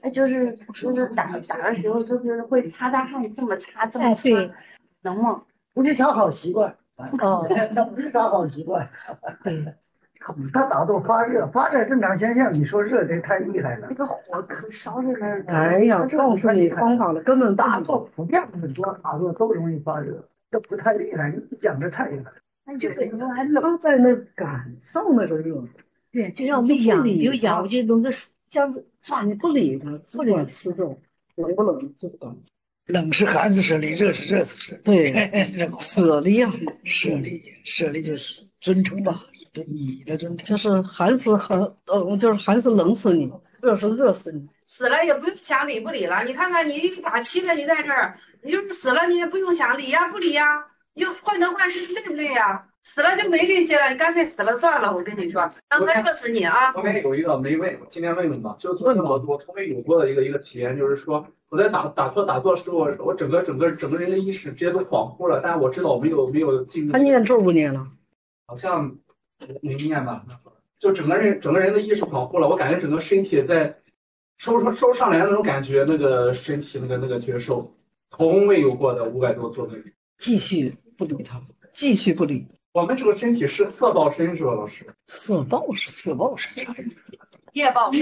就是说是打的时候就是会擦汗，这么擦这么擦， 对， 能吗？ 不是条好习惯， 哦， 那不是条好习惯。 对， 他打斗发热正常现象，你说热这太厉害了。 那个火可烧着了。 哎呀，告诉你方法了，根本打坐普遍很多打坐都容易发热，这不太厉害，你讲的太厉害。 那就给人还冷。 他在那感受那个热。 对，就像我们养，比如养， 我就弄个这样子转，你不理他，自管吃着，冷不冷就不管。 冷是寒是舍离，热是热是舍。 对，舍离啊， 舍离就是尊称吧，对你的尊称。 就是寒死就是寒死冷死你，热是热死你。 死了也不用想理不理了，你看看你打气了，你在这儿，你就是死了你也不用想理呀不理呀，你患得患失累不累呀？死了就没这些了，你干脆死了算了。我跟你说，让他热死你啊！ 后面有一个没问，今天问吧。就昨天我从未有过的一个体验，就是说我在打坐的时候，我整个人的意识直接都恍惚了，但我知道我没有进入。 他念咒不念了？ 好像没念吧，就整个人的意识恍惚了，我感觉整个身体在收上来的那种感觉，那个身体那个觉受，从未有过的500多座的。 继续不理他，继续不理。 我们这个身体是色报身是吧，老师？ 色报身啥意思？ 业报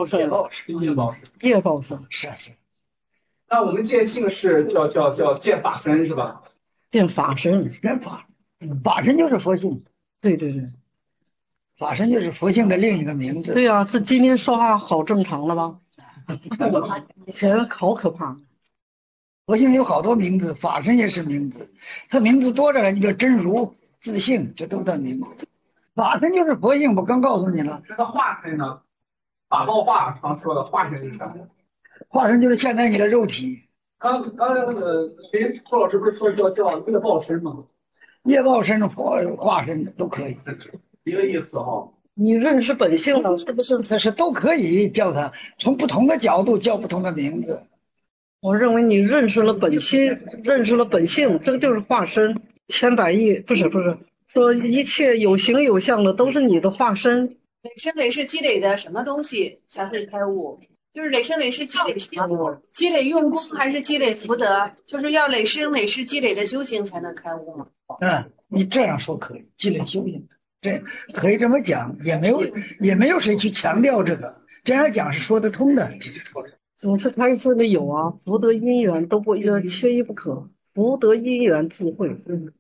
身是。 那我们见性是叫见法身是吧？ 见法身， 法身就是佛性。 对， 法身就是佛性的另一个名字。 对呀，这今天说话好正常了吧？以前好可怕。 佛性有好多名字，法身也是名字，它名字多着了，你比如真如、自性，这都叫名字。法身就是佛性，我刚告诉你了。 这个化身呢？法报化常说的化身是啥？ 化身就是现在你的肉体。 刚那个谁，霍老师不是说叫业报身吗？ 业报身、化身都可以， 一个意思哈。 你认识本性了，是不是？ 这是都可以叫它，从不同的角度叫不同的名字。 我认为你认识了本心，认识了本性，这个就是化身。千百亿不是说一切有形有相的都是你的化身。 累生累世积累的什么东西才会开悟？就是累生累世积累积累用功还是积累福德？就是要累生累世积累的修行才能开悟吗？ 你这样说可以，积累修行，这可以这么讲，也没有谁去强调这个，这样讲是说得通的。 总是开示的有啊，福德因缘都不缺一不可，福德因缘智慧。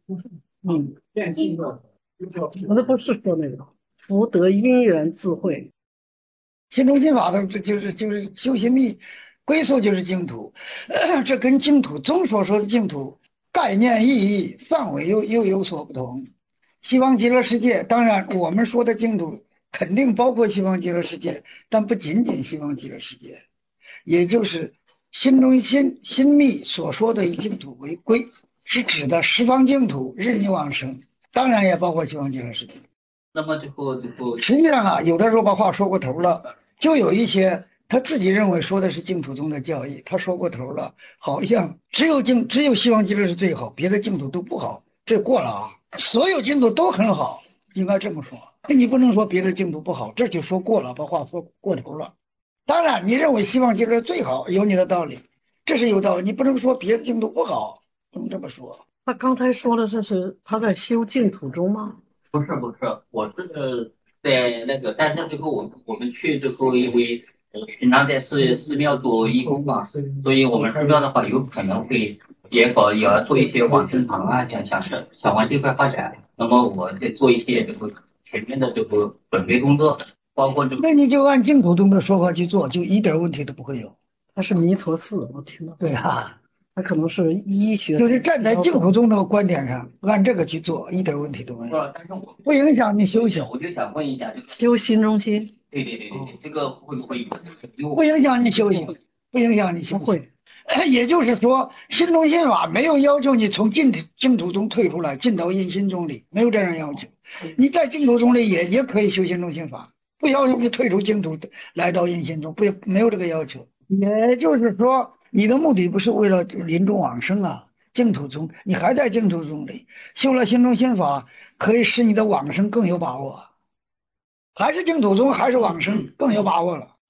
我这不是说那个福德因缘智慧。 心中心法的这就是修行密归宿就是净土，这跟净土宗所说的净土概念、意义、范围又有所不同。西方极乐世界，当然我们说的净土肯定包括西方极乐世界，但不仅仅西方极乐世界，也就是心中心密所说的以净土为归，是指的十方净土任你往生，当然也包括西方极乐世界。 那么最后实际上有的时候把话说过头了，就有一些他自己认为说的是净土宗的教义，他说过头了，好像只有西方极乐是最好，别的净土都不好，这过了啊！所有净土都很好，应该这么说。你不能说别的净土不好，这就说过了，把话说过头了。当然，你认为西方极乐最好，有你的道理，这是有道理。你不能说别的净土不好，不能这么说。 他刚才说的是他在修净土中吗？ 不是，我是在那个，但是最后我们去之后，因为平常在寺庙做义工嘛，所以我们寺庙的话有可能会也要做一些往生堂啊，想往这块发展。那么我在做一些这个前面的这个准备工作，包括这个。 那你就按净土宗的说法去做，就一点问题都不会有。 他是弥陀寺，我听到。 对啊。 他可能是医学， 就是站在净土宗的观点上，按这个去做，一点问题都没有，不影响你修行。 我就想问一下， 修心中心。 对，这个会不会不影响你修行？不影响你修行。会。也就是说，心中心法没有要求你从净土宗退出来，进到阴心宗里，没有这样要求。你在净土宗里也可以修心中心法，不要求你退出净土来到阴心宗，没有这个要求。也就是说，你的目的不是为了临终往生啊，净土宗你还在净土宗里修了心中心法，可以使你的往生更有把握，还是净土宗还是往生更有把握了。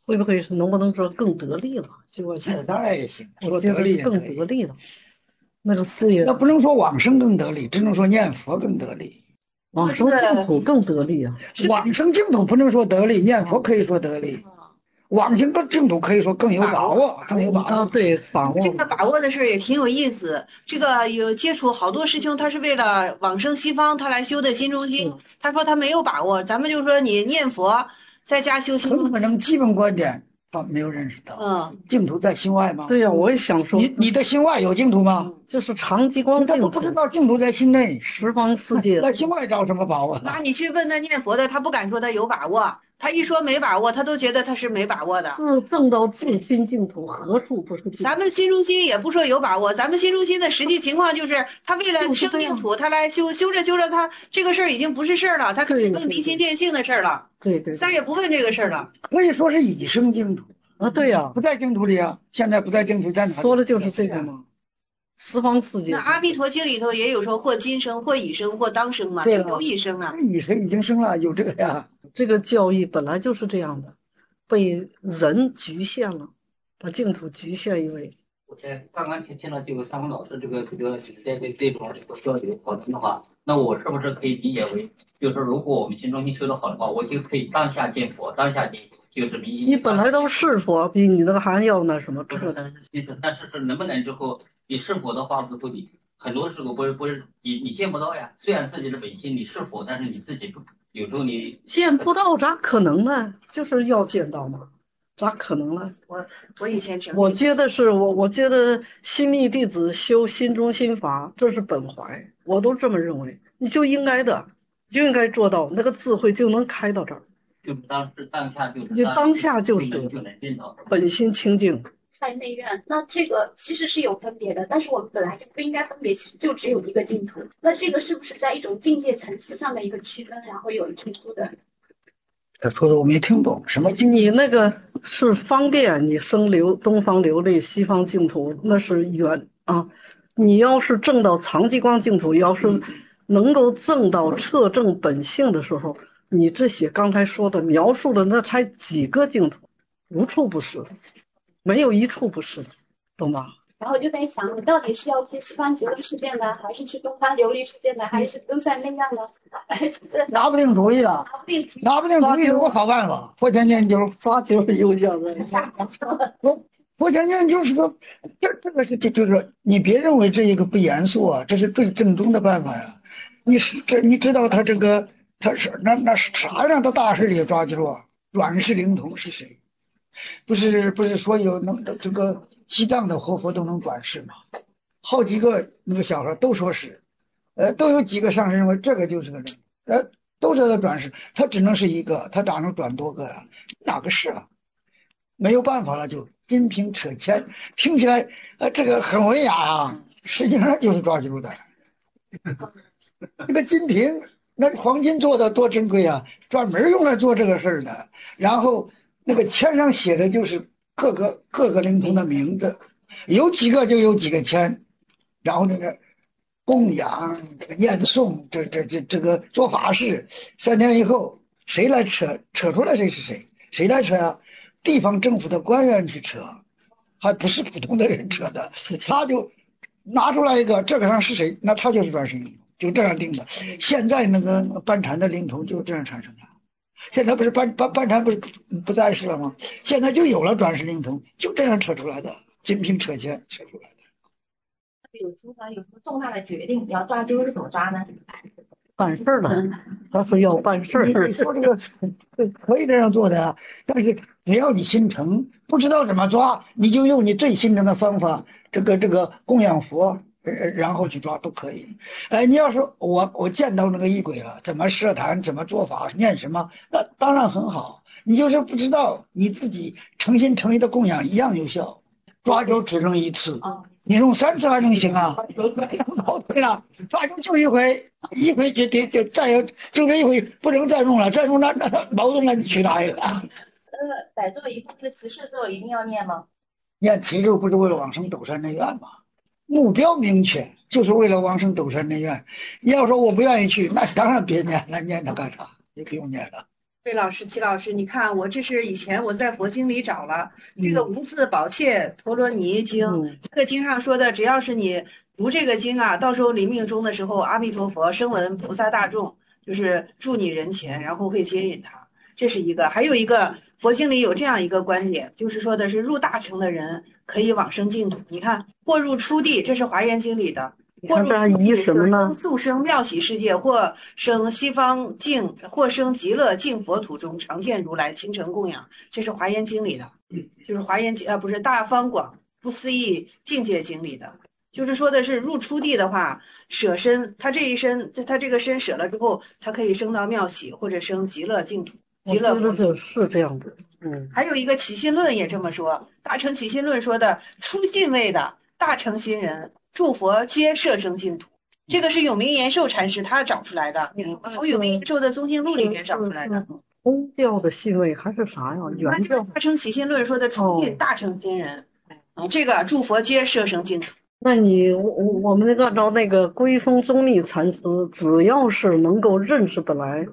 会不会是能不能说更得力了？就我想， 当然也行， 我说得觉得是更力也可以。 得力了。那个事业那不能说往生更得力，只能说念佛更得力。 往生净土更得力啊！ 往生净土不能说得力，念佛可以说得力。往生的净土可以说更有把握，更有把啊， 握。 对，把握这个把握的事儿也挺有意思。这个有接触好多师兄，他是为了往生西方，他来修的新中心。他说他没有把握，咱们就说你念佛，在家修新中心。 很可能基本观点他没有认识到。净土在心外吗？ 对呀，我也想说， 你的心外有净土吗？ 就是长极光净土， 他都不知道净土在心内， 十方世界。 在心外找什么把握？ 那你去问他念佛的，他不敢说他有把握，他一说没把握，他都觉得他是没把握的。 证到自心净土，何处不是净土？ 咱们新中心也不说有把握，咱们新中心的实际情况就是，他为了生净土，他来修着，他这个事儿已经不是事儿了，他可以问离心电性的事儿了。 对， 再也不问这个事儿了。 可以说是已生净土啊，对呀， 不在净土里啊，现在不在净土，在哪？ 说的就是这个嘛。十方世界。 那《阿弥陀经》里头也有说，或今生，或已生，或当生嘛，这都已生啊。 已生已经生了，有这个呀。 这个教义本来就是这样的，被人局限了，把净土局限为。 我刚刚听到这个三文老师这种这种交流讨论的话，那我是不是可以理解为，就是如果我们心中心修得好的话，我就可以当下见佛，当下见佛，就是你本来都是佛，比你那个还要那什么？ 但是能不能之后你是佛的话，不是你很多时候不是你见不到呀。虽然自己的本心你是佛，但是你自己不有时候你见不到，咋可能呢？就是要见到嘛。咋可能呢？ 我以前我觉得是我觉得新密弟子修心中心法，这是本怀，我都这么认为。你就应该的，就应该做到，那个智慧就能开到这儿。 就当下就是你当下就是就能见到本心清净。 在内院，那这个其实是有分别的，但是我们本来就不应该分别，其实就只有一个净土。那这个是不是在一种境界层次上的一个区分，然后有提出的？ 他说的我没听懂，什么净？ 你那个是方便你生东方琉璃西方净土，那是远啊。你要是证到长极光净土，要是能够证到彻证本性的时候，你这些刚才说的描述的那才几个净土，无处不是，没有一处不是的，懂吧？ 然后就在想，你到底是要去西方极乐世界呢，还是去东方琉璃世界呢，还是都在那样的？ 拿不定主意啊！拿不定主意有个好办法，佛前念经， 抓就是有讲的。 佛前念经是个，这个是就是你别认为这一个不严肃啊，这是最正宗的办法呀。你知道他这个他是那是啥样的大事里抓住啊？转世灵童是谁？不是说有能这个西藏的活佛都能转世吗？好几个那个小孩都说是，都有几个上师认为这个就是个人，都知道转世，他只能是一个，他咋能转多个呀？哪个是啊？没有办法了，就金瓶扯铅，听起来这个很文雅啊，实际上就是抓阄的。这个金瓶那黄金做的多珍贵啊，专门用来做这个事儿的。然后那个签上写的就是各个灵童的名字，有几个就有几个签，然后那个供养、这个念诵、这个做法事，3年以后谁来扯出来谁是谁？谁来扯啊？地方政府的官员去扯，还不是普通的人扯的，他就拿出来一个，这个上是谁，那他就是转世灵童，就这样定的。现在那个班禅的灵童就这样产生的。现在不是班禅不在世了吗？现在就有了转世灵童，就这样扯出来的，金瓶扯铅扯出来的。 有什么重大的决定，你要抓阄是怎么抓呢？ 办事了，他说要办事。 你说这个可以这样做的，但是只要你心诚，不知道怎么抓，你就用你最心诚的方法，这个供养佛，然后去抓都可以。你要说我见到那个异鬼了，怎么设坛，怎么做法，念什么，那当然很好。你就是不知道，你自己诚心诚意的供养一样有效。抓阄只能1次，你用3次还能行啊？对了，抓阄就一回就再有就这一回，不能再弄了，再弄那矛盾了，你去哪里了？ 摆座以后那个辞世咒一定要念吗？ 念辞咒不是为了往生斗山内院吗？目标明确，就是为了往生斗山内院。你要说我不愿意去，那当然别念了，念它干啥？你不用念了。 魏老师、齐老师，你看我这是以前我在佛经里找了这个无字宝切陀罗尼经，这个经上说的，只要是你读这个经啊，到时候临命终的时候，阿弥陀佛声闻菩萨大众就是助你人前，然后会接引他，这是一个。还有一个佛经里有这样一个观点，就是说的是入大乘的人可以往生净土。你看或入初地，这是华严经里的。或入速生妙喜世界，或生西方净，或生极乐净佛土中，常见如来亲承供养。这是华严经里的，就是华严经不是大方广不思议境界经里的，就是说的是入初地的话，舍身，他这一身，他这个身舍了之后，他可以升到妙喜或者升极乐净土。极乐佛土是这样的， 还有一个起信论也这么说，大乘起信论说的出信位的大乘心人。诸佛皆摄生净土，这个是永明延寿禅师他找出来的，从永明延寿的宗信录里面找出来的。 宗教的信位还是啥呀？原教大乘起信论说的出信大乘心人，这个诸佛皆摄生净土。 那我们按照那个归峰宗密禅师，只要是能够认识本来，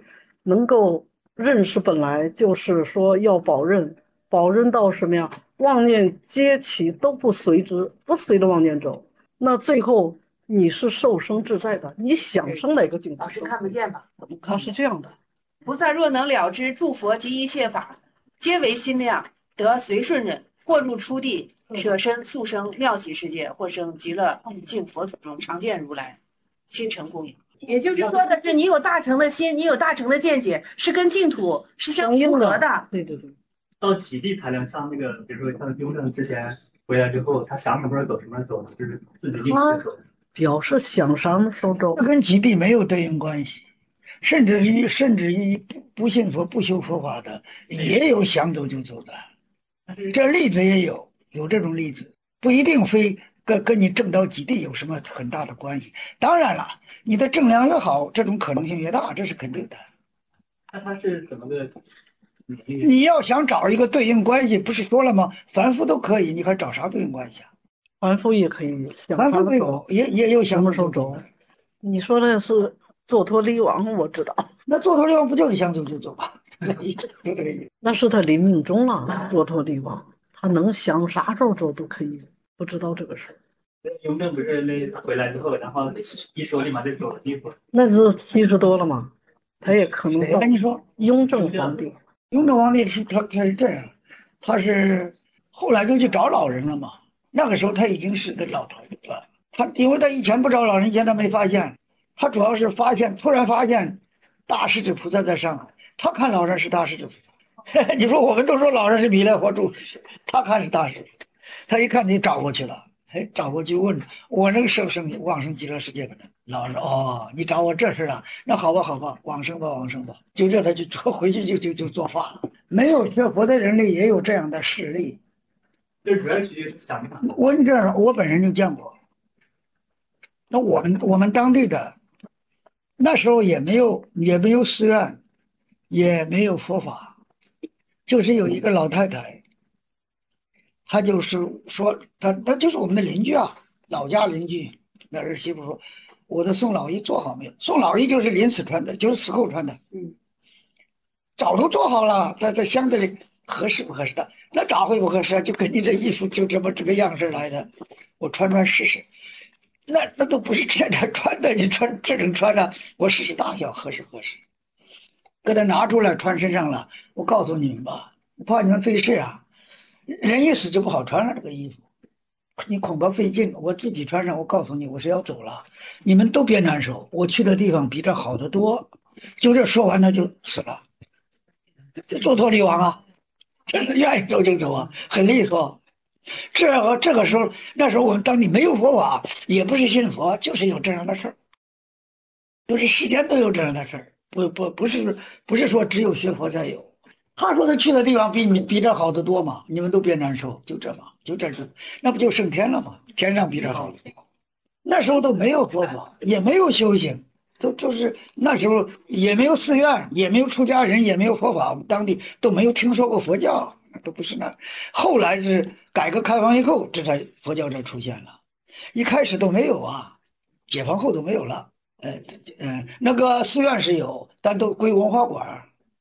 就是说要保任到什么呀？妄念皆起都不随之，不随着妄念走。那最后你是受生自在的，你想生哪个境界？ 老师看不见吧？ 他是这样的。 菩萨若能了知诸佛及一切法，皆为心量，得随顺忍，或入初地，舍身速生妙喜世界，或生极乐净佛土中，常见如来亲承供养。也就是说的是，你有大乘的心，你有大乘的见解，是跟净土是相符合的。 对。 到几地才能像那个，比如说像雍正之前回来之后，他想什么时候走什么时候走，就是自己立刻走。 表示想什么时候走， 这跟极地没有对应关系。甚至于不信佛不修佛法的，也有想走就走的。这例子也有这种例子，不一定非跟你证到极地有什么很大的关系。当然了，你的正量越好，这种可能性越大，这是肯定的。 那他是怎么个？ 你要想找一个对应关系，不是说了吗？凡夫都可以，你还找啥对应关系啊？ 凡夫也可以， 凡夫也有想什么走。你说的是坐脱离王，我知道。 那坐脱离王不就是想走就走吗？ 那是他临命终了，坐脱离王，他能想啥时候走都可以，不知道这个事。 雍正不是那回来之后，然后一说立马就走了衣服。 那是70多了嘛，他也可能。 跟你说， 雍正皇帝是他是这样，他是后来就去找老人了嘛。那个时候他已经是个老头子了，因为他以前不找老人，以前他没发现，他主要是突然发现大势至菩萨在上海，他看老人是大势至菩萨。你说我们都说老人是弥勒佛住，他看是大势，他一看你找过去了，找过去问我那个生往生极乐世界的人，老人说你找我这事啊，那好吧，往生吧，就这他就回去就做法了。没有学佛的人里也有这样的事例。 就主要是想法。 我你这样，我本人就见过。那我们当地的那时候也没有寺院，也没有佛法，就是有一个老太太，她就是说她就是我们的邻居啊，老家邻居。那儿媳妇说，我的送老衣做好没有？送老衣就是临死穿的，就是死后穿的。早都做好了，在箱子里合适不合适的？那咋会不合适啊？就跟你这衣服就这个样式来的，我穿试试。那都不是天天穿的，你穿这种穿着，我试试大小合适。给他拿出来穿身上了，我告诉你们吧，我怕你们费事啊。人一死就不好穿了这个衣服，你恐怕费劲。我自己穿上，我告诉你，我是要走了，你们都别难受。我去的地方比这好得多。就这说完他就死了，这坐脱离王啊，真是愿意走就走啊，很利索。这个时候，那时候我们当地没有佛法，也不是信佛，就是有这样的事儿，就是世间都有这样的事儿，不是说只有学佛才有。他说他去的地方比这好得多嘛，你们都别难受，就这嘛，就这是，那不就升天了吗？天上比这好得多。那时候都没有佛法，也没有修行，就是那时候也没有寺院，也没有出家人，也没有佛法，我们当地都没有听说过佛教，都不是那。后来是改革开放以后，这才佛教才出现了，一开始都没有啊，解放后都没有了。那个寺院是有，但都归文化馆。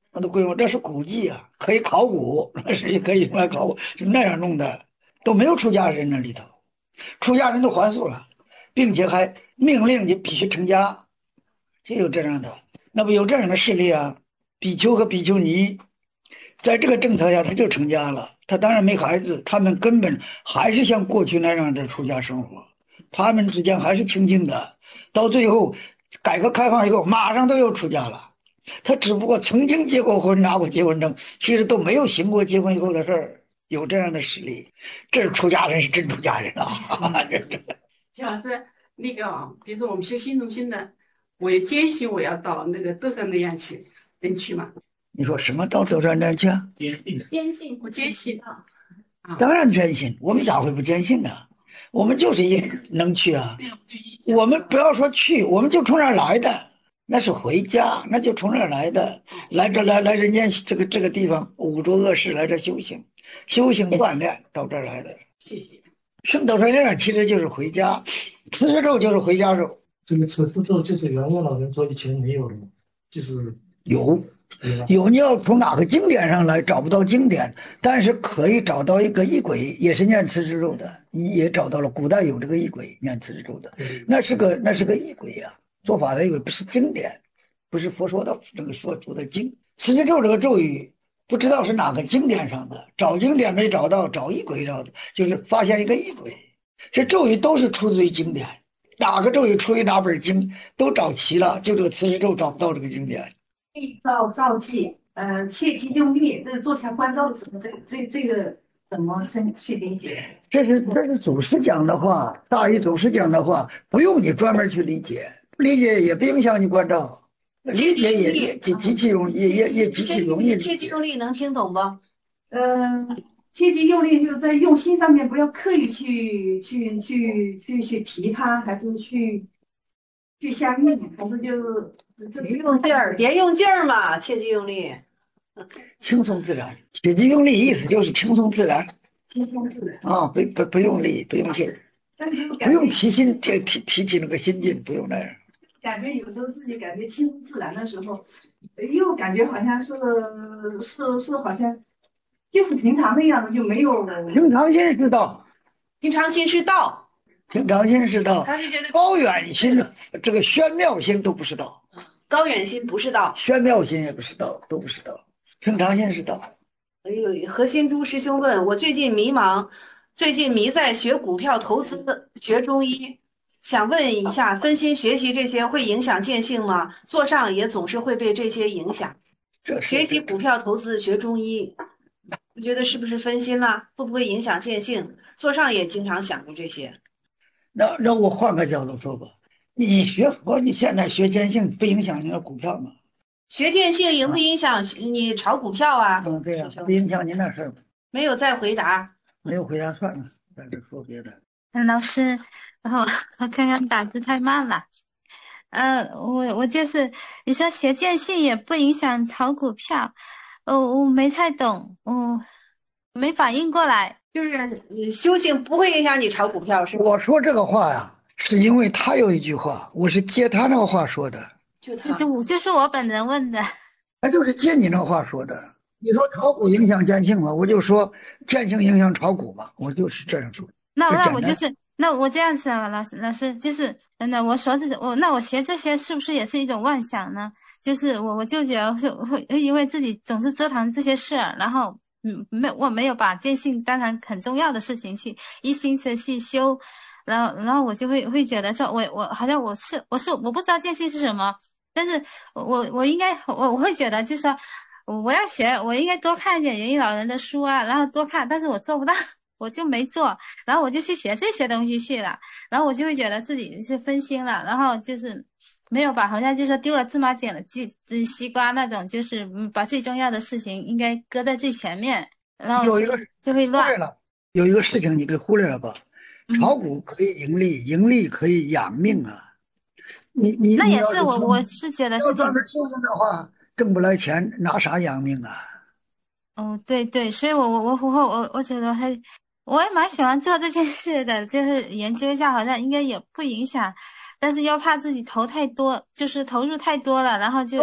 那都归我，这是古迹啊，可以考古，那是可以用来考古，是那样弄的，都没有出家人那里头，出家人都还俗了，并且还命令你必须成家，就有这样的，那不有这样的事例啊？比丘和比丘尼，在这个政策下他就成家了，他当然没孩子，他们根本还是像过去那样的出家生活，他们之间还是清净的，到最后改革开放以后，马上都又出家了。他只不过曾经结过婚，拿过结婚证，其实都没有行过结婚以后的事儿，有这样的实例。这是出家人，是真出家人啊！ 徐老师，那个比如说我们修心中心的，我也坚信我要到那个德山那样去，能去吗？ 你说什么到德山站去啊？ 坚信， 我坚信当然坚信，我们咋会不坚信呢？我们就是能去啊！我们不要说去，我们就从那儿来的。那是回家，那就从那儿来的，来人间这个地方五浊恶世来这修行锻炼，到这儿来的。 谢谢。 圣斗山院其实就是回家，辞世咒就是回家咒。 这个辞世咒就是圆光老人说以前没有的，就是有，你要从哪个经典上来找不到经典，但是可以找到一个异鬼，也是念辞世咒的，也找到了，古代有这个异鬼念辞世咒的，那是个异鬼呀。做法的一个不是经典，不是佛说的这个说出的经。辞世咒这个咒语不知道是哪个经典上的，找经典没找到，找异鬼找的，就是发现一个异鬼。这咒语都是出自于经典，哪个咒语出于哪本经都找齐了，就这个辞世咒找不到这个经典。 立照记，切记用力，这个坐下观照的时候，这个怎么去理解？ 这是祖师讲的话，大禹祖师讲的话，不用你专门去理解。理解也不影响你关照，理解也极其容易，也极其容易。 切记用力能听懂不？切记用力就在用心上面，不要刻意去提它，还是去瞎念，还是别用劲儿，别用劲儿嘛。切记用力， 轻松自然。切记用力意思就是轻松自然，啊，不用力，不用劲儿，不用提起那个心劲，不用那样。 感觉有时候自己感觉轻松自然的时候，又感觉好像是好像就是平常那样的，就没有平常心是道， 平常心是道， 平常心是道， 他是觉得高远心这个玄妙心都不是道， 高远心不是道， 玄妙心也不是道，都不是道，平常心是道。 哎呦，何心珠师兄问我最近迷茫，最近迷在学股票投资，学中医。想问一下，分心学习这些会影响见性吗？做上也总是会被这些影响。学习股票投资，学中医，你觉得是不是分心了？会不会影响见性？做上也经常想着这些。 那我换个角度说吧，你学佛，你现在学见性不影响你的股票吗？ 学见性影不影响你炒股票啊？ 对呀，不影响你那事儿。 没有再回答。 没有回答算了，咱就说别的。 老师，然后我看看打字太慢了。我就是你说学见性也不影响炒股票，我没太懂，我没反应过来。 就是你修行不会影响你炒股票是吧？ 我说这个话呀，是因为他有一句话，我是接他那个话说的。 就是我本人问的。 他就是接你那话说的。你说炒股影响见性嘛，我就说见性影响炒股嘛，我就是这样说。 那我这样子啊，老师就是那我说那我学这些是不是也是一种妄想呢？就是我就觉得会因为自己总是折腾这些事，然后我没有把见性当成很重要的事情去一心的去修，然后我就会觉得说我好像我不知道见性是什么，但是我应该我会觉得就是说我要学，我应该多看一点元益老人的书啊，然后多看，但是我做不到。我就没做，然后我就去学这些东西去了，然后我就会觉得自己是分心了，然后就是没有把好像就是丢了芝麻捡了西瓜那种，就是把最重要的事情应该搁在最前面，然后就会乱了。 有一个事情你给忽略了吧？炒股可以盈利，盈利可以养命啊。你那也是我是觉得是专门修行的话，挣不来钱，拿啥养命啊？ 哦，对，所以我觉得我也蛮喜欢做这件事的，就是研究一下，好像应该也不影响，但是又怕自己投太多，就是投入太多了，然后就不影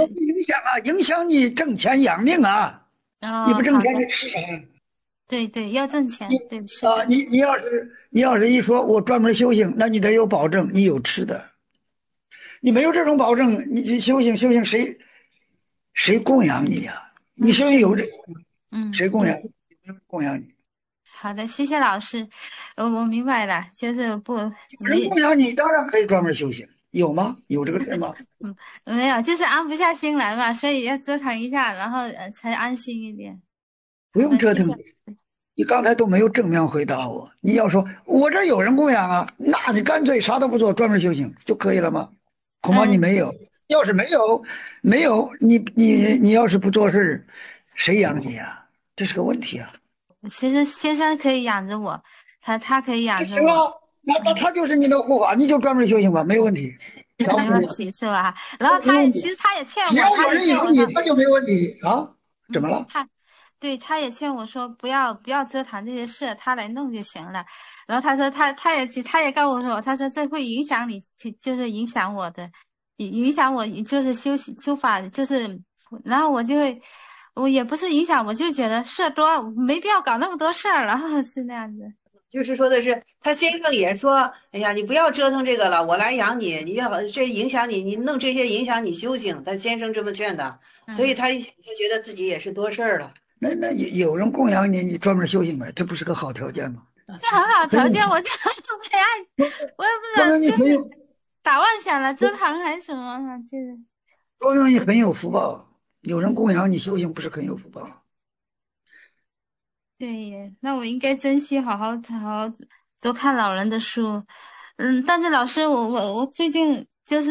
响啊，影响你挣钱养命啊！你不挣钱好的， 你吃啥？ 对对，要挣钱，对，是啊， 的， 你要是一说我专门修行，那你得有保证，你有吃的。你没有这种保证，你去修行谁供养你呀？你修行有这，谁供养？没有供养你？ 好的，谢谢老师，我明白了，就是不有人供养你，当然可以专门修行，有吗？有这个事吗？ 没有，就是安不下心来嘛，所以要折腾一下，然后才安心一点。 不用折腾谢谢。 你刚才都没有正面回答我。你要说我这有人供养啊，那你干脆啥都不做，专门修行就可以了吗？恐怕你没有。要是没有，你要是不做事，谁养你啊？这是个问题啊。 其实先生可以养着我，他可以养着行啊我， 那他就是你的护法，你就专门修行吧，没有问题。 没问题是吧？然后其实他也劝我， 只要有他也劝我人养你，他就没问题啊。怎么了？ 他也劝我说不要折腾这些事，他来弄就行了。然后他说他也告诉我，他说这会影响你，就是影响我的，影响我就是修法，就是然后我也不是影响，我就觉得事儿多，没必要搞那么多事儿，然后是那样子。 就是说的是，他先生也说，哎呀，你不要折腾这个了，我来养你，你要这影响你，你弄这些影响你修行。他先生这么劝的，所以他觉得自己也是多事儿了。 那有人供养你，你专门修行呗，这不是个好条件吗？ 这很好条件，我就没爱，我也不知道，就是打妄想了，折腾还是什么呢？就是说明你很有福报，有人供养你修行，不是很有福报。 对耶，那我应该珍惜，好好多看老人的书。但是老师，我最近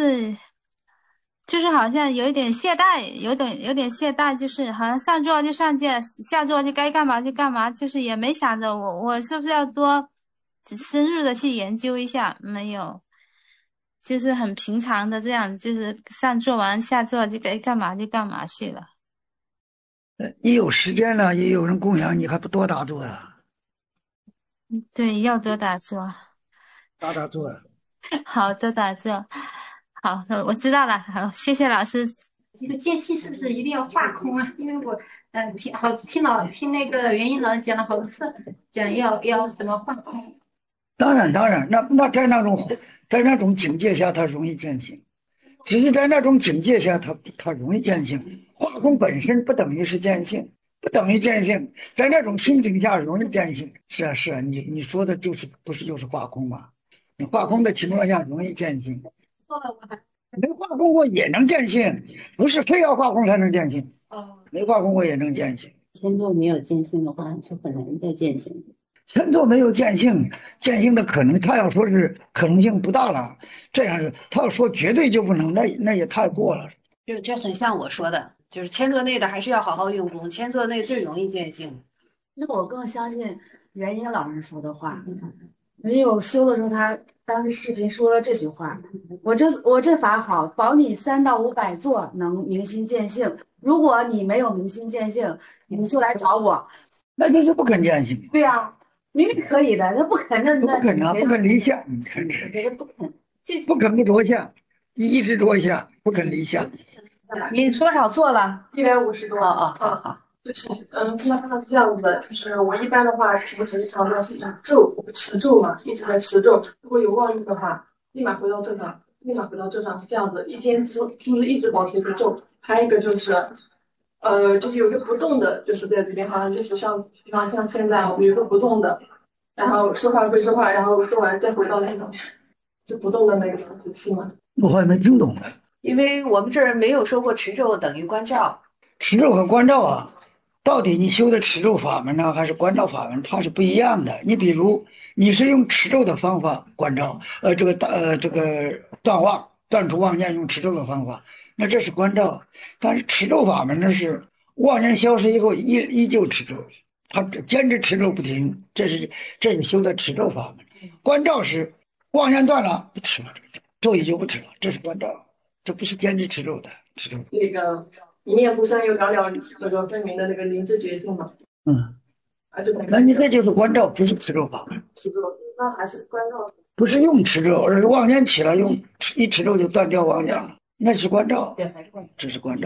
就是好像有一点懈怠，有点懈怠，就是好像上座就上座，下座就该干嘛就干嘛，就是也没想着我是不是要多深入的去研究一下，没有，就是很平常的这样，就是上座完下座就该干嘛就干嘛去了。 你有时间了，也有人供养你，还不多打坐呀？ 对，要多打坐。 打坐。 好，多打坐。好，我知道了。好，谢谢老师。 这个间隙是不是一定要画空啊？因为我听那个元英老师讲了好多次，讲要怎么画空。 当然，那在那种境界下，他容易见性。只是在那种境界下，他容易见性。画空本身不等于是见性，不等于见性，在那种心境下容易见性。是啊，你说的不是就是画空吗？你画空的情况下容易见性。没画空我也能见性，不是非要画空才能见性。没画空我也能见性。 前座没有见性的话，就很难再见性。 前座没有见性，见性的可能，他要说是可能性不大了，这样他要说绝对就不能，那也太过了。 这很像我说的，就是千座内的还是要好好用功，千座内最容易见性。 那我更相信元英老师说的话，因为我修的时候，他当时视频说了这句话：我这法好，保你3到500座能明心见性。如果你没有明心见性，你就来找我。 那就是不肯见性。 对呀，明明可以的，那不肯那不肯啊，不肯离相，不肯不着相，一直着相，不肯离相。 你多少座了 ？150多。 好。 就是那他是这样子的，就是我一般的话，我只是常常是以持咒嘛，一直在持咒。如果有妄欲的话，立马回到正常是这样子，一天就是一直保持一个咒。还有一个就是，就是有一个不动的，就是在这边好像就是比方像现在我们有一个不动的，然后说话归说话，然后说完再回到那种就不动的那个层次，是吗？ 我还没听懂。 因为我们这儿没有说过持咒等于关照。 持咒和关照啊。到底你修的持咒法门呢，还是关照法门？它是不一样的。你比如你是用持咒的方法关照，这个断除妄念，用持咒的方法，那这是关照。但是持咒法门呢，是妄念消失以后依旧持咒，他坚持持咒不停，这是修的持咒法门。关照是妄念断了不持了，咒也就不持了，这是关照，这不是坚持持咒的持咒。 那个一念不生又了了这个分明的这个灵知觉性嘛。那你这就是关照，不是持咒法门。 持咒那还是关照。 不是用持咒，而是妄念起了，一持咒就断掉妄念了，那是关照，这是关照。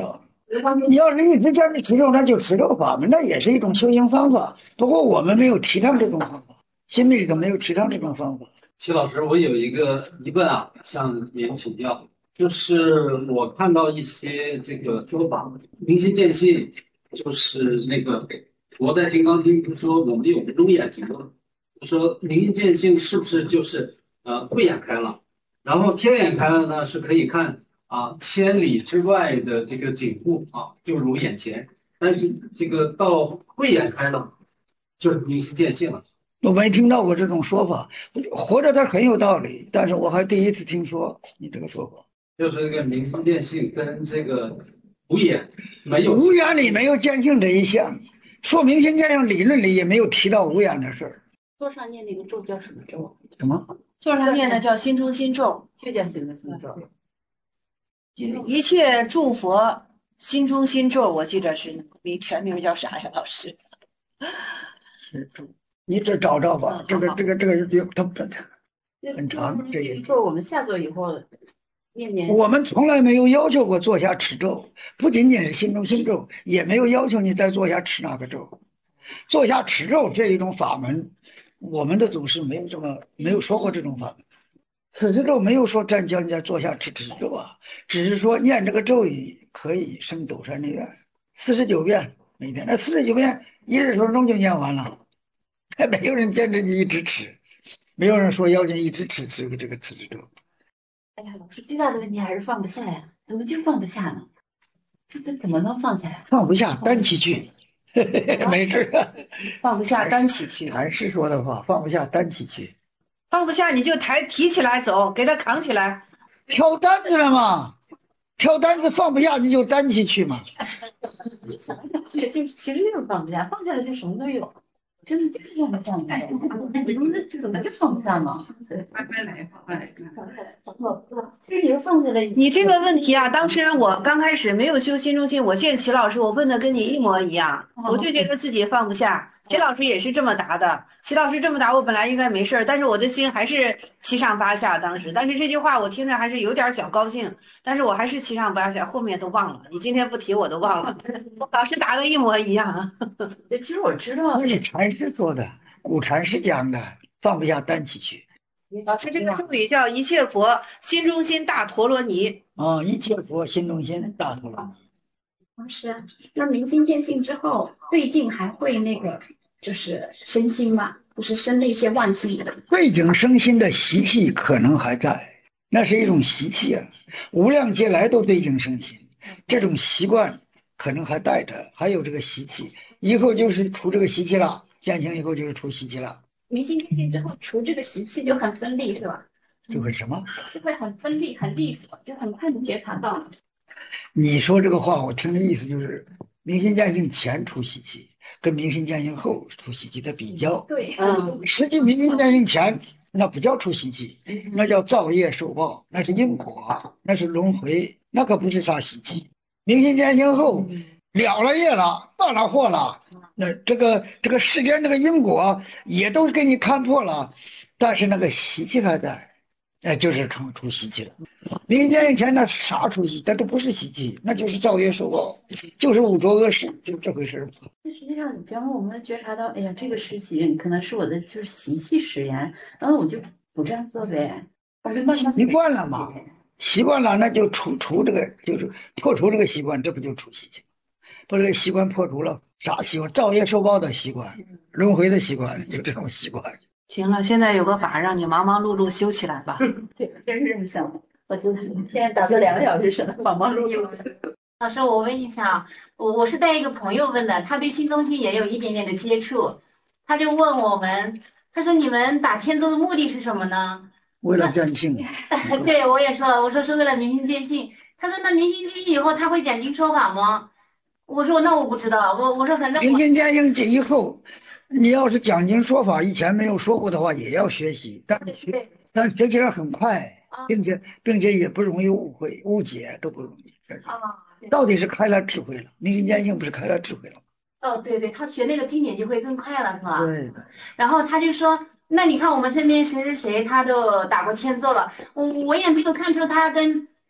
你要是一直坚持持咒，那就持咒法嘛，那也是一种修行方法。不过我们没有提倡这种方法，新密里头没有提倡这种方法。 齐老师，我有一个疑问啊，向您请教，就是我看到一些这个说法，明心见性，就是那个佛在《金刚经》不是说我们有五眼睛吗？就说明心见性是不是就是慧眼开了，然后天眼开了呢，是可以看千里之外的这个景物就如眼前，但是这个到慧眼开了，就是明心见性了。 我没听到过这种说法，活着它很有道理，但是我还第一次听说你这个说法。 就是这个明心见性跟这个无眼没有， 无眼里没有见性这一项，说明心见性理论里也没有提到无眼的事儿。 座上念那个咒叫什么咒？ 什么？ 座上念的叫心中心咒， 就叫心中心咒。 一切诸佛心中心咒，我记着是全名叫啥呀，老师？ 是咒。你这找找吧，这个它很长，这一咒我们下座以后念。 我们从来没有要求过坐下持咒，不仅仅是心中心咒，也没有要求你在坐下持哪个咒。坐下持咒这一种法门，我们的祖师没有说过这种法门。此持咒没有说叫你在坐下持咒啊，只是说念这个咒语可以生斗山的愿，49遍每遍，那49遍1日程中就念完了。还没有人坚持你一直吃，没有人说要求一直吃这个辞职咒。 哎呀，老师最大的问题还是放不下呀，怎么就放不下呢？这怎么能放下呀？ 放不下单起去，没事啊。 放不下单起去。 还是说的话，放不下单起去。 放不下你就提起来走，给他扛起来。 挑担子了嘛，挑担子放不下你就担起去嘛。 就是其实就是放不下，放下了就什么都有。真的就是放不下吗？你们这怎么就放不下呢？ 慢慢来。 其实你是放下来， 你这个问题啊，当时我刚开始没有修心中心，我见齐老师，我问的跟你一模一样，我就觉得自己放不下。齐老师也是这么答的，齐老师这么答，我本来应该没事，但是我的心还是七上八下。当时，但是这句话我听着还是有点小高兴，但是我还是七上八下，后面都忘了。你今天不提我都忘了，老师答的一模一样。 其实我知道， 那是禅师说的，古禅师讲的，放不下单起去。 老师，这个咒语叫一切佛心中心大陀罗尼。 一切佛心中心大陀罗尼。 老师，那明心见性之后，对境还会那个就是生心吗？就是生那些妄心的。 对境生心的习气可能还在，那是一种习气啊。无量劫来都对境生心，这种习惯可能还带着，还有这个习气，以后就是除这个习气了，见性以后就是除习气了。 明心见性之后，除这个习气就很分离，是吧？ 就会什么？ 就会很分离，很利索，就很快的觉察到了。 你说这个话，我听的意思就是明心见性前除习气，跟明心见性后除习气的比较。 对， 实际明心见性前那不叫除习气，那叫造业受报，那是因果，那是轮回，那可不是啥习气。明心见性后了了业了，断了祸了，那这个世间这个因果也都给你看破了，但是那个习气还在，就是除习气了。明心见性前那啥除习，那都不是习气，那就是造业受报，就是五浊恶世，就这回事。 那实际上，比方说我们觉察到，哎呀，这个时期可能是我的就是习气使然，然后我就不这样做呗，我就慢慢习惯了嘛，习惯了那就除这个，就是破除这个习惯，这不就除习气？把这个习惯破除了，啥习惯？造业受报的习惯，轮回的习惯，就这种习惯。 行了，现在有个法让你忙忙碌碌修起来吧。 对，真是这么想的。我就是一天打个2个小时省得忙忙碌碌的。 老师，我问一下啊，我是带一个朋友问的，他对新中心也有一点点的接触，他就问我们，他说你们打千咒的目的是什么呢？ 为了见性。 对，我也说了，我说是为了明心见性。他说那明心见性以后他会讲经说法吗？我说那我不知道，我说反正明心见性以后，你要是讲经说法以前没有说过的话，也要学习，但学起来很快。并且也不容易误会误解，都不容易。到底是开了智慧了，明心见性不是开了智慧了吗？ 对，他学那个经典就会更快了，是吧？ 对的。 然后他就说，那你看我们身边谁他都打过千咒了，我也没有看出他跟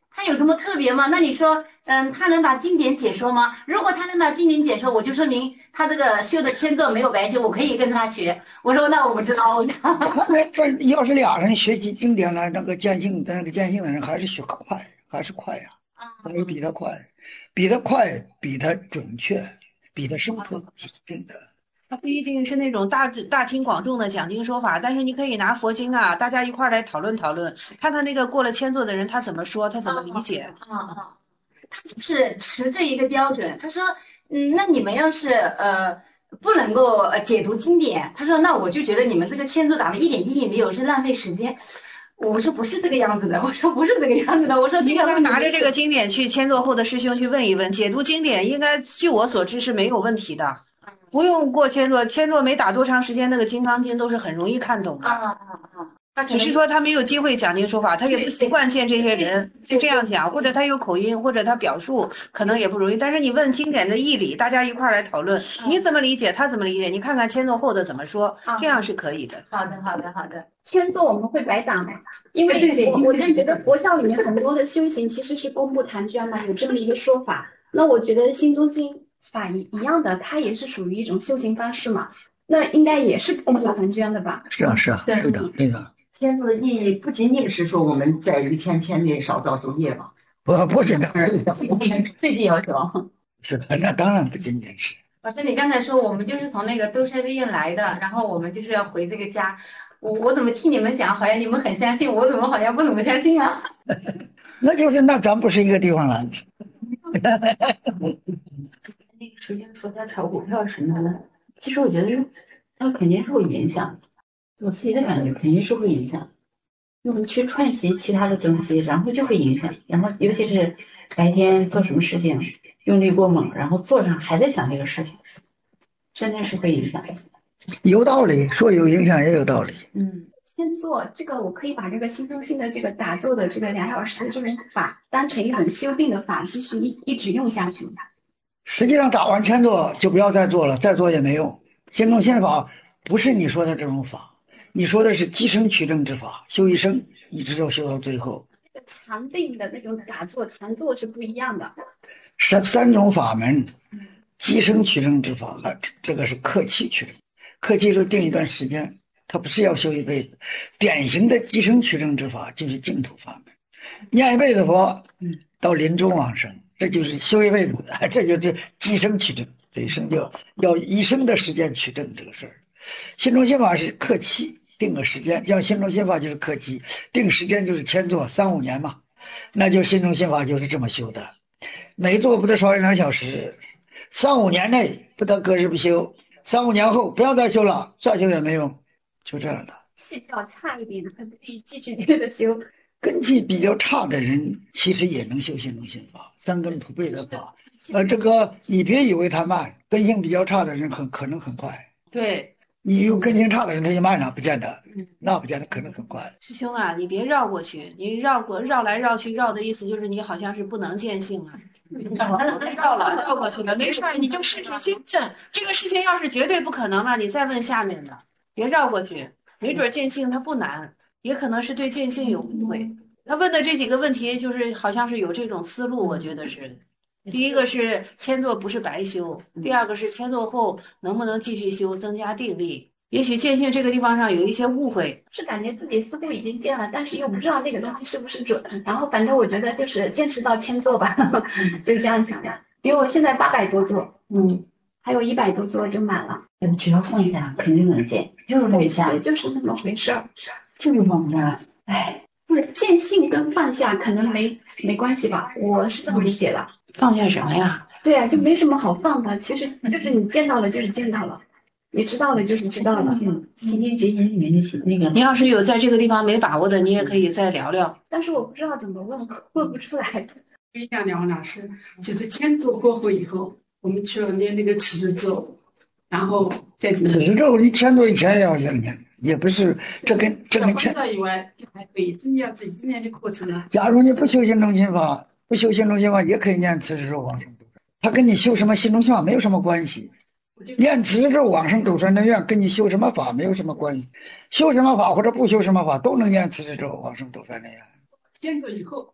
他有什么特别吗？那你说，他能把经典解说吗？如果他能把经典解说，我就说明他这个修的千座没有白修，我可以跟他学。我说那我不知道。 这要是俩人学习经典了，那个见性的人还是学快，还是快呀，还是比他快，比他准确，比他深刻是真的。 它不一定是那种大庭广众的讲经说法，但是你可以拿佛经啊，大家一块儿来讨论讨论，看看那个过了千座的人他怎么说，他怎么理解。 他就是持这一个标准。他说，那你们要是不能够解读经典，他说那我就觉得你们这个千座打的一点意义没有，是浪费时间。我说不是这个样子的，我说不是这个样子的，我说你应该拿着这个经典去千座后的师兄去问一问，解读经典应该据我所知是没有问题的。不用过千座没打多长时间，那个《金刚经》都是很容易看懂的。只是说他没有机会讲经说法，他也不习惯见这些人就这样讲，或者他有口音，或者他表述可能也不容易。但是你问经典的义理，大家一块儿来讨论，你怎么理解，他怎么理解，你看看千座后的怎么说，这样是可以的。 好的。 千座我们会白讲的，因为我真觉得佛教里面很多的修行其实是公布谈捐嘛，有这么一个说法。那我觉得心中心法一样的，它也是属于一种修行方式嘛，那应该也是公布谈捐的吧？ 是啊，对的。 千座的意义不仅仅是说我在这个千里少造作业嘛， 不仅仅最低要求。 是的，那当然不仅仅是。 老师，你刚才说我们就是从那个兜山医院来的，然后我们就是要回这个家，我怎么听你们讲，好像你们很相信，我怎么好像不怎么相信啊？ 那咱不是一个地方来的。 那个首先说他炒股票什么的，其实我觉得他肯定是会影响，我自己的感觉肯定是会影响，用去串习其他的东西，然后就会影响，然后尤其是白天做什么事情用力过猛，然后坐上还在想这个事情，真的是会影响。 有道理，说有影响也有道理。 先做这个，我可以把这个心中心的这个打坐的这个2小时的这种法当成一种修定的法，继续一直用下去。 实际上打完千座就不要再做了，再做也没用。心中心法不是你说的这种法，你说的是即生取证之法，修一生一直要修到最后。 禅定的那种打坐禅坐是不一样的。 三种法门，即生取证之法，这个是客气取证，客气就定一段时间。他不是要修一辈子，典型的即生取证之法就是净土法门，念一辈子佛到临终往生，这就是修一辈子，这就是即生取证，这一生就要一生的时间取证这个事儿。心中心法是客气定个时间，像心中心法就是客气定时间，就是千座3-5年嘛，那就心中心法就是这么修的，每座不得少于2小时，3-5年内不得隔日不修，3-5年后不要再修了，再修也没用。就这样的， 气较差一点的，可以继续接着修。 根气比较差的人，其实也能修心中心法，三根普被的法。这个你别以为他慢，根性比较差的人可能很快。 对， 你有根性差的人，他就慢了，不见得，那不见得，可能很快。 师兄啊，你别绕过去，你绕来绕去，绕的意思就是你好像是不能见性啊。绕过去了，没事儿，你就试试心证。这个事情要是绝对不可能了，你再问下面的。别绕过去，没准见性它不难，也可能是对见性有误会。他问的这几个问题，就是好像是有这种思路，我觉得是。第一个是千座不是白修，第二个是千座后能不能继续修，增加定力。也许见性这个地方上有一些误会， 是感觉自己似乎已经见了，但是又不知道那个东西是不是准。然后反正我觉得就是坚持到千座吧，就是这样想的。因为我现在800多座，还有100多座就满了。 只要放下，肯定能见，就是放下， 就是那么回事儿， 就是放下。 不是见性跟放下可能没关系吧？我是这么理解的。 放下什么呀？ 对啊，就没什么好放的，其实就是你见到了就是见到了，你知道了就是知道了。 心经觉醒里面那个， 你要是有在这个地方没把握的，你也可以再聊聊。 但是我不知道怎么问不出来。 不一样，两位老师，就是千座过后以后，我们去了念那个持之咒，然后再持之咒，你千座以前也要念，也不是这跟千座以外就还可以，真的要自己念的过程啊。 假如你不修心中心法，也可以念持之咒往生。它跟你修什么心中心法没有什么关系，念持之咒往生斗转的愿跟你修什么法没有什么关系，修什么法或者不修什么法都能念持之咒往生斗转的愿。 千座以后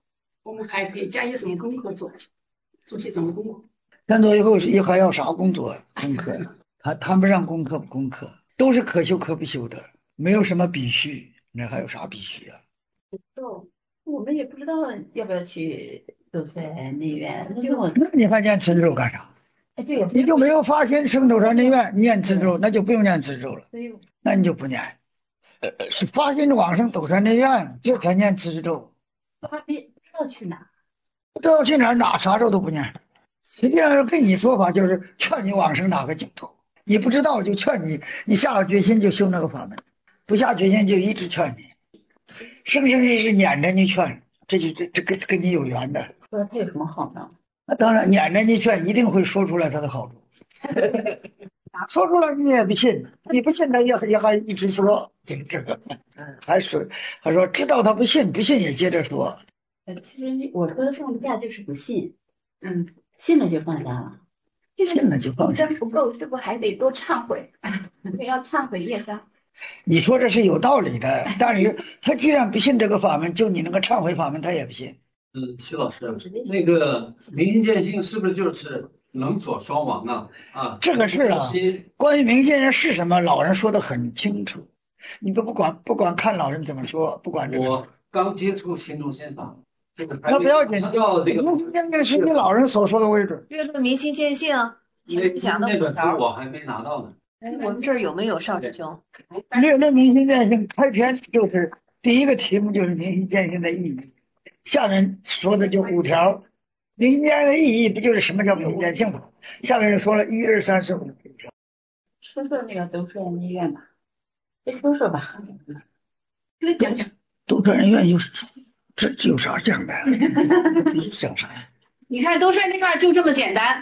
我们还可以加些什么功课做些什么功课？ 看到以后还要啥工作功课呀？谈不上功课不功课，都是可修可不修的，没有什么必须，那还有啥必须啊？ 我们也不知道要不要去斗帅内院， 那你还念慈咒干啥？ 哎，对， 你就没有发心升斗帅内院念慈咒，那就不用念慈咒了，那你就不念。是发心往生斗帅内院，这才念慈咒。 他不知道去哪， 不知道去哪啥咒都不念。实际上跟你说法就是劝你往生哪个净土，你不知道就劝你，你下了决心就修那个法门，不下决心就一直劝你，生生世世撵着你劝，这跟你有缘的。 不知道他有什么好呢？ 那当然撵着你劝，一定会说出来他的好处。说出来你也不信，你不信他也还一直说这个，还说知道他不信也接着说。 其实我说的放假就是不信，信了就放假了， 信了就放假。 真不够，是不是还得多忏悔？要忏悔业障。 你说这是有道理的，但是他既然不信这个法门，就你那个忏悔法门他也不信。 齐老师，那个明心见性是不是就是能左双亡啊？啊， 这个是啊，关于明心人是什么，老人说的很清楚。你不管看老人怎么说，不管这个。 我刚接触心中心法，这个那不要紧，明心见性是你老人所说的为准。 阅读明心见性，讲的那本书我还没拿到呢。 我们这儿有没有邵师兄？ 略略明心见性开篇就是第一个题目，就是明心见性的意义。下面说的就5条，明心见性的意义不就是什么叫明心见性吗？下面就说了1、2、3、4、5条。 说说那个斗帅内院吧，说说吧， 给他讲讲。 斗帅内院这有啥讲的？讲啥呀？ 你看斗帅内院就这么简单，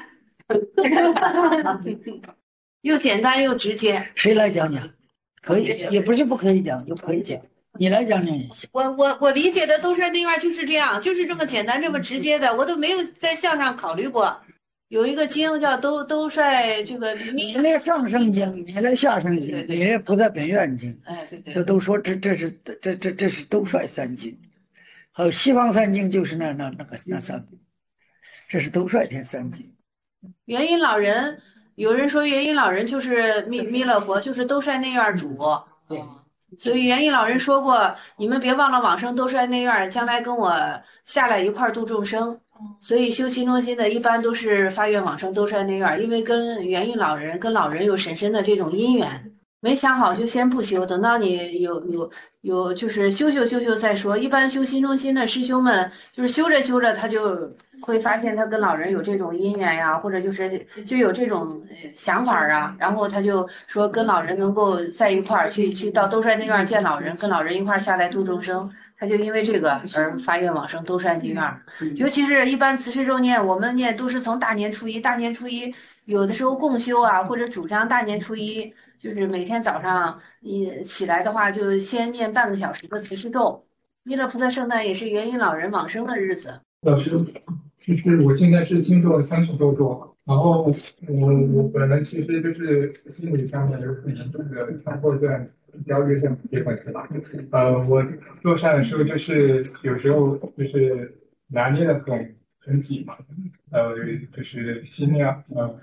又简单又直接。 谁来讲讲？可以，也不是不可以讲，就可以讲。你来讲讲也行。 我理解的斗帅内院就是这样，就是这么简单这么直接的，我都没有在相上考虑过。有一个经叫斗帅这个， 你那上圣经，你那下圣经，你那不在本愿经，这都说这是斗帅3经，还有西方3经就是那3经，这是斗帅篇3经。 元音老人，有人说元音老人就是弥勒佛，就是斗帅内院主。 对。 所以元音老人说过，你们别忘了往生斗帅内院，将来跟我下来一块度众生。所以修心中心的一般都是发愿往生斗帅内院，因为跟元音老人跟老人有深深的这种因缘。没想好就先不修，等到你有就是修再说。一般修心中心的师兄们，就是修着他就会发现他跟老人有这种因缘呀，或者就有这种想法啊，然后他就说跟老人能够在一块儿去到斗帅内院见老人，跟老人一块儿下来度众生。他就因为这个而发愿往生斗帅内院。尤其是一般慈氏咒念，我们念都是从大年初一有的时候共修啊，或者主张大年初一，就是每天早上你起来的话，就先念半个小时的慈氏咒。弥勒菩萨圣诞也是元音老人往生的日子。 老师，就是我现在是经过30多周，然后我本人其实就是心理上面有很严重的强迫症、焦虑症这些问题吧。我做善的时候就是有时候就是拿捏的很紧嘛，就是心尿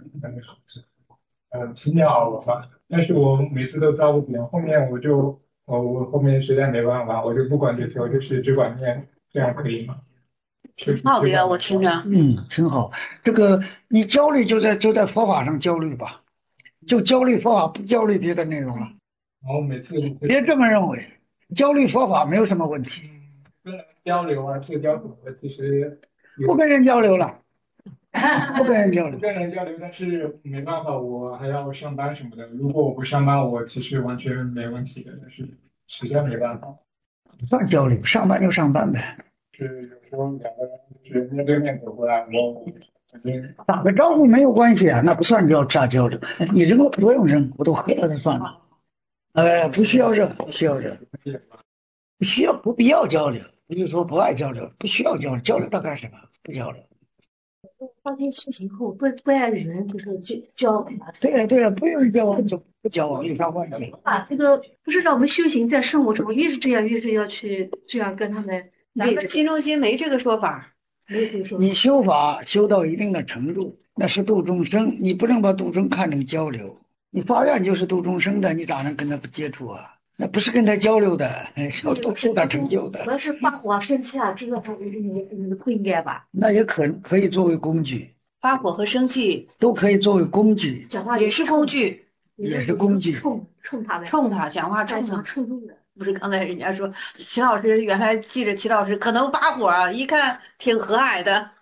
熬了吧，但是我每次都照顾不了，后面我后面实在没办法，我就不管这些，我就是只管念，这样可以吗？ 好的呀，我听着。 挺好。这个你焦虑就在佛法上焦虑吧，就焦虑佛法，不焦虑别的内容了。 然后每次别这么认为，焦虑佛法没有什么问题。 跟人交流啊，社交什么的，其实不跟人交流了。不跟人交流， 但是没办法，我还要上班什么的。如果我不上班，我其实完全没问题的，但是实在没办法。 不算交流，上班就上班呗。 是有时候2个人就是面对面走过来，我打个招呼没有关系啊，那不算啥交流。你扔了不用扔，我都喝了就算了。不需要扔，不需要不必要交流，不是说不爱交流，不需要交流，交流它干什么？不交流。 发现修行后不爱人，就是交往。 对呀，不用交往就不交往，有啥关系？ 这个不是让我们修行在生活中越是这样，越是要去这样跟他们咱们新中心没这个说法，没这个说法。 你修法修到一定的程度，那是度众生，你不能把度众看成交流。你发愿就是度众生的，你咋能跟他不接触啊？那不是跟他交流的，要受他成就的。 主要是发火生气啊，这个还不应该吧？ 那也可以作为工具， 发火和生气都可以作为工具， 讲话也是工具， 也是工具。 冲他们， 冲他讲话冲他， 冲动的。 不是刚才人家说齐老师原来记着齐老师可能发火啊，一看挺和蔼的。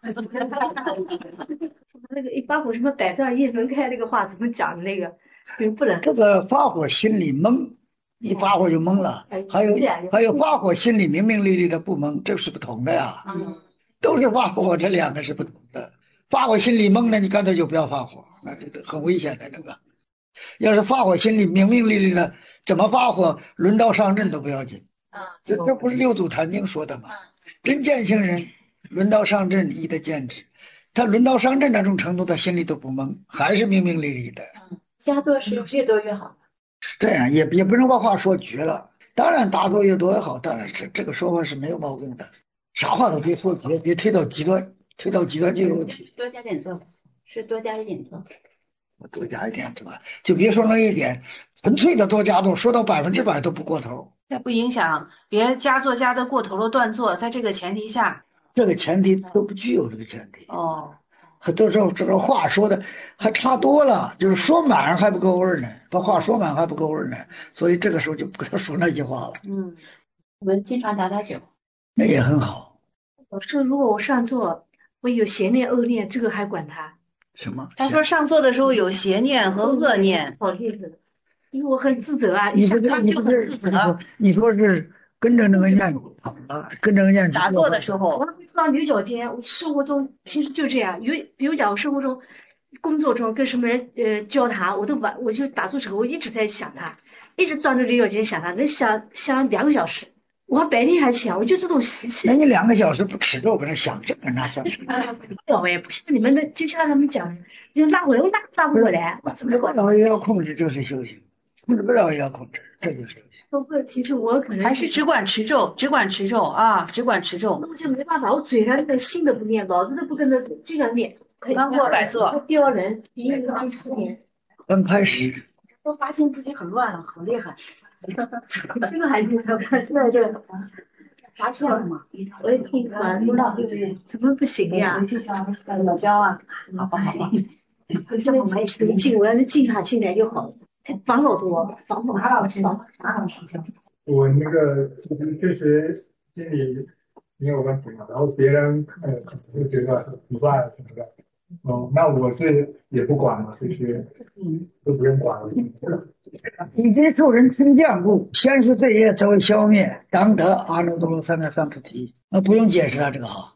那个一发火什么百段一分开那个话怎么讲的那个？不能这个发火心里懵，一发火就懵了。还有发火心里明明丽丽的不懵，这是不同的呀。都是发火，这两个是不同的。发火心里懵了，你干脆就不要发火，那这个很危险的这个。要是发火心里明明丽丽的，怎么发火轮到上阵都不要紧。这不是六祖坛经说的吗？真见性人轮到上阵亦得见之，他轮到上阵那种程度，他心里都不懵，还是明明丽丽的。 加多使用越多越好。 是这样，也不能把话说绝了。当然大多越多越好，当然这个说法是没有毛病的。啥话都别说绝，别推到极端，推到极端就有问题。 多加点做，是多加一点做。 我多加一点是吧？就别说那一点，纯粹的多加多，说到100%都不过头。 这不影响，别加做加的过头了断做，在这个前提下， 这个前提都不具有这个前提。很多时候这个话说的还差多了，就是说满还不够味儿呢，把话说满还不够味儿呢，所以这个时候就不跟他说那些话了。 我们经常打酒， 那也很好。 老师，如果我上座，我有邪念恶念，这个还管他？ 什么？ 他说上座的时候有邪念和恶念， 好厉害，因为我很自责啊， 你说是跟着那个念好了，跟着那个念打坐的时候， 我会到牛角尖。我生活中其实就这样，比如讲我生活中、工作中跟什么人交谈，我就打坐时候我一直在想他，一直钻着牛角尖想他，能想2个小时。我白天还想，我就这种习气。 那你2个小时不吃肉，搁那想这个那想什么？ 我也不像你们的，就像他们讲的，就拉不回来。 拉不了也要控制，就是修行；控制不了也要控制，这就是修行。 包括其实我可能还是只管持咒啊，只管持咒。 那我就没办法，我嘴上那个心都不念，脑子都不跟着走，就想念。 刚过百座， 刁人，比那个24年。 刚开始。 都发现自己很乱了，很厉害。这个还是现在这个发现了嘛？我也听完了，怎么不行呀？老焦啊，好不好？现在静，我要是静下心来就好了。烦恼多，烦恼。 我那个其实确实心里也有问题嘛，然后别人可能就觉得很乱什么的。那我是也不管了，就是都不用管了。 以及受人称降故，先是罪业则为消灭，当得阿耨多罗三藐三菩提。那不用解释啊，这个好。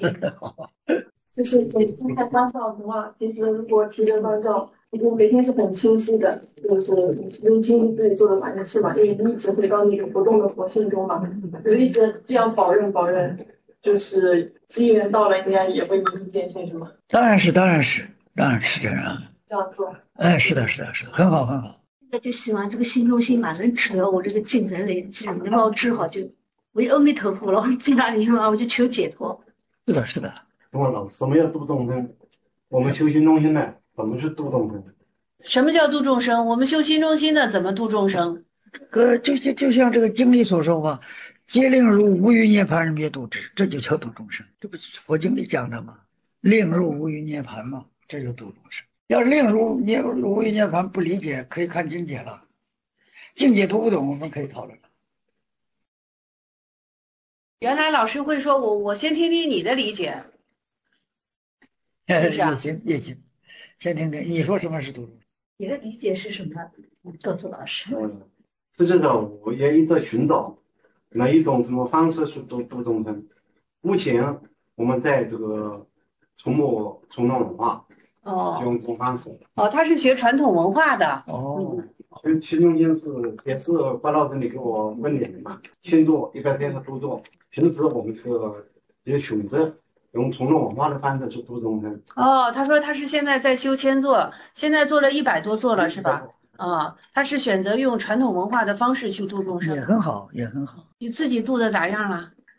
就是每天看关照的话，其实如果持着关照，我每天是很清晰的，就是认清自己做的哪件事嘛，因为你一直回到那个不动的佛性中嘛，就一直这样保任，就是机缘到了，应该也会明见性是吗？ 当然是这样。 这样做。 是的，很好。 现在就希望这个心中心嘛，能治疗我这个精神累积，能把我治好就，我就阿弥陀佛了，去哪里嘛，我就求解脱。 是的。 问老师，什么叫度众生？我们修心中心的怎么去度众生？ 什么叫度众生？我们修心中心的怎么度众生？ 就像这个经里所说嘛，皆令入无余涅槃，灭度之，这就叫度众生。这不是佛经里讲的吗？令入无余涅槃嘛，这就度众生。要是令入无余涅槃不理解，可以看经解了。经解读不懂，我们可以讨论了。 原来老师会说我先听听你的理解。 也行，先听听你说什么是度众生。 你的理解是什么？告诉老师。 实际上我也一直寻找哪一种什么方式去度众生。目前我们在这个从弄文化用这种方式。 他是学传统文化的。 其中也是关老师你给我问点的嘛，先做130度做。平时我们也选择用从弄文化的方式去度众生。 他说他是现在在修千座，现在做了100多座了是吧？他是选择用传统文化的方式去度众生。 也很好。 你自己度的咋样了？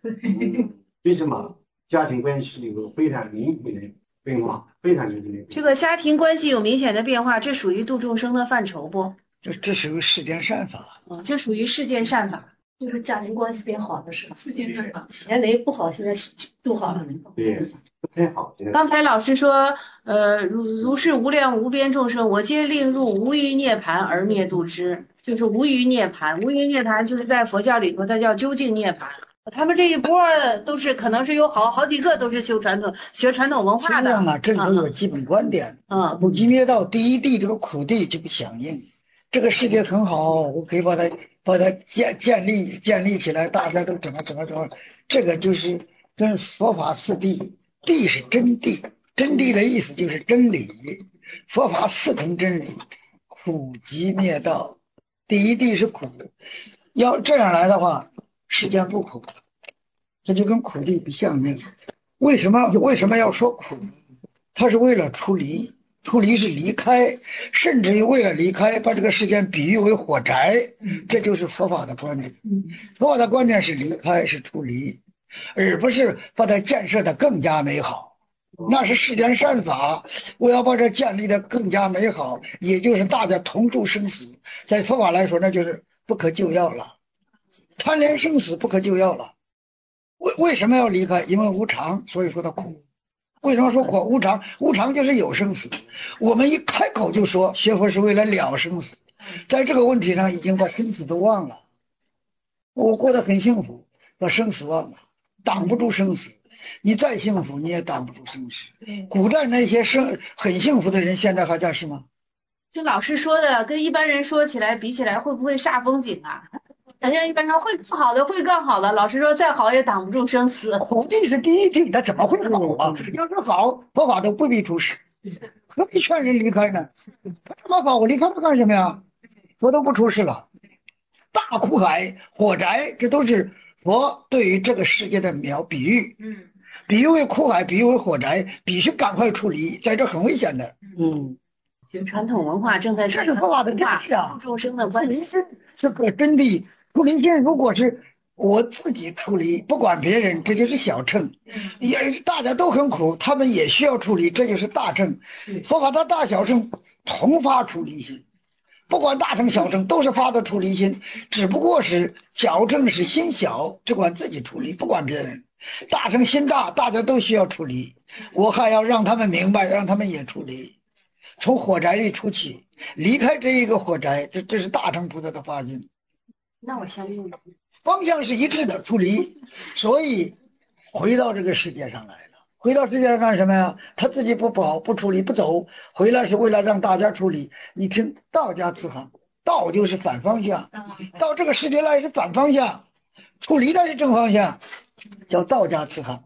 为什么家庭关系有非常明显的变化，非常明显的变化。 这个家庭关系有明显的变化，这属于度众生的范畴不？ 这属于世间善法。 这属于世间善法。 就是家庭关系变好的时候，世间善法。前雷不好，现在度好了。 对，不太好。 刚才老师说，如是无量无边众生，我皆令入无余涅盘而灭度之，就是无余涅盘。无余涅盘就是在佛教里头，它叫究竟涅盘。他们这一波都是可能是有好几个都是学传统文化的。 这样啊，这里头有基本观点。苦集灭道第一地这个苦地就不响应。这个世界很好，我可以把它建立起来，大家都怎么，这个就是跟佛法四谛，谛是真谛，真谛的意思就是真理，佛法四同真理，苦集灭道，第一谛是苦，要这样来的话，世间不苦，这就跟苦地不相应。为什么要说苦？它是为了出离。出离是离开，甚至于为了离开，把这个世间比喻为火宅，这就是佛法的观点。佛法的观点是离开，是出离，而不是把它建设的更加美好。那是世间善法，我要把这建立的更加美好，也就是大家同住生死。在佛法来说，那就是不可救药了，贪恋生死不可救药了。为什么要离开？因为无常，所以说它苦。为什么说苦？无常，无常就是有生死。我们一开口就说学佛是为了了生死，在这个问题上已经把生死都忘了。我过得很幸福，把生死忘了，挡不住生死。你再幸福，你也挡不住生死。古代那些很幸福的人，现在还在是吗？ 这老师说的跟一般人说起来比起来，会不会煞风景啊？人家一般说会更好的，会更好的。老师说再好也挡不住生死。 苦地是第一地，他怎么会好啊？要是好，佛法都不必出世，何必劝人离开呢？他这么好，我离开他干什么呀？佛都不出世了。大苦海、火宅，这都是佛对于这个世界的比喻。比喻为苦海，比喻为火宅，必须赶快处理，在这很危险的。 传统文化正在这是佛法的真谛啊， 众生的关系是个真谛。出离心如果是我自己处理，不管别人，这就是小乘。也大家都很苦，他们也需要处理，这就是大乘。佛法的大小乘同发出离心，不管大乘小乘都是发的出离心，只不过是小乘是心小，只管自己处理，不管别人。大乘心大，大家都需要处理，我还要让他们明白，让他们也处理。从火宅里出去，离开这一个火宅，这是大乘菩萨的发心。 那我相信方向是一致的，处理，所以回到这个世界上来了。回到世界上干什么呀？他自己不跑不处理不走，回来是为了让大家处理。你听道家慈航，道就是反方向，到这个世界来是反方向，处理的是正方向，叫道家慈航。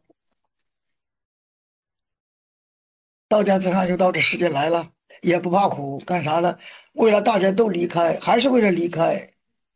道家慈航就到这世界来了，也不怕苦，干啥了？为了大家都离开，还是为了离开。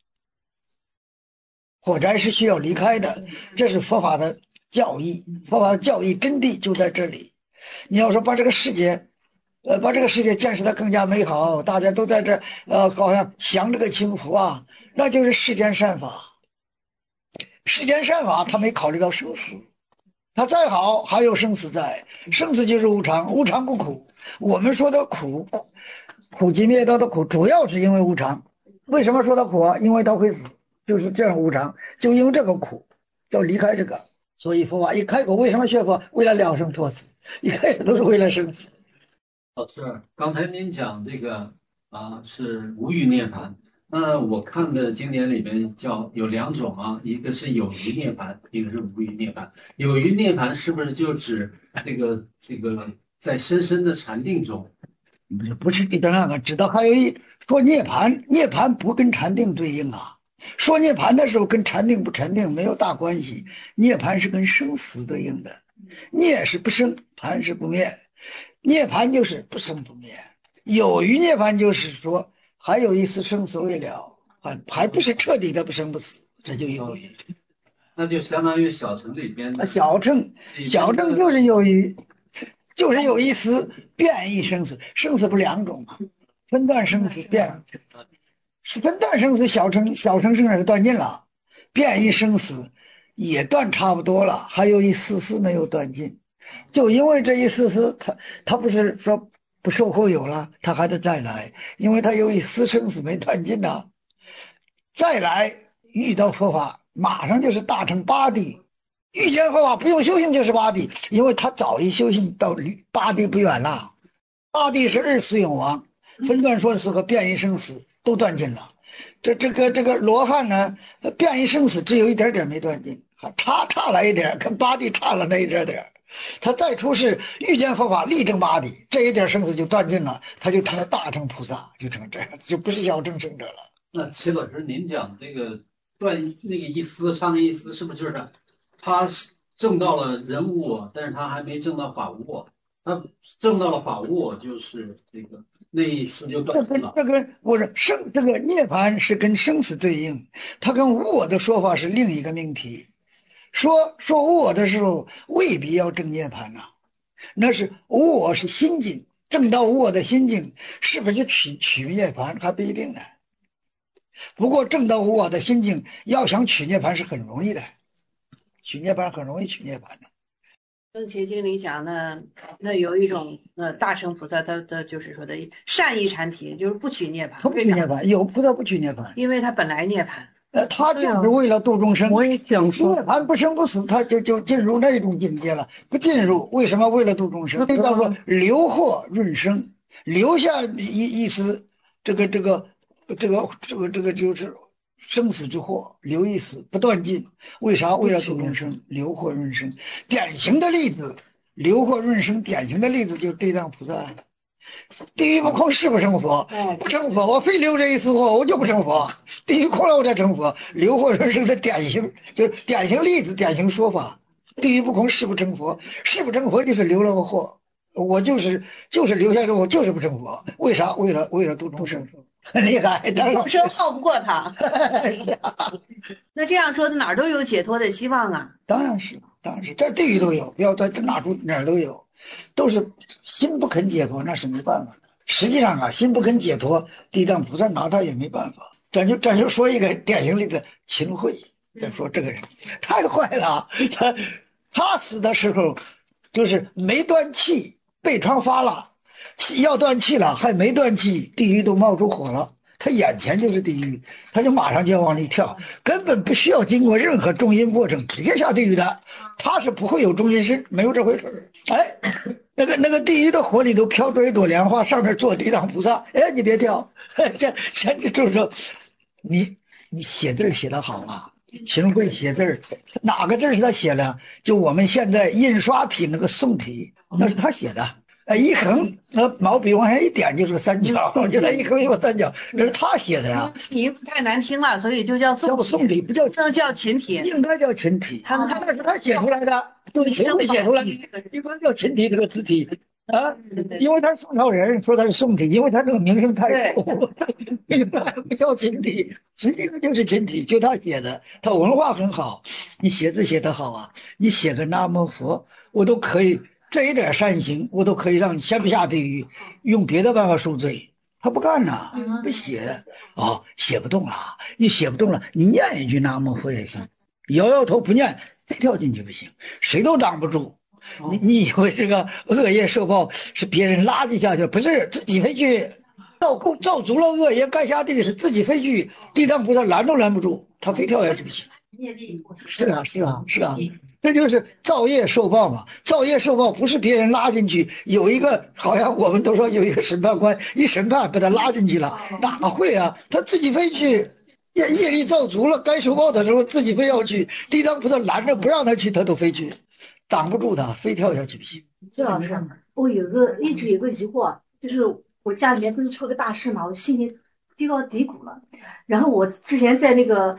火宅是需要离开的，这是佛法的教义，佛法的教义真谛就在这里。你要说把这个世界建设的更加美好，大家都在这好像享这个清福啊，那就是世间善法。世间善法他没考虑到生死，他再好还有生死在，生死就是无常，无常不苦。我们说的苦集灭道的苦，主要是因为无常。为什么说它苦啊？因为它会死。就是这样无常，就因为这个苦要离开这个，所以佛法一开口，为什么学佛？为了了生脱死，一开始都是为了生死。 老师，刚才您讲这个是无余涅槃，那我看的经典里面有两种啊，一个是有余涅槃，一个是无余涅槃。有余涅槃是不是就指这个在深深的禅定中？ 不是你等等，知道还有说涅槃不跟禅定对应啊。说涅槃的时候跟禅定不禅定没有大关系，涅槃是跟生死对应的，涅是不生，槃是不灭，涅槃就是不生不灭。有余涅槃就是说还有一丝生死未了，还不是彻底的不生不死，这就有余。 那就相当于小乘里边的小乘就是有余，就是有一丝变异生死，生死不两种嘛，分段生死变是分段生死，小乘生是断尽了，变异生死也断差不多了，还有一丝丝没有断尽。就因为这一丝丝，他不是说不受后有了，他还得再来，因为他有一丝生死没断尽呐。再来遇到佛法，马上就是大乘八地。遇见佛法不用修行就是八地，因为他早一修行到八地不远了。八地是二死永亡，分段说死和变异生死都断尽了。这个罗汉呢，变异生死只有一点点没断尽，还差了一点，跟八地差了那一点点。他再出世遇见佛法，力证八地，这一点生死就断尽了，他就成了大乘菩萨，就成这样，就不是小乘圣者了。 那齐老师，您讲这个断那个一丝差那一丝，是不是就是他证到了人无我，但是他还没证到法无我？他证到了法无我，就是这个那一丝就断尽了。 这个不是这个涅槃是跟生死对应，他跟无我的说法是另一个命题。说无我的时候，未必要证涅槃呐，那是无我是心境，证到无我的心境，是不是取涅槃还不一定呢。不过证到无我的心境，要想取涅槃是很容易的，取涅槃很容易取涅槃的。 跟《经》里讲呢，那有一种大乘菩萨，他就是说的善意禅体，就是不取涅槃。 他不取涅槃，有菩萨不取涅槃， 因为他本来涅槃。 他就是为了度众生。 我也想说， 涅槃不生不死，他就进入那种境界了。不进入，为什么？为了度众生，这叫做留祸润生，留下一丝这个就是生死之祸，留一丝不断尽。为啥？为了度众生，留祸润生。典型的例子，留祸润生，典型的例子就是地藏菩萨。地狱不空誓不成佛，不成佛，我非留这一丝祸，我就不成佛。地狱空了我才成佛，留祸润生的典型，就是典型例子，典型说法。地狱不空誓不成佛，誓不成佛就是留了个祸，我就是留下这我就是不成佛。为啥？为了度众生，很厉害。 众生耗不过他。那这样说哪儿都有解脱的希望啊？ 当然是，在地狱都有，不要在哪儿都有。都是心不肯解脱，那是没办法的。实际上啊，心不肯解脱，地藏菩萨拿他也没办法。咱就说一个典型例子，秦桧。再说这个人太坏了，他死的时候就是没断气，背疮发了，要断气了，还没断气，地狱都冒出火了。他眼前就是地狱，他就马上就要往里跳，根本不需要经过任何中阴过程，直接下地狱的。他是不会有中阴身，没有这回事。哎，那个地狱的火里头飘着一朵莲花，上面坐地藏菩萨。哎，你别跳，就是说，你写字写得好啊。秦桧写字哪个字是他写的？就我们现在印刷体那个宋体，那是他写的。一横，毛笔往下一点就是个三角，就那一横有个三角，那是他写的呀。 名字太难听了，所以就叫宋体，不叫秦体， 应该叫秦体。那是他写出来的，对，秦桧写出来的，一般叫秦体这个字体啊，因为他是宋朝人，说他是宋体，因为他这个名声太臭，一般不叫秦体，实际上就是秦体，就他写的，他文化很好，你写字写得好啊，你写个南无佛，我都可以。这一点善行，我都可以让你先不下地狱，用别的办法赎罪。他不干呐，不写，写不动了，你写不动了，你念一句南无佛也行，摇头不念，非跳进去不行，谁都挡不住。你以为这个恶业受报是别人拉进下去，不是自己非去造足了恶业，该下地狱是自己非去，地藏菩萨拦都拦不住，他非跳下去不行。是啊。这就是造业受报嘛，造业受报不是别人拉进去，有一个好像我们都说有一个审判官一审判把他拉进去了，哪会啊？他自己非去，业力造足了，该受报的时候自己非要去，地藏菩萨拦着不让他去，他都非去，挡不住他，非跳下去不行。 谢老师，我一直有个疑惑，就是我家里面不是出了个大事嘛，我心里跌到低谷了。然后我之前在那个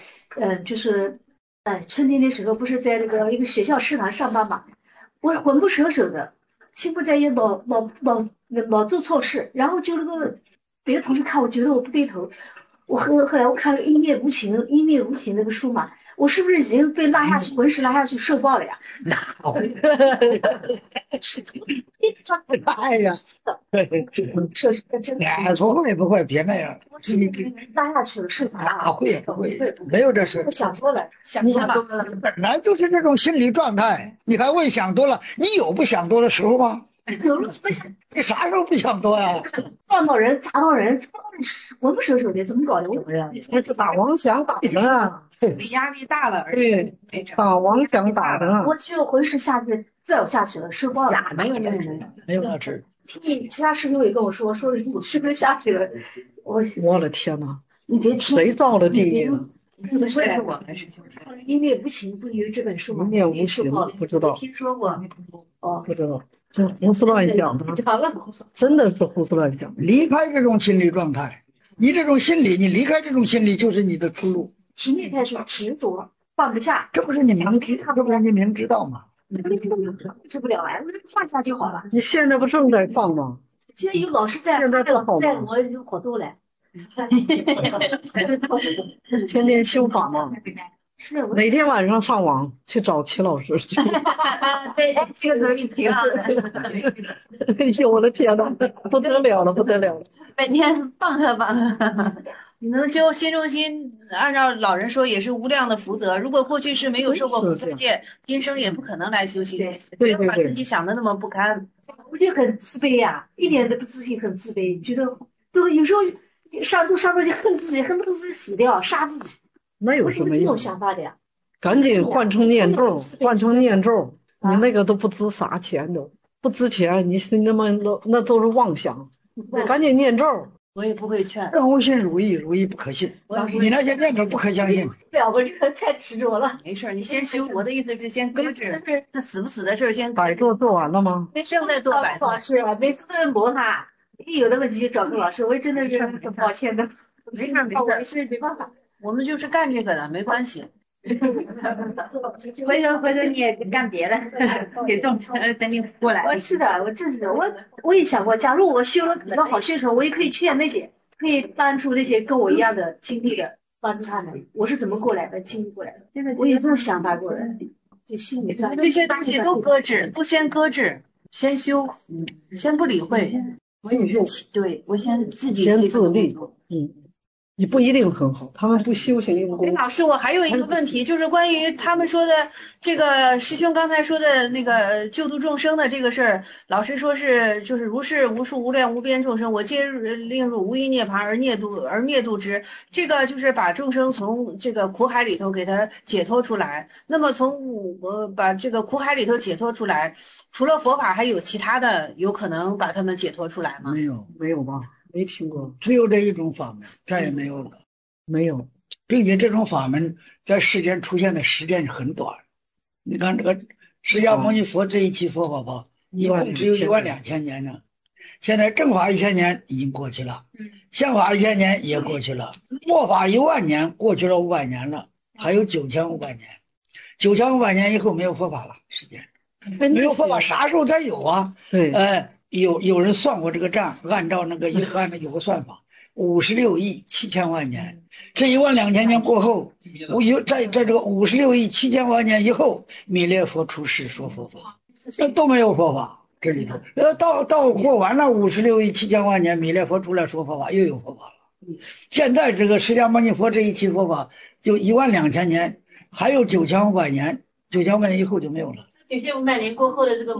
春天的时候不是在那个一个学校食堂上班嘛，我魂不守舍的，心不在焉，老做错事，然后就那个别的同事看我觉得我不对头，后来我看《湮灭无情》那个书嘛，我是不是已经被拉下去，魂石拉下去受报了呀？ 哪会？哎呀， 设施真的哎，不会，别那样。 拉下去了，是哪会不会，没有这事。 想多了， 你想多了，本来就是这种心理状态，你还会想多了？你有不想多的时候吗？ 有了不想， 你啥时候不想多呀？ 撞到人，砸到人，魂不守手的，怎么搞的？ 那是打王想打的， 你压力大了， 对，打王想打的。 我就浑身下去，再我下去了，睡光了。 没有那事。 听其他师兄也跟我说你是不是下去了？ 我的天哪！ 你别听， 谁造的地狱了？ 不是我们师兄，音乐无情不有这本书吗？ 音乐无情不知道， 听说过哦， 不知道。这胡思乱想的，真的是胡思乱想。 离开这种心理状态，你这种心理，你离开这种心理就是你的出路。 心理太是执着，放不下， 这不是你明知道吗？ 治不了啊，放下就好了。 你现在不正在放吗？ 现在有老师在，我有好多了。 天天修法嘛。 是每天晚上上网去找齐老师去。 对，这个可以挺好的。 哎呦，我的天呐，不得了了。 每天放克。你能修心中心，按照老人说也是无量的福德。如果过去是没有受过菩萨戒，今生也不可能来修行。不要把自己想的那么不堪。 我就很自卑呀，一点都不自信，很自卑，觉得都有时候上头就恨自己，恨不得自己死掉，杀自己。 那有什么这种想法的呀？ 赶紧换成念咒，你那个都不值啥钱都不值钱，你那都是妄想，赶紧念咒。 我也不会劝。 任无信如意不可信。你那些念头不可相信。 我这个太执着了。 没事，你先修。我的意思是先搁置，那死不死的事先。 摆做完了吗？ 正在做摆做。 是啊，每次都磨他，一有的问题就找个老师，我真的是很抱歉的。 没事，没办法。我们就是干这个的，没关系。 回头你也干别的，给众等你过来。 是的，我也想过，假如我修了比较好修成，我也可以劝那些可以帮助那些跟我一样的经历的，帮助他们。我是怎么过来的，经历过来的，我有这种想法过来，就心理上这些东西都搁置，不先搁置，先修，先不理会。对，我先自己先自立，你不一定很好，他们不修行用功。 老师，我还有一个问题，就是关于他们说的这个师兄刚才说的那个救度众生的这个事儿，老师说是就是如是无数无量无边众生，我皆令入无一涅槃而灭度之，这个就是把众生从这个苦海里头给他解脱出来。那么把这个苦海里头解脱出来，除了佛法还有其他的有可能把他们解脱出来吗？ 没有吧？没听过，只有这一种法门，再也没有了。 没有， 并且这种法门在世间出现的时间很短。你看这个释迦牟尼佛这一期佛法吧，一共只有12000年呢。现在正法1000年已经过去了，宪法1000年也过去了，末法10000年过去了500年了，还有9500年。9500年以后没有佛法了，时间没有佛法，啥时候才有啊？ 对， 有人算过这个账，按照有个算法，56亿7千万年，这12000年过后，在这个56亿7千万年以后，弥勒佛出世说佛法，那都没有佛法，这里头到过完了56亿7千万年，弥勒佛出来说佛法，又有佛法了。现在这个释迦牟尼佛这一期佛法就12000年，还有9500年，9500年以后就没有了。 9500年过后的这个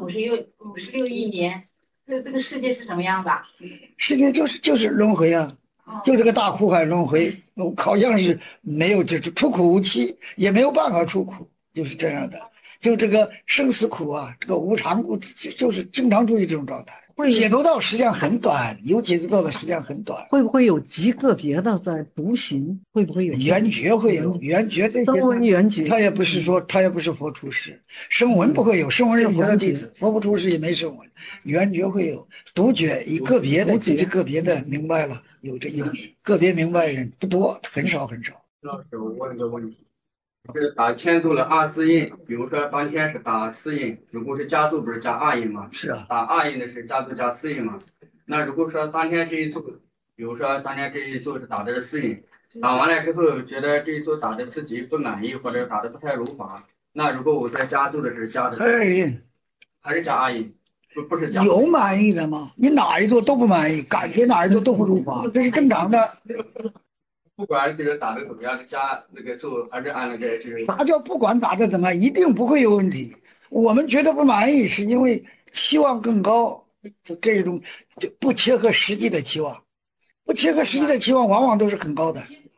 56亿年。这个世界是什么样的？ 世界就是轮回啊，就这个大苦海轮回，好像是没有就是出苦无期，也没有办法出苦，就是这样的。就这个生死苦啊，这个无常苦，就是经常处于这种状态。解脱道时间很短，有解脱道的时间很短。 会不会有极个别的在独行？会不会有缘觉？会有缘觉这些。 声闻缘觉， 他也不是佛出世，声闻不会有，声闻是佛的弟子，佛不出世也没声闻。缘觉会有，独觉以个别的自己个别的明白了，有个别明白人不多，很少。 老师，我问个问题。是打签注了2字印，比如说当天是打4印，如果是加注不是加2印吗？ 是啊， 打2印的是加注加4印嘛。那如果说当天这一注，比如说当天这一注是打的是4印，打完了之后觉得这一注打的自己不满意或者打的不太如法，那如果我再加注的是加的2印，还是加2印？ 不是假。 有满意的吗？你哪一座都不满意，感觉哪一座都不如法，这是正常的。 不管这个打的怎么样，加那个做还是按那个就是。 啥叫不管打的怎么样，一定不会有问题。我们觉得不满意，是因为期望更高，这种就不切合实际的期望，不切合实际的期望往往都是很高的。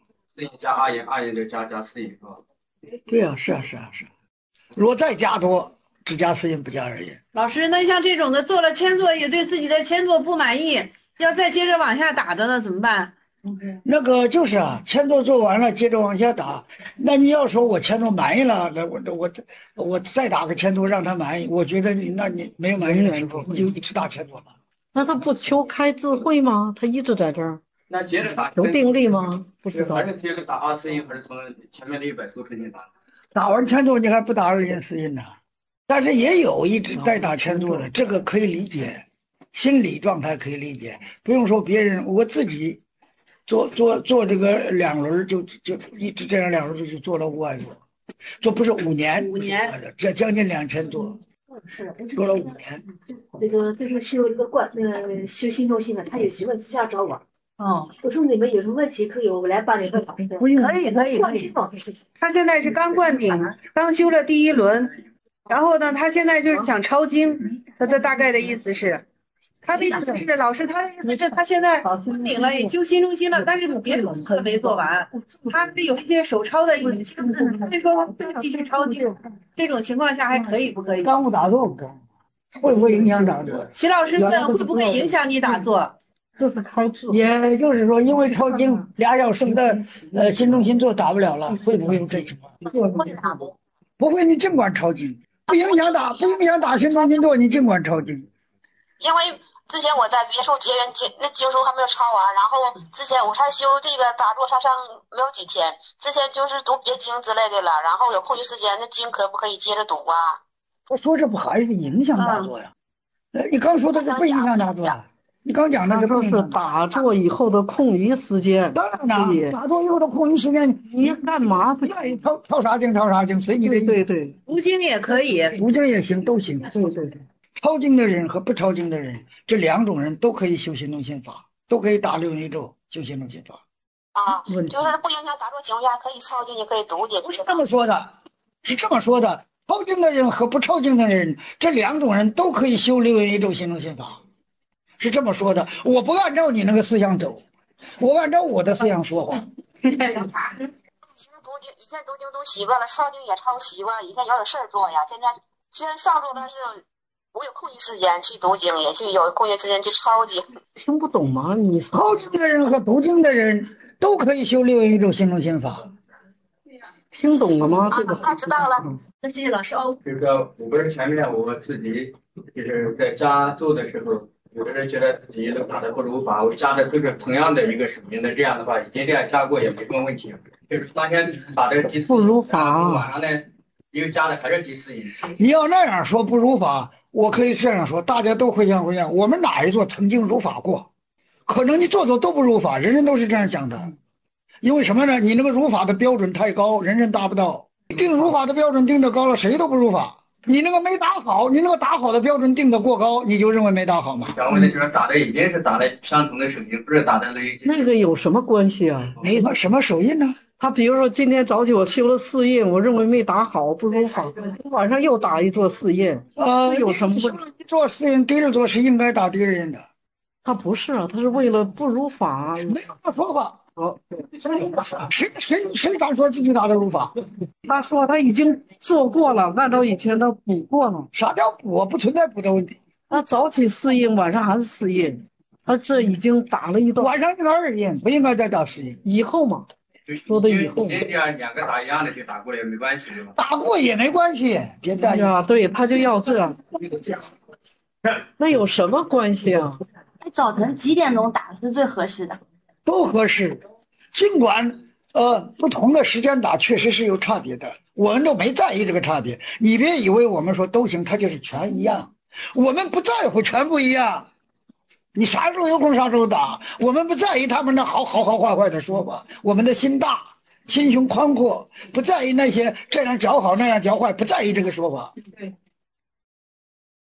4加2言，2言就加4言是吧？ 对啊，是啊。如果再加多，只加4言不加2言。 老师，那像这种的做了签作也对自己的签作不满意，要再接着往下打的呢怎么办？ 那个就是啊，签作做完了，接着往下打。那你要说我签作满意了，那我再打个签作让他满意，我觉得你没有满意的时候，你就一直打签作了。 那他不求开智慧吗？他一直在这儿。 那接着打有定力吗？不知道。 还是接着打2、4音，还是从前面的100多重新打？ 打完签作你还不打2音4音呢？但是也有一直在打签作的，这个可以理解，心理状态可以理解，不用说别人，我自己。做这个2轮就一直这样2轮就做了5万多，做不是5年，将近2000多， 是做了5年。 这个就是修一个修新中心的，他有询问私下找我。 哦， 我说你们有什么问题可以我来帮你问老师。 可以。他现在是刚灌顶，刚修了第1轮，然后呢，他现在就是想抄经，他的大概的意思是。他的意思是，老师，他的意思是，他现在封顶了，也修新中心了，但是别的功课没做完，他是有一些手抄的已经，所以说会继续抄经。这种情况下还可以不可以？ 耽误打坐，会不会影响打坐？ 齐老师问会不会影响你打坐？ 这是开智。 也就是说，因为抄经2小时的新中心做打不了了，会不会有这情况？不会，你尽管抄经，不影响打新中心做，你尽管抄经。 因为之前我在别处结缘那经书还没有抄完，然后之前我才修这个打坐沙上没有几天，之前就是读别经之类的了，然后有空余时间那经可不可以接着读啊？ 我说这不还是影响打坐呀？你刚说的是不影响打坐呀？你刚讲的是打坐以后的空余时间。 当然了，打坐以后的空余时间你干嘛不愿意抄啥经随你的意。 对， 读经也可以， 读经也行，都行。对。抄经的人和不抄经的人，这2种人都可以修新中心法，都可以打6音咒修新中心法。 啊，就是不影响打坐情况下可以抄经也可以读经。 不是这么说的，是这么说的，抄经的人和不抄经的人，这2种人都可以修6音咒新中心法，是这么说的。我不按照你那个思想走，我按照我的思想说话。 以前读经都习惯了，抄经也抄习惯，以前有点事儿做呀，现在虽然上周但是我有空余时间去读经，也去有空余时间去抄经。 听不懂吗？你抄经的人和读经的人都可以修6音咒新中心法， 听懂了吗？这个知道了。 那谢谢老师哦。 这个我不是前面我自己就是在家做的时候，有的人觉得自己都打的不如法，我加的都是同样的一个水平的，这样的话已经这样加过也没什么问题。就是当天打的第4 不如法， 晚上呢又加的还是第4音。 你要那样说不如法，我可以这样说，大家都会想，我们哪一座曾经如法过？可能你做都不如法，人人都是这样想的。因为什么呢？你那个如法的标准太高，人人达不到。定如法的标准定得高了，谁都不如法。你那个没打好，你那个打好的标准定得过高，你就认为没打好吗？ 想问的就是打的已经是打的相同的手印，不是打的那个有什么关系啊？ 没什么手印呢？ 他比如说今天早起我修了4印，我认为没打好，不如法，晚上又打一座4印，这有什么问题？ 做4印，第2座是应该打第2印的。 他不是啊，他是为了不如法， 没有这说法。 好， 谁敢说自己打的如法？ 他说他已经做过了，按照以前的补过了。 啥叫补？不存在补的问题。 他早起4印，晚上还是4印，他这已经打了一段。 晚上应该2印，不应该再打4印。 以后嘛，说的以后。 这样2个打一样的就打过了也没关系，对吧？ 打过也没关系，别担心。 对，他就要这样。那有什么关系啊？ 早晨几点钟打是最合适的？ 都合适，尽管不同的时间打确实是有差别的，我们都没在意这个差别。你别以为我们说都行，它就是全一样，我们不在乎全不一样。你啥时候有空啥时候打，我们不在意他们的好坏的说法，我们的心大，心胸宽阔，不在意那些这样较好那样较坏，不在意这个说法。 对。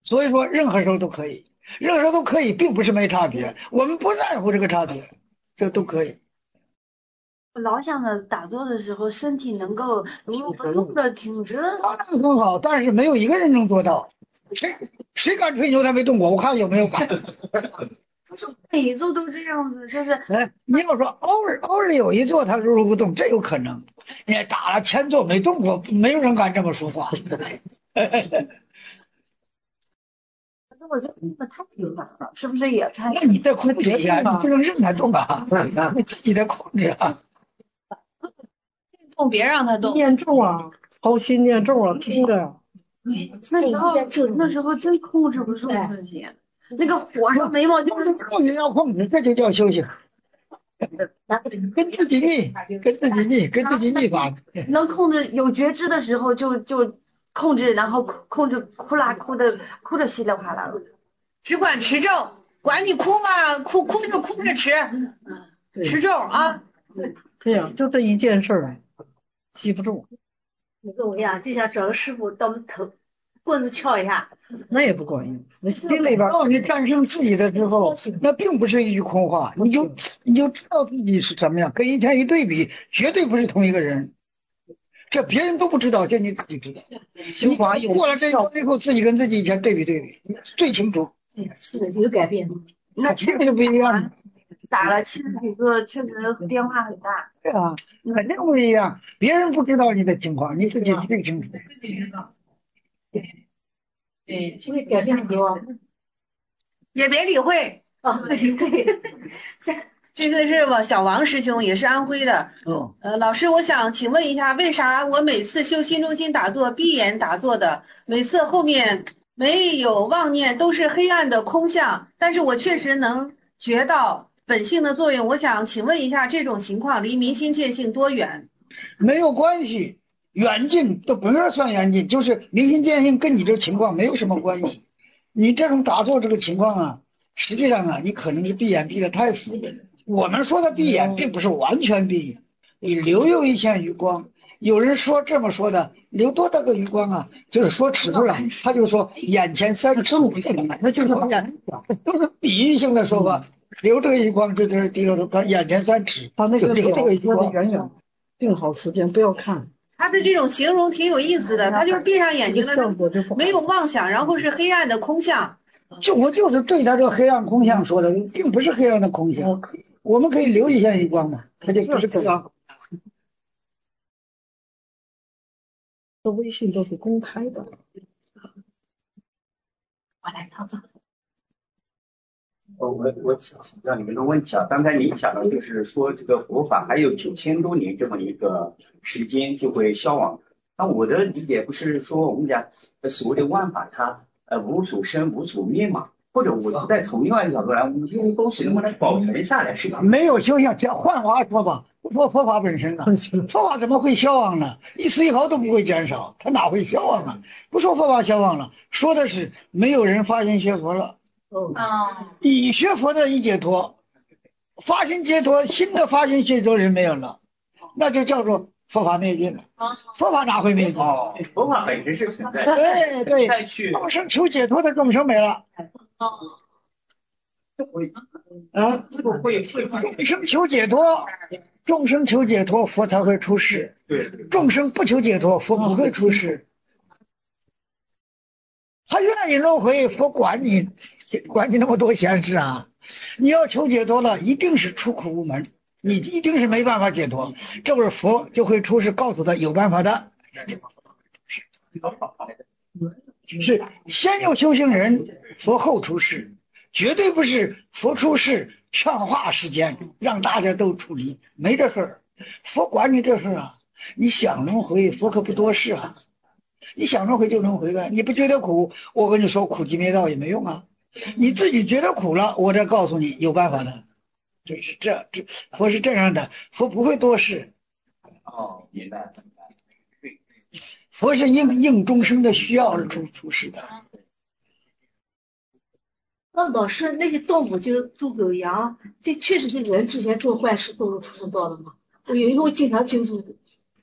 所以说任何时候都可以，任何时候都可以，并不是没差别，我们不在乎这个差别，这都可以。 我老想着打坐的时候身体能够如如不动的挺直， 当然很好，但是没有一个人能做到。谁敢吹牛他没动过？我看有没有敢。 每一座都这样子，就是哎，你要说偶尔有一座他如如不动，这有可能。你打了1000座没动过，没有人敢这么说话。 我觉得那太频繁了，是不是也太？ 那你在控制一下，你不能任他动啊，你自己得控制啊。 动别让他动。 念咒啊，操心念咒啊，听着呀。 那时候真控制不住自己，那个火烧眉毛就是控制要控制，这就叫修行。跟自己逆法。 能控制有觉知的时候就控制，然后控制哭着稀里哗啦的。 只管持咒，管你哭吧，哭就哭着持，持咒啊。 对呀，就这一件事儿，记不住。 你跟我一样，就想找个师傅到我们头棍子敲一下， 那也不管用。你心里边， 当你战胜自己的之后，那并不是一句空话，你就知道自己是什么样，跟以前一对比，绝对不是同一个人。这别人都不知道，就你自己知道。 心华有过了这一关之后，自己跟自己以前对比，最清楚。 是的，有改变。 那这个就不一样。 打了70几个，确实变化很大。 对啊，肯定不一样。别人不知道你的情况，你自己最清楚。 自己知道。对，会改变很多。 也别理会。 对。 这个是小王师兄，也是安徽的。老师，我想请问一下，为啥我每次修心中心打坐闭眼打坐的，每次后面没有妄念，都是黑暗的空相，但是我确实能觉到本性的作用。我想请问一下，这种情况离明心见性多远？ 没有关系，远近都不能算远近，就是明心见性跟你这情况没有什么关系。你这种打坐这个情况啊，实际上啊，你可能是闭眼闭得太死了。我们说的闭眼并不是完全闭眼，你留有一线余光。有人说这么说的，留多大个余光啊？就是说尺度了，他就说眼前3尺，那就是都是比喻性的说法。留这个余光就是低头看眼前3尺， 他那个留这个余光远远，定好时间不要看。 他的这种形容挺有意思的，他就是闭上眼睛了，没有妄想，然后是黑暗的空相。 我就是对他这个黑暗空相说的，并不是黑暗的空相。我们可以留一线余光嘛，它就不是黑暗。 这微信都是公开的。 我来操作。 我请教你们的问题啊，刚才你讲的就是说这个佛法还有9000多年这么一个时间就会消亡。那我的理解不是说我们讲所谓的万法它无所生无所灭嘛？或者我再从另外一个角度来，我们这些东西能不能保存下来，是吧？ 没有修行，换话说吧，不说佛法本身了，佛法怎么会消亡呢？一丝一毫都不会减少，它哪会消亡啊？不说佛法消亡了，说的是没有人发心学佛了。已学佛的一解脱，发心解脱，新的发心解脱人没有了，那就叫做佛法灭尽了。佛法哪会灭尽？ 佛法本身是存在的。对，众生求解脱的众生没了。众生求解脱，众生求解脱，佛才会出世。 对， 众生不求解脱，佛不会出世。他愿意轮回，佛管你那么多闲事啊！你要求解脱了，一定是出苦无门，你一定是没办法解脱。这会儿佛就会出世，告诉他有办法的。是先有修行人，佛后出世，绝对不是佛出世劝化世间，让大家都出离，没这事儿。佛管你这事啊！你想轮回，佛可不多事啊！你想轮回就轮回呗，你不觉得苦，我跟你说苦集灭道也没用啊。你自己觉得苦了，我再告诉你有办法的。就是这佛是这样的，佛不会多事。 明白。 佛是应众生的需要而出世的。 那老师，那些动物就是猪狗羊，这确实是人之前做坏事动物出生到的吗？我有时候经常接触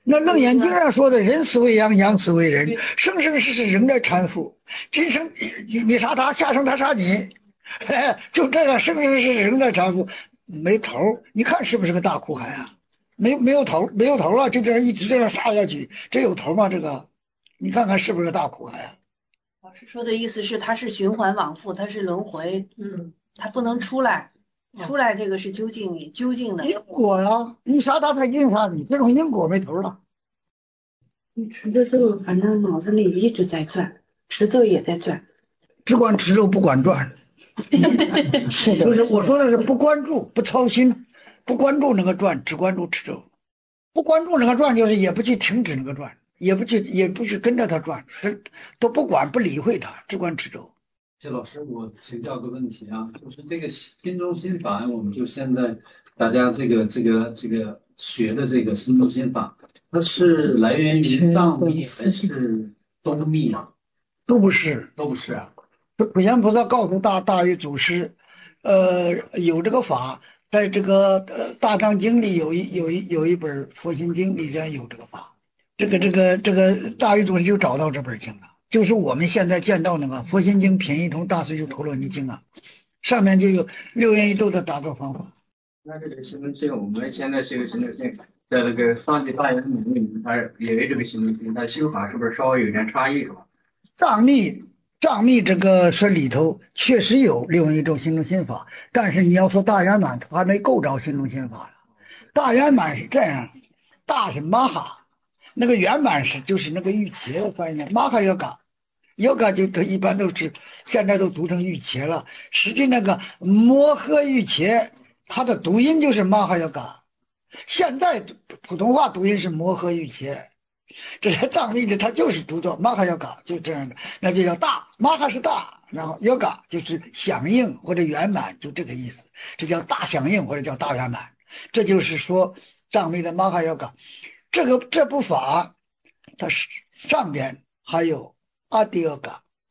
那楞严经上说的人死为阳，阳死为人，生生世世仍在搀扶。今生你杀他，下生他杀你，就这样生生世世仍在搀扶，没头。你看是不是个大苦海啊？没有头了，就这样一直这样杀下去，这有头吗？这个你看看是不是个大苦海啊？ 老师说的意思是它是循环往复，它是轮回，它不能出来。出来这个是究竟的因果了，你杀他，他一定杀你，这种因果没头了。 你吃的时候，反正脑子里一直在转，吃咒也在转， 只管吃肉不管转。是的，就是我说的是不关注、不操心、不关注那个转，只关注吃咒。不关注那个转，就是也不去停止那个转，也不去跟着他转，都不管不理会他，只管吃咒。 谢老师，我请教个问题啊，就是这个心中心法，我们就现在大家这个学的这个心中心法，它是来源于藏密还是东密啊？ 都不是， 都不是啊。 普贤菩萨告诉大禹祖师，有这个法，在这个大藏经里有一本佛心经里边有这个法，这个大禹祖师就找到这本经了。就是我们现在见到那个佛心经品一通大碎就陀罗尼经啊，上面就有六元一咒的打坐方法。 那这个心中心，我们现在这个心中心，在那个上界大圆满里面，它也有这个心中心，它修法是不是稍微有点差异是吧？ 藏密这个说里头确实有六元一咒心中心法，但是你要说大圆满，它还没够着心中心法。大圆满是这样，大是玛哈。那个圆满是就是那个玉茄翻译，玛哈yoga就一般都是现在都读成玉茄了。实际那个摩诃玉茄，它的读音就是玛哈yoga，现在普通话读音是摩诃玉茄，这些藏密的它就是读作玛哈yoga，就这样的，那就叫大。玛哈是大，然后 yoga 就是响应或者圆满，就这个意思，这叫大响应或者叫大圆满。这就是说藏密的玛哈yoga。这部法，它是上边还有阿迪yoga，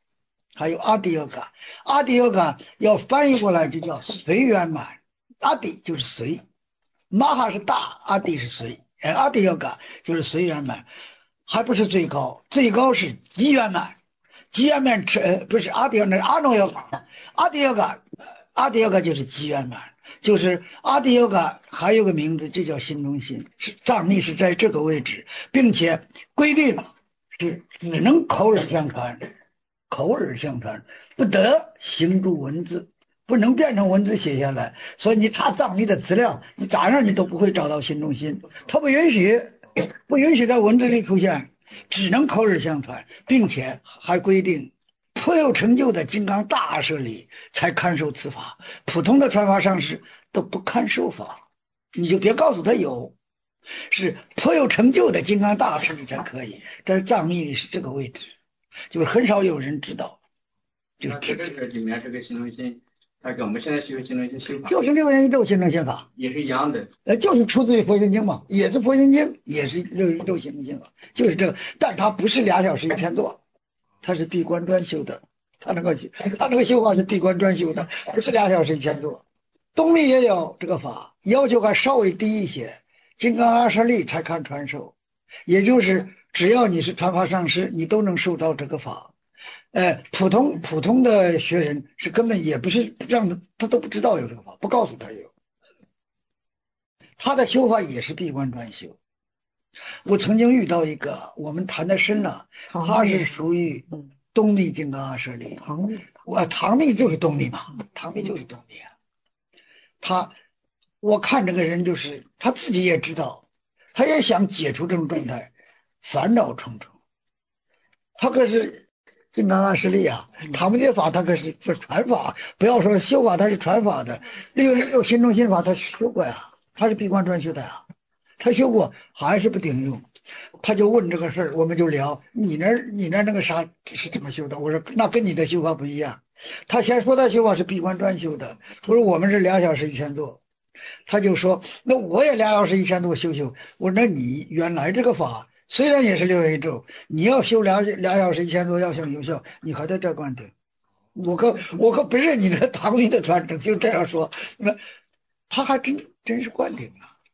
阿迪yoga要翻译过来就叫随圆满，阿迪就是随，玛哈是大，阿迪是随，阿迪yoga就是随圆满，还不是最高，最高是极圆满，极圆满不是阿迪yoga，阿耨yoga，阿迪yoga就是极圆满。就是阿迪yoga还有个名字，就叫心中心，藏密是在这个位置，并且规定是只能口耳相传，不得行住文字，不能变成文字写下来。所以你查藏密的资料，你咋样你都不会找到心中心，它不允许在文字里出现，只能口耳相传，并且还规定颇有成就的金刚大阿舍利才看受此法，普通的传法上师都不看受法，你就别告诉他有，是颇有成就的金刚大阿舍利才可以。但是藏密里是这个位置，就是很少有人知道。 就是这个里面这个心中心，它跟我们现在修心中心修法就是六元一咒心中心法， 也是一样的。 就是出自于佛心经嘛，也是佛心经，也是六元一咒心中心法，就是这个，但它不是2小时一天做。他是闭关专修的，他那个修法是闭关专修的，不是2小时一天做。东密也有这个法，要求还稍微低一些，金刚阿舍利才看传授，也就是只要你是传法上师，你都能受到这个法。普通的学人是根本也不是让他都不知道有这个法，不告诉他有。他的修法也是闭关专修。我曾经遇到一个，我们谈得深了，他是属于东密金刚阿舍利，唐密就是东密嘛，唐密就是东密啊。我看这个人就是他自己也知道，他也想解除这种状态，烦恼重重。他可是金刚阿舍利啊，唐密的法他可是传法，不要说修法，他是传法的。六元一咒心中心法他修过呀，他是闭关专修的呀。他修过还是不顶用，他就问这个事儿，我们就聊你那个啥是怎么修的？我说那跟你的修法不一样。他先说他修法是闭关专修的，我说我们是2小时一天做，他就说那我也2小时一天做修。我说那你原来这个法虽然也是六元一咒，你要修2小时一天做要想有效，你还在这观点。我可不认你的唐密的传承，就这样说。那他还真是灌顶了。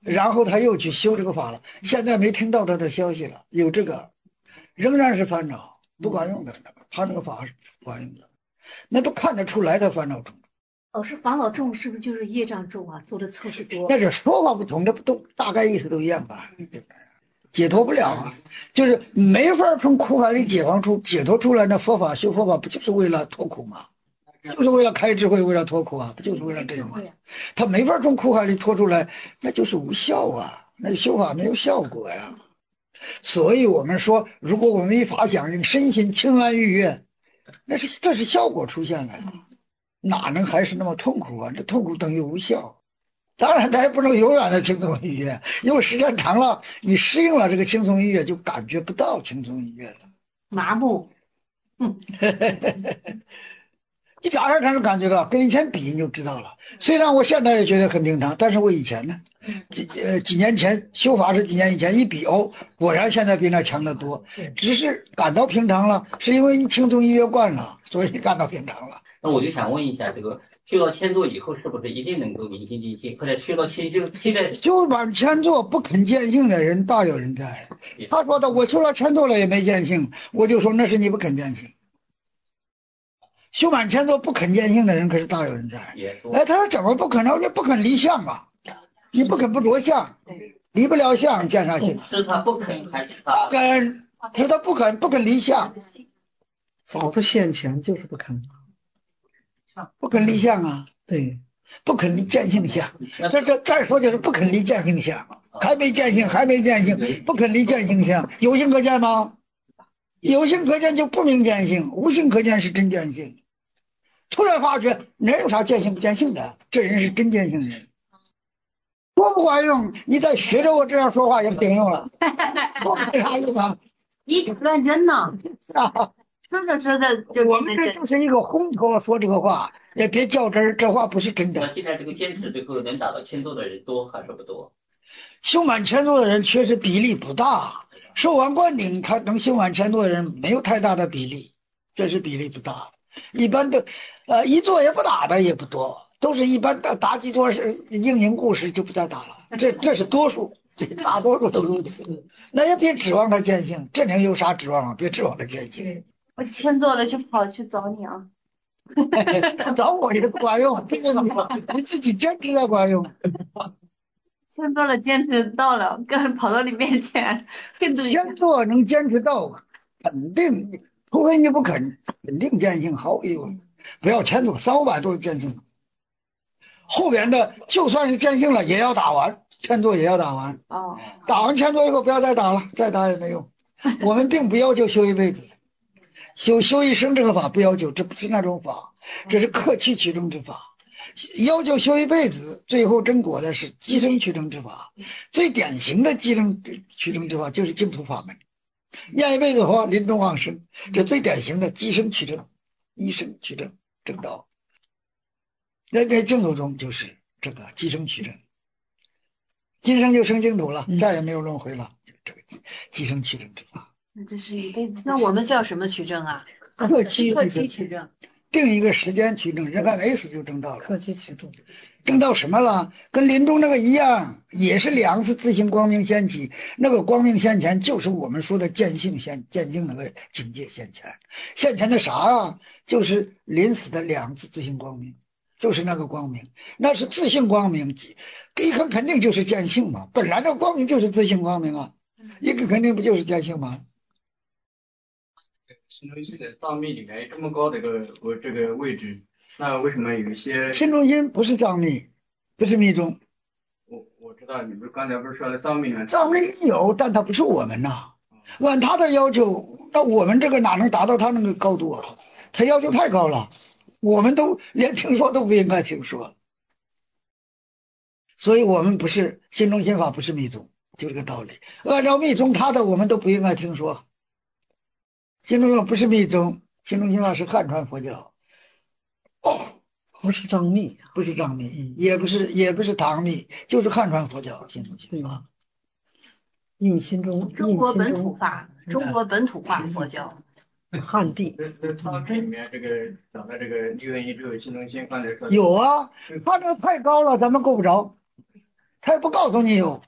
然后他又去修这个法了，现在没听到他的消息了，有这个仍然是烦恼，不管用的，他那个法是不管用的，那都看得出来他烦恼重。 老师，烦恼重是不是就是业障重啊？做的错事多。 那是说法不同，那不都大概意思都一样吧？解脱不了啊，就是没法从苦海里解脱出来。那佛法修佛法不就是为了脱苦吗？就是为了开智慧，为了脱苦啊，不就是为了这个吗？他没法从苦海里脱出来，那就是无效啊，那修法没有效果呀。所以我们说，如果我们依法响应，身心清安愉悦，这是效果出现了呀，哪能还是那么痛苦啊？这痛苦等于无效。当然，它也不能永远的轻松愉悦，因为时间长了，你适应了这个轻松愉悦，就感觉不到轻松愉悦了， 麻木。 你马上才能感觉到，跟以前比你就知道了。虽然我现在也觉得很平常，但是我以前呢，几年前修法是几年以前一比果然现在比那强得多。只是感到平常了，是因为你轻松愉悦惯了，所以感到平常了。 那我就想问一下，这个修到千座以后，是不是一定能够明心见性？或者修到现在修满千座不肯见性的人大有人在。他说的我修了千座了也没见性，我就说那是你不肯见性。修满千座不肯见性的人可是大有人在。哎，他说怎么不可能？你不肯离相啊，你不肯不着相，离不了相，见啥性？ 是他不肯还是他？ 不肯，是他不肯离相。 早的现前就是不肯， 不肯离相啊。 对， 不肯离见性相。这再说就是不肯离见性相，还没见性，不肯离见性相，有性可见吗？有性可见就不明见性，无性可见是真见性。突然发觉哪有啥见性不见性的，这人是真见性人。说不管用，你再学着我这样说话也不顶用了，说没啥用啊。 以假乱真呢？ 是啊， 说的就我们这就是一个烘托说这个话，也别较真儿，这话不是真的。 那现在这个坚持最后能达到千座的人多还是不多？ 修满千座的人确实比例不大，受完灌顶他能修满千座的人没有太大的比例，这是比例不大。一般的一座也不打的也不多，都是一般的打几座是应营故事就不再打了，这是多数，大多数都如此。那也别指望他见性，这能有啥指望啊？别指望他见性。 我千座了就跑去找你啊。 找我也不管用，这个你自己坚持才管用。 千座了坚持到了，个人跑到你面前， 千座能坚持到，肯定，除非你不肯定见性，毫无疑问。不要千座，300-500座见性，后边的就算是见性了也要打完，千座也要打完。 哦， 打完千座以后不要再打了，再打也没用。我们并不要求修一辈子。修一生这个法不要求，这不是那种法，这是克期取证之法。要求修一辈子，最后正果的是即生取证之法。最典型的即生取证之法就是净土法门。念一辈子的话，临终往生，这最典型的即生取证，一生取证正道。那在净土中就是这个即生取证，今生就生净土了，再也没有轮回了，就这个即生取证之法。 那这是一辈子。那我们叫什么取证啊？ 克期取证。 定一个时间取证，人还没死就证到了。 克期取证， 证到什么了？跟临终那个一样，也是2次自性光明现起。那个光明现前，就是我们说的见性那个境界现前。现前的啥啊？就是临死的2次自性光明，就是那个光明，那是自性光明。一个肯定就是见性嘛，本来这光明就是自性光明啊，一个肯定不就是见性吗？ 心中心在藏密里面这么高的这个位置，那为什么有一些心中心不是藏密，不是密宗？ 我知道，你不是刚才不是说了藏密吗？ 藏密有，但它不是我们呐。按他的要求，那我们这个哪能达到他那个高度啊？他要求太高了，我们都连听说都不应该听说。所以我们不是心中心法，不是密宗，就这个道理。按照密宗他的，我们都不应该听说。心中心法不是密宗，心中心法是汉传佛教。 不是藏密， 不是藏密，也不是唐密，就是汉传佛教心中心法。 印心中， 中国本土化佛教。 汉地。 这藏密里面这个讲的这个六元一咒心中心，刚才说有啊，他这个太高了，咱们够不着。 他也不告诉你有。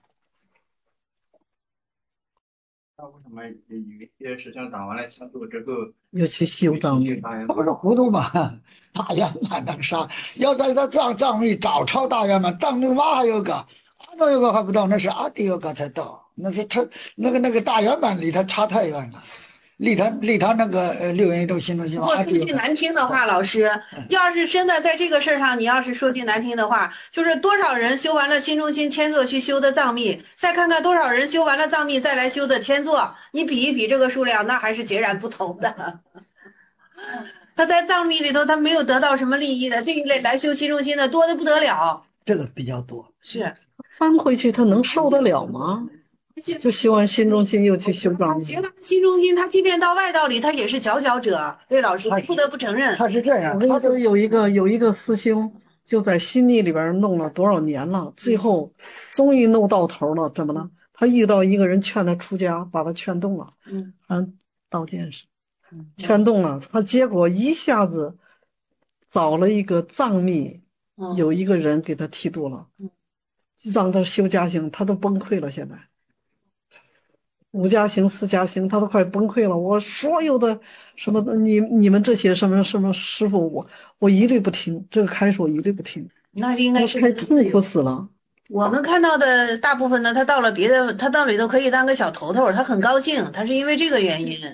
那为什么有一些事情打完了签字之后， 又去修账密？ 他不是糊涂吗？大圆满能杀，要在他账密早抄大圆满，账密嘛还有个，那有个还不到，那是阿第有个才到，那是他那个大圆满离他差太远了。离他那个六元一咒心中心法。 我说句难听的话，老师，要是真的在这个事儿上，你要是说句难听的话，就是多少人修完了心中心签座去修的藏密，再看看多少人修完了藏密再来修的签座，你比一比这个数量，那还是截然不同的。他在藏密里头，他没有得到什么利益的，这一类来修心中心的多得不得了。 这个比较多。 是翻回去他能受得了吗？就修完心中心又去修藏密。 行了，心中心他即便到外道里，他也是佼佼者。魏老师不得不承认， 他是这样。 我跟你说，有一个师兄就在心密里边弄了多少年了，最后终于弄到头了，怎么了？他遇到一个人劝他出家，把他劝动了。道见识，劝动了他，结果一下子找了一个藏密，有一个人给他剃度了，让他修家行，他都崩溃了。现在5加行4加行，他都快崩溃了。我所有的什么你们这些什么师傅，我一律不听，这个开始我一律不听。 那应该是太痛苦死了。 我们看到的大部分呢，他到了别的，他到里头可以当个小头头，他很高兴，他是因为这个原因。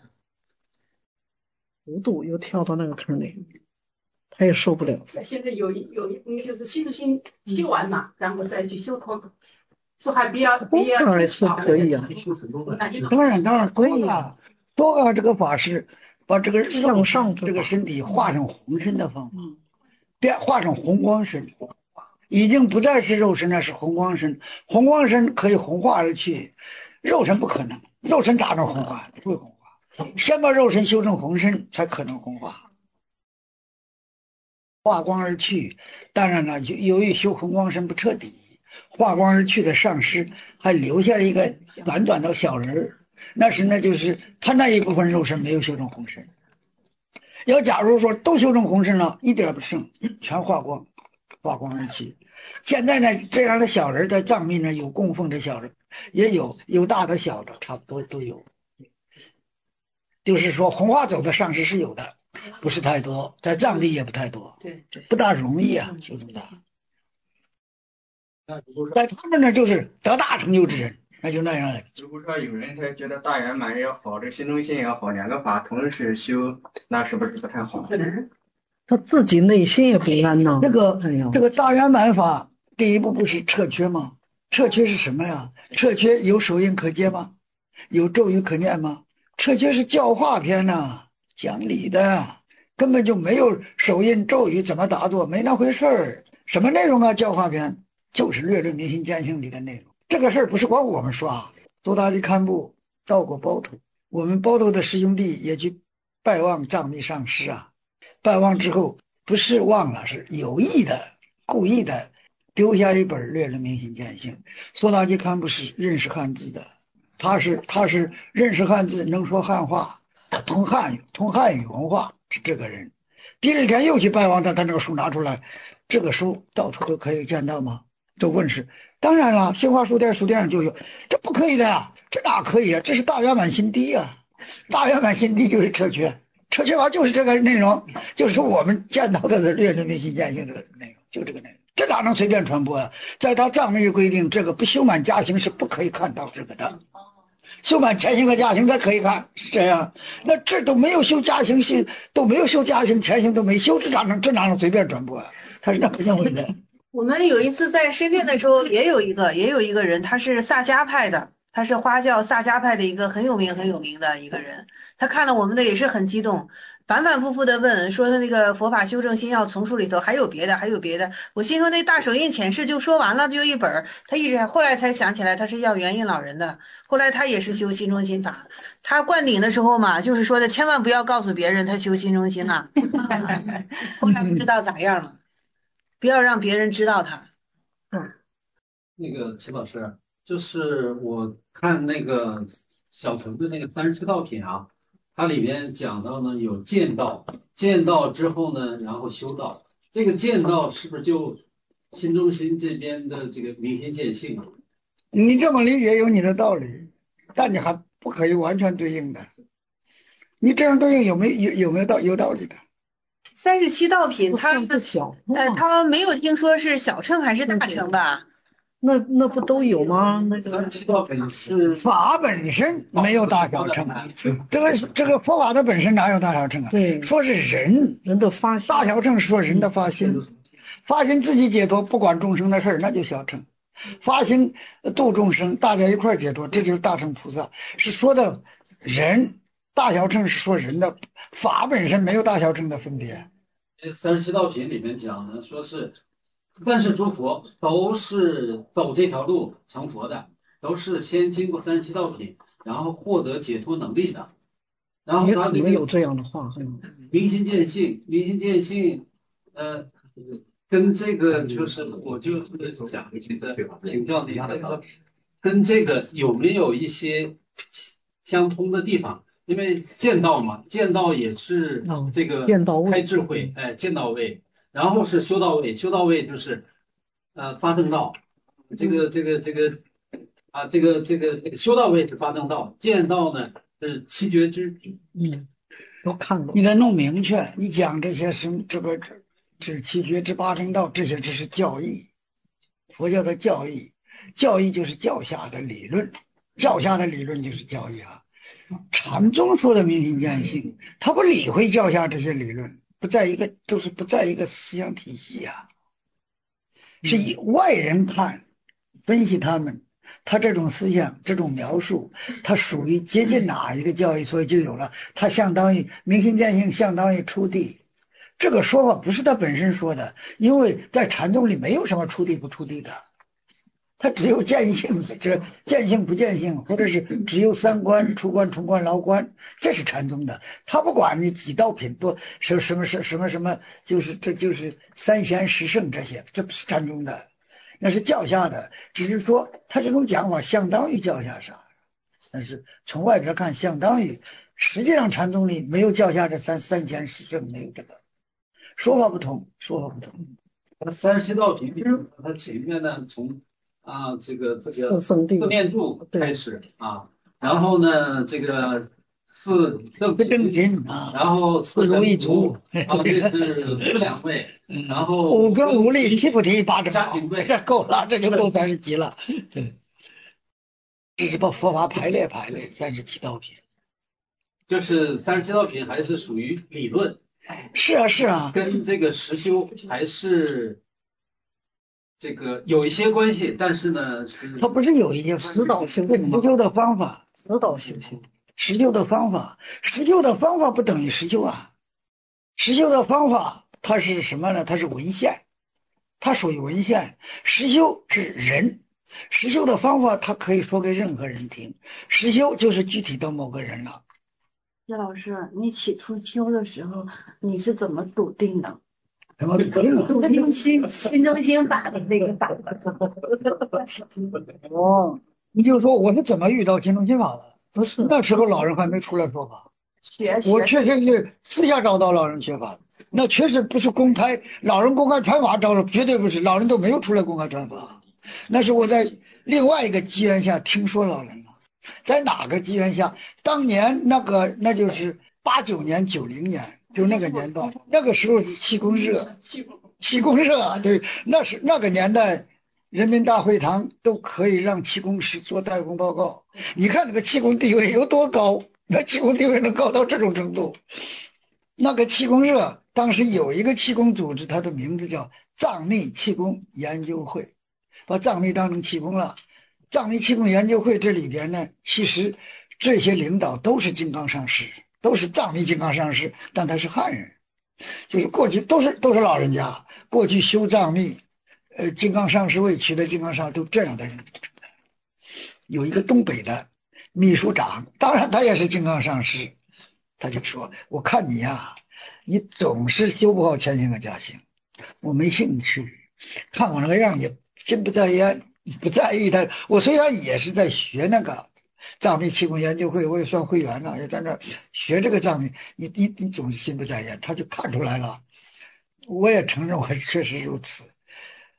无度又跳到那个坑里，他也受不了。 现在有就是心中心修完了，然后再去修通。说还比较是可以啊， 当然可以啊。多个这个法师把这个向上这个身体化成红身的方法，化成红光身，已经不再是肉身了，是红光身。红光身可以红化而去，肉身不可能，肉身咋能红化？不会红化，先把肉身修成红身，才可能红化。化光而去，当然了，由于修红光身不彻底。化光而去的上师还留下一个短短的小人儿，那就是他那一部分肉身没有修成红身。要假如说都修成红身了，一点不剩，全化光而去。现在呢，这样的小人在藏密呢有供奉的小人，也有大的小的，差不多都有。就是说红化走的上师是有的，不是太多，在藏地也不太多， 对， 不大容易啊，修这么大。在他们那就是得大成就之人，那就那样了。 如果说有人他觉得大圆满也好，这心中心也好，两个法同时修，那是不是不太好？ 他自己内心也不安呐。 这个大圆满法，第一步不是撤缺吗？撤缺是什么呀？撤缺有手印可接吗？有咒语可念吗？撤缺是教化篇呐，讲理的，根本就没有手印咒语怎么打坐，没那回事儿。什么内容啊？教化篇。就是略略明心见性里的内容。这个事儿不是光我们说啊，多大的堪布到过包头，我们包头的师兄弟也去拜望藏密上师啊。拜望之后不是忘了，是有意的故意的丢下一本略略明心见性。多大的堪布是认识汉字的，他是认识汉字，能说汉话，通汉语文化，是这个人。第二天又去拜望他那个书拿出来，这个书到处都可以见到吗？就问世，当然了，新华书店上就有，这不可以的呀，这哪可以啊？这是大圆满心地啊，大圆满心地就是撤缺法，就是这个内容，就是我们见到的略略明心见性的内容，就这个内容，这哪能随便传播啊？在他藏密规定，这个不修满家行是不可以看到这个的，修满前行和家行才可以看，是这样。那这都没有修家行，都没有修家行，前行都没修，这哪能随便传播啊？他是那不行为的。 我们有一次在深圳的时候，也有一个人，他是萨迦派的，他是花教萨迦派的一个很有名的一个人。他看了我们的也是很激动，反反复复的问，说他那个佛法修正心要丛书里头还有别的。我心说那大手印浅释就说完了，就一本。他一直后来才想起来他是要元印老人的，后来他也是修心中心法。他灌顶的时候嘛，就是说的千万不要告诉别人他修心中心了。后来不知道咋样了。不要让别人知道他。 那个齐老师，就是我看那个小乘的那个37道品啊，它里边讲到呢有见道之后呢，然后修道。这个见道是不是就新中心这边的这个明心见性啊。 你这么理解有你的道理，但你还不可以完全对应的。你这样对应有没有有道理的 ？37道品，它小， 它没有听说是小乘还是大乘的。 那不都有吗？那个 37道品是法本身没有大小乘啊，这个佛法的本身哪有大小乘啊？ 对， 说是人的发心， 大小乘是说人的发心，发心自己解脱，不管众生的事儿，那就小乘。发心度众生，大家一块儿解脱，这就是大乘菩萨。是说的人，大小乘是说人的法本身没有大小乘的分别。 37道品里面讲的，说是三世诸佛都是走这条路成佛的，都是先经过37道品，然后获得解脱能力的。然后他也有这样的话， 明心见性，明心见性，跟这个就是我就是想请教你的，跟这个有没有一些相通的地方？因为见道嘛，见道也是这个开智慧，见道位，然后是修道位，修道位就是发正道，这个修道位是发正道，见道呢是七觉支。 都看过。 你得弄明确，你讲这些是这七觉支八正道，这些只是教义，佛教的教义，教义就是教下的理论，教下的理论就是教义啊。禅宗说的明心见性，他不理会教下这些理论，都是不在一个思想体系啊，是以外人看分析他们，他这种思想这种描述，他属于接近哪一个教义，所以就有了他相当于明心见性相当于出地，这个说法不是他本身说的，因为在禅宗里没有什么出地不出地的。他只有见性，见性不见性，或者是只有三观，出观、重观、牢观，这是禅宗的。他不管你几道品多，什么，这就是三贤十圣这些，这不是禅宗的，那是教下的。只是说他这种讲法相当于教下啥，但是从外边看相当于，实际上禅宗里没有教下这三贤十圣，没有这个说法不同。 那37道品里，它前面呢从这个四念住开始啊，然后呢这个四正品然后四如意足这是四两位，然后五根无力提不提八正道，这够了，这就够37了。对，这是把佛法排列37道品， 就是37道品还是属于理论。 是啊， 跟这个实修还是这个有一些关系，但是呢， 它不是有一些实导修行，实修的方法， 实导修行， 实修的方法不等于实修啊，实修的方法它是什么呢？它是文献，它属于文献，实修是人，实修的方法它可以说给任何人听，实修就是具体到某个人了。 叶老师，你起初修的时候，你是怎么笃定的？ 什么笃定心中心法的那个法。 你就说我是怎么遇到心中心法的？ 不是， 那时候老人还没出来说法，我确实是私下找到老人学法的，那确实不是公开，老人公开传法找了，绝对不是，老人都没有出来公开传法，那是我在另外一个机缘下听说老人了，在哪个机缘下？当年那就是89年90年。就那个年代，那个时候是气功热，对，那个年代，人民大会堂都可以让气功师做代工报告。你看那个气功地位有多高，那气功地位能高到这种程度。那个气功热，当时有一个气功组织，它的名字叫藏密气功研究会，把藏密当成气功了。藏密气功研究会这里边呢，其实这些领导都是金刚上师。都是藏密金刚上师，但他是汉人，就是过去都是老人家，过去修藏密，金刚上师位取得金刚上都这样的人。有一个东北的秘书长，当然他也是金刚上师，他就说：“我看你呀，你总是修不好前行和家行，我没兴趣，看我那个样也心不在焉，不在意他。我虽然也是在学那个。”藏密气功研究会，我也算会员了，也在那学这个藏密。你总是心不在焉，他就看出来了。我也承认我确实如此。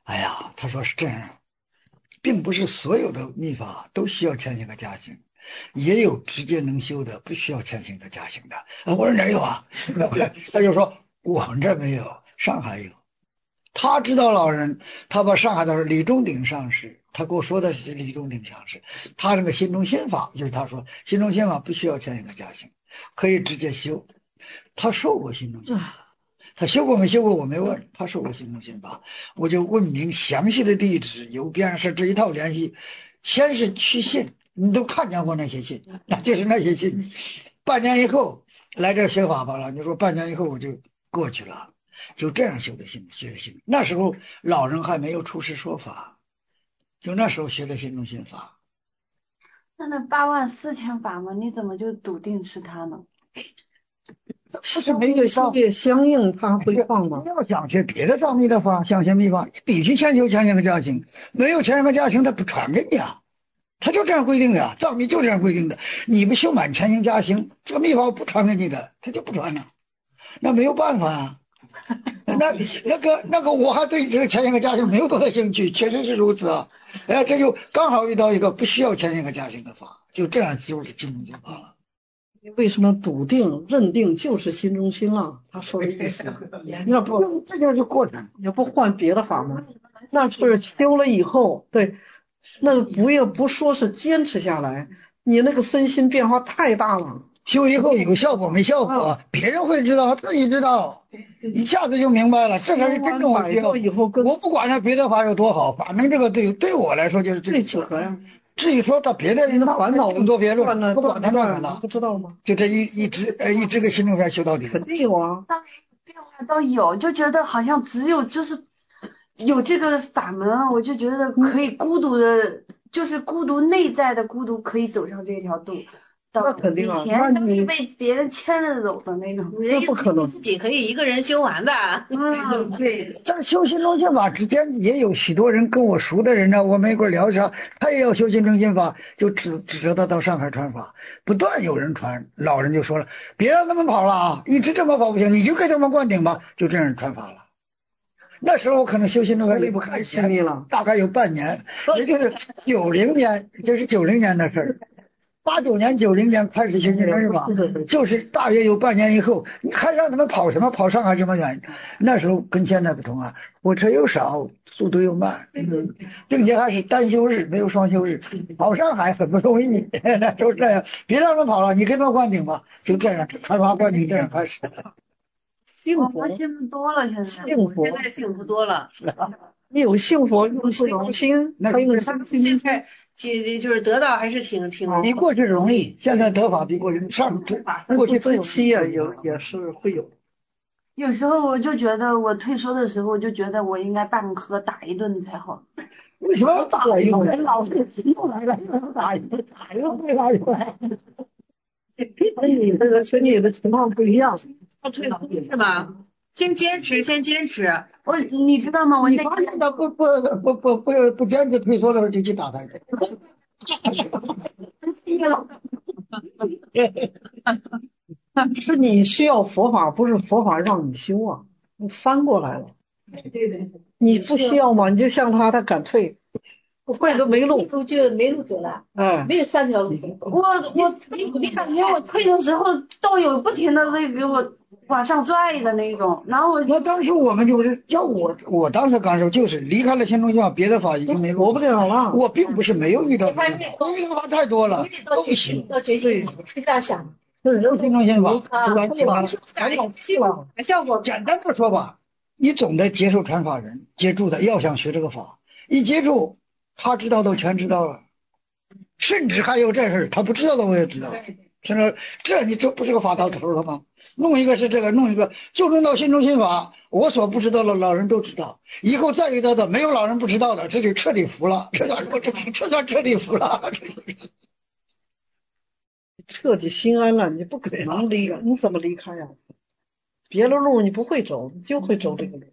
哎呀，他说是这样，并不是所有的密法都需要前行和加行，也有直接能修的，不需要前行和加行的。我说哪有啊？他就说我们这没有，上海有。他知道老人，他把上海的李仲鼎上师，他跟我说的是李仲鼎上师，他那个心中心法，就是他说心中心法不需要前行和加行，可以直接修。他受过心中心法。他修过没修过我没问，他受过心中心法，我就问明详细的地址邮编是这一套联系。先是去信，你都看见过那些信，那就是那些信。半年以后来这学法吧了，你说半年以后我就过去了，就这样修的心学的心。那时候老人还没有出世说法，就那时候学的心中心法。 那84000法门，你怎么就笃定是他呢？ 是没有系列相应，他会放吗？ 要想学别的藏密的法，想学密法，你必须先修前行和加行，没有前行和加行，他不传给你啊，他就这样规定的呀，藏密就这样规定的。你不修满前行加行，这个密法不传给你的，他就不传了，那没有办法啊。那个，我还对这个前行和加行没有多大兴趣，确实是如此啊。这就刚好遇到一个不需要前行和加行的法，就这样修进入就好了。 为什么笃定认定就是心中心了？他说的意思，要不这就是过程， 也不换别的法门，那是修了以后，对，那不说是坚持下来，你那个身心变化太大了。 修以后有效果没效果，别人会知道，自己知道，一下子就明白了，这才是真正我学。我不管他别的法有多好，反正这个对我来说就是最适合呀。至于说他别的人的烦恼更多别论，不管他干什么， 不知道吗？ 就这一直个心中法修到底， 肯定有啊。 当然变化倒有，就觉得好像只有就是有这个法门，我就觉得可以孤独的，就是孤独内在的孤独，可以走上这条路。 那肯定啊， 以前都是被别人牵着走的那种， 那不可能， 自己可以一个人修完的。对。 在修心中心法之间，也有许多人跟我熟的人呢，我们一块聊上，他也要修心中心法，就指着他到上海传法，不断有人传，老人就说了，别让他们跑了啊，一直这么跑不行，你就给他们灌顶吧，就这样传法了。那时候我可能修心中法离不开心力了，大概有半年，也就是90年，就是90年的事儿。89年、90年开始修心中心法，就是大约有半年以后，你还让他们跑什么？跑上海这么远？那时候跟现在不同啊，火车又少，速度又慢，并且还是单休日，没有双休日，跑上海很不容易。那时候这样，别让他们跑了，你给他们灌顶吧，就这样，传法灌顶这样开始的。 幸福多了，现在幸福多了。 是啊，你有幸福，有心心， 那现在就是得到还是挺比过去容易，现在得法比过去过去自期啊，也是会有。 有时候我就觉得，我退休的时候，我就觉得我应该办盒打一顿才好。 为什么要打一顿？老是又来了，又要打一顿，打又没打出来。 和你的情况不一样。 退休是吧？先坚持。你知道吗？我你发现他不坚持退缩的时候，就去打他。 是你需要佛法，不是佛法让你修啊，你翻过来了。 对， 你不需要吗？你就像他敢退，退都没路， 就没路走了。没有3条路走。 你感觉我退的时候都有不停的在给我往上拽的那种，然后那当时我们就是叫我当时感受就是离开了心中心法，别的法已经没活不了了。 我并不是没有遇到，我遇到法太多了，都不行。 到决心是这样想， 就是有心中心法， 效果简单的说吧，你总得接受传法人接触的，要想学这个法，一接触他知道的全知道了，甚至还有这事他不知道的我也知道。这你这不是个法到头了吗？弄一个是这个，弄一个就弄到心中心法，我所不知道的老人都知道，以后再遇到的没有老人不知道的，这就彻底服了，这算彻底服了， 彻底心安了，你不可能离开，你怎么离开呀？别的路你不会走，你就会走这个路。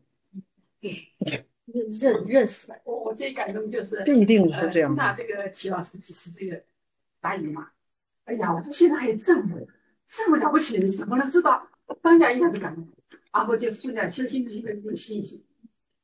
认死了。 我最感动就是必定是这样。 那这个齐老师提出这个答疑嘛，哎呀，我说现在还有这么了不起，你什么都知道，当下一下子感动，然后就树立修心之心的这种信心。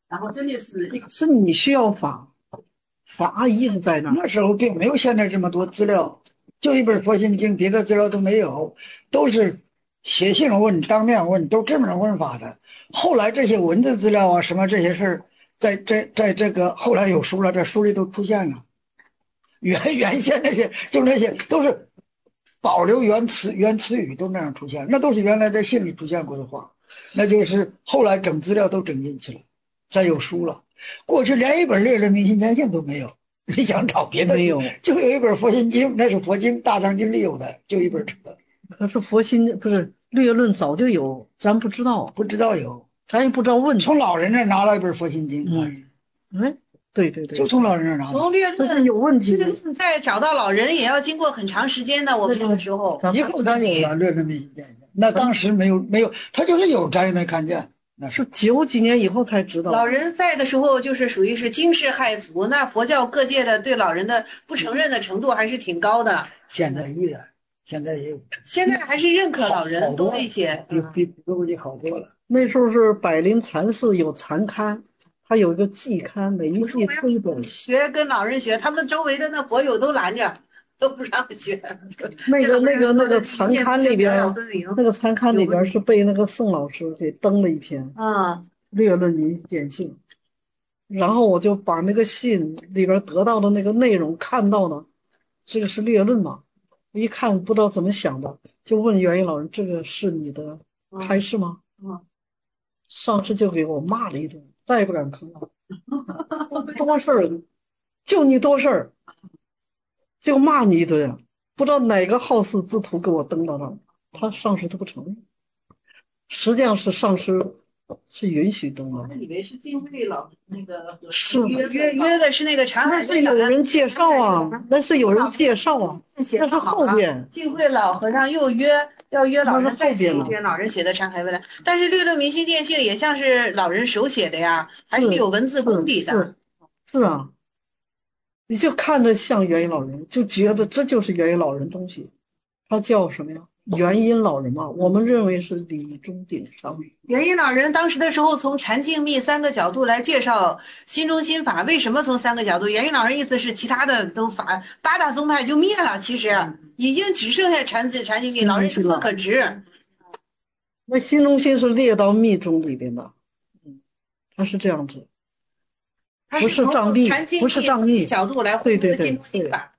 然后真的是一个是你需要法一直在那儿。 那时候并没有现在这么多资料，就一本佛心经，别的资料都没有，都是写信问、当面问，都这么种问法的。后来这些文字资料啊，什么这些事儿，在这个后来有书了，这书里都出现了。原先那些就那些都是保留原词语都那样出现，那都是原来在信里出现过的话，那就是后来整资料都整进去了，再有书了。过去连一本略论明心见性都没有，你想找别的没有， 就有一本佛心经，那是佛经大藏经里有的，就一本这个。 可是佛心不是略论早就有，咱不知道有， 咱也不知道问。 从老人那拿了一本佛心经， 对， 就从老人那拿。 从略论有问题， 再找到老人也要经过很长时间的。我们那个时候， 以后咱有了略论明心见性，那当时没有，他就是有，咱也没看见。 那是90几年以后才知道。 老人在的时候，就是属于是惊世骇俗，那佛教各界的对老人的不承认的程度还是挺高的。 现在依然，现在也有。 现在还是认可老人多一些， 比过去好多了。 那时候是百灵禅寺有禅刊，它有一个季刊，每一季出一本。 学跟老人学，他们周围的那佛友都拦着。都不让学。 那个残刊里边，那个残刊里边是被那个宋老师给登了一篇略论明见性，然后我就把那个信里边得到的那个内容看到了，这个是略论嘛？一看不知道怎么想的，就问元一老人：“这个是你的开示吗？”上师就给我骂了一顿，再也不敢看了。多事儿，就你多事儿。就骂你一顿，不知道哪个好事之徒给我登到那儿，他上师他不承认，实际上是上师是允许登的。 我以为是晋慧老那个是约的是那个长海， 那是有人介绍啊，那是有人介绍啊，那是后边。 晋慧老和尚又要约老人再写一篇老人写的长海未来，但是略论明心见性也像是老人手写的呀，还是有文字功底的。 是啊。你就看着像元因老人，就觉得这就是元因老人东西，他叫什么呀？元因老人嘛，我们认为是理中顶上。 元因老人当时的时候，从禅净密3个角度来介绍心中心法。为什么从3个角度？元因老人意思是其他的都法8大宗派就灭了，其实已经只剩下禅净密，老人是不可执。 那心中心是列到密宗里边的，他是这样子。不是藏密，不是藏密角度来回对心中心法。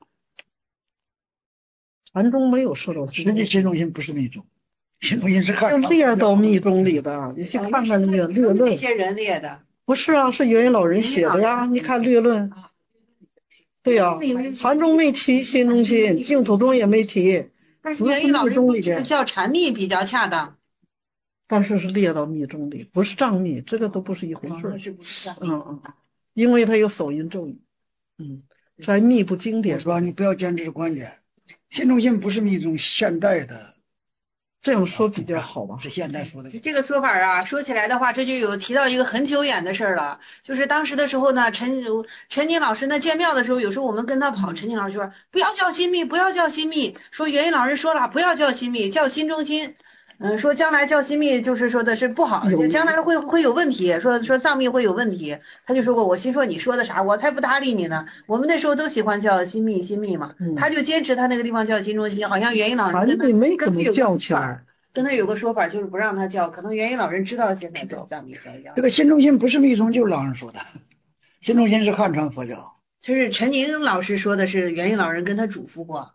禅宗没有说到实际心中心不是密宗，心中心是汉传列到密宗里的。你去看看那个略论， 那些人列的不是啊，是元因老人写的呀。你看略论，对呀，禅宗没提心中心，净土宗也没提。 但是元因老人是叫禅密比较恰当。 但是是列到密宗里，不是藏密，这个都不是一回事。 是不是？ 因为它有手印咒语，在密不经典。 说你不要坚持观点，心中心不是密宗现代的， 这样说比较好吧？ 是现代说的。 这个说法啊，说起来的话，这就有提到一个很久远的事儿了，就是当时的时候呢，陈宁老师呢建庙的时候，有时候我们跟他跑，陈宁老师说不要叫心密，不要叫心密，说元因老师说了不要叫心密，叫心中心。说将来叫心密就是说的是不好，将来会有问题，说藏密会有问题。他就说过，我心说你说的啥，我才不搭理你呢。我们那时候都喜欢叫心密嘛，他就坚持他那个地方叫心中心，好像元因老人没怎么叫起来， 跟他有个说法就是不让他叫，可能元因老人知道现在叫藏密叫。 这个心中心不是密宗，就是老人说的，心中心是汉传佛教。 就是陈宁老师说的是元因老人跟他嘱咐过。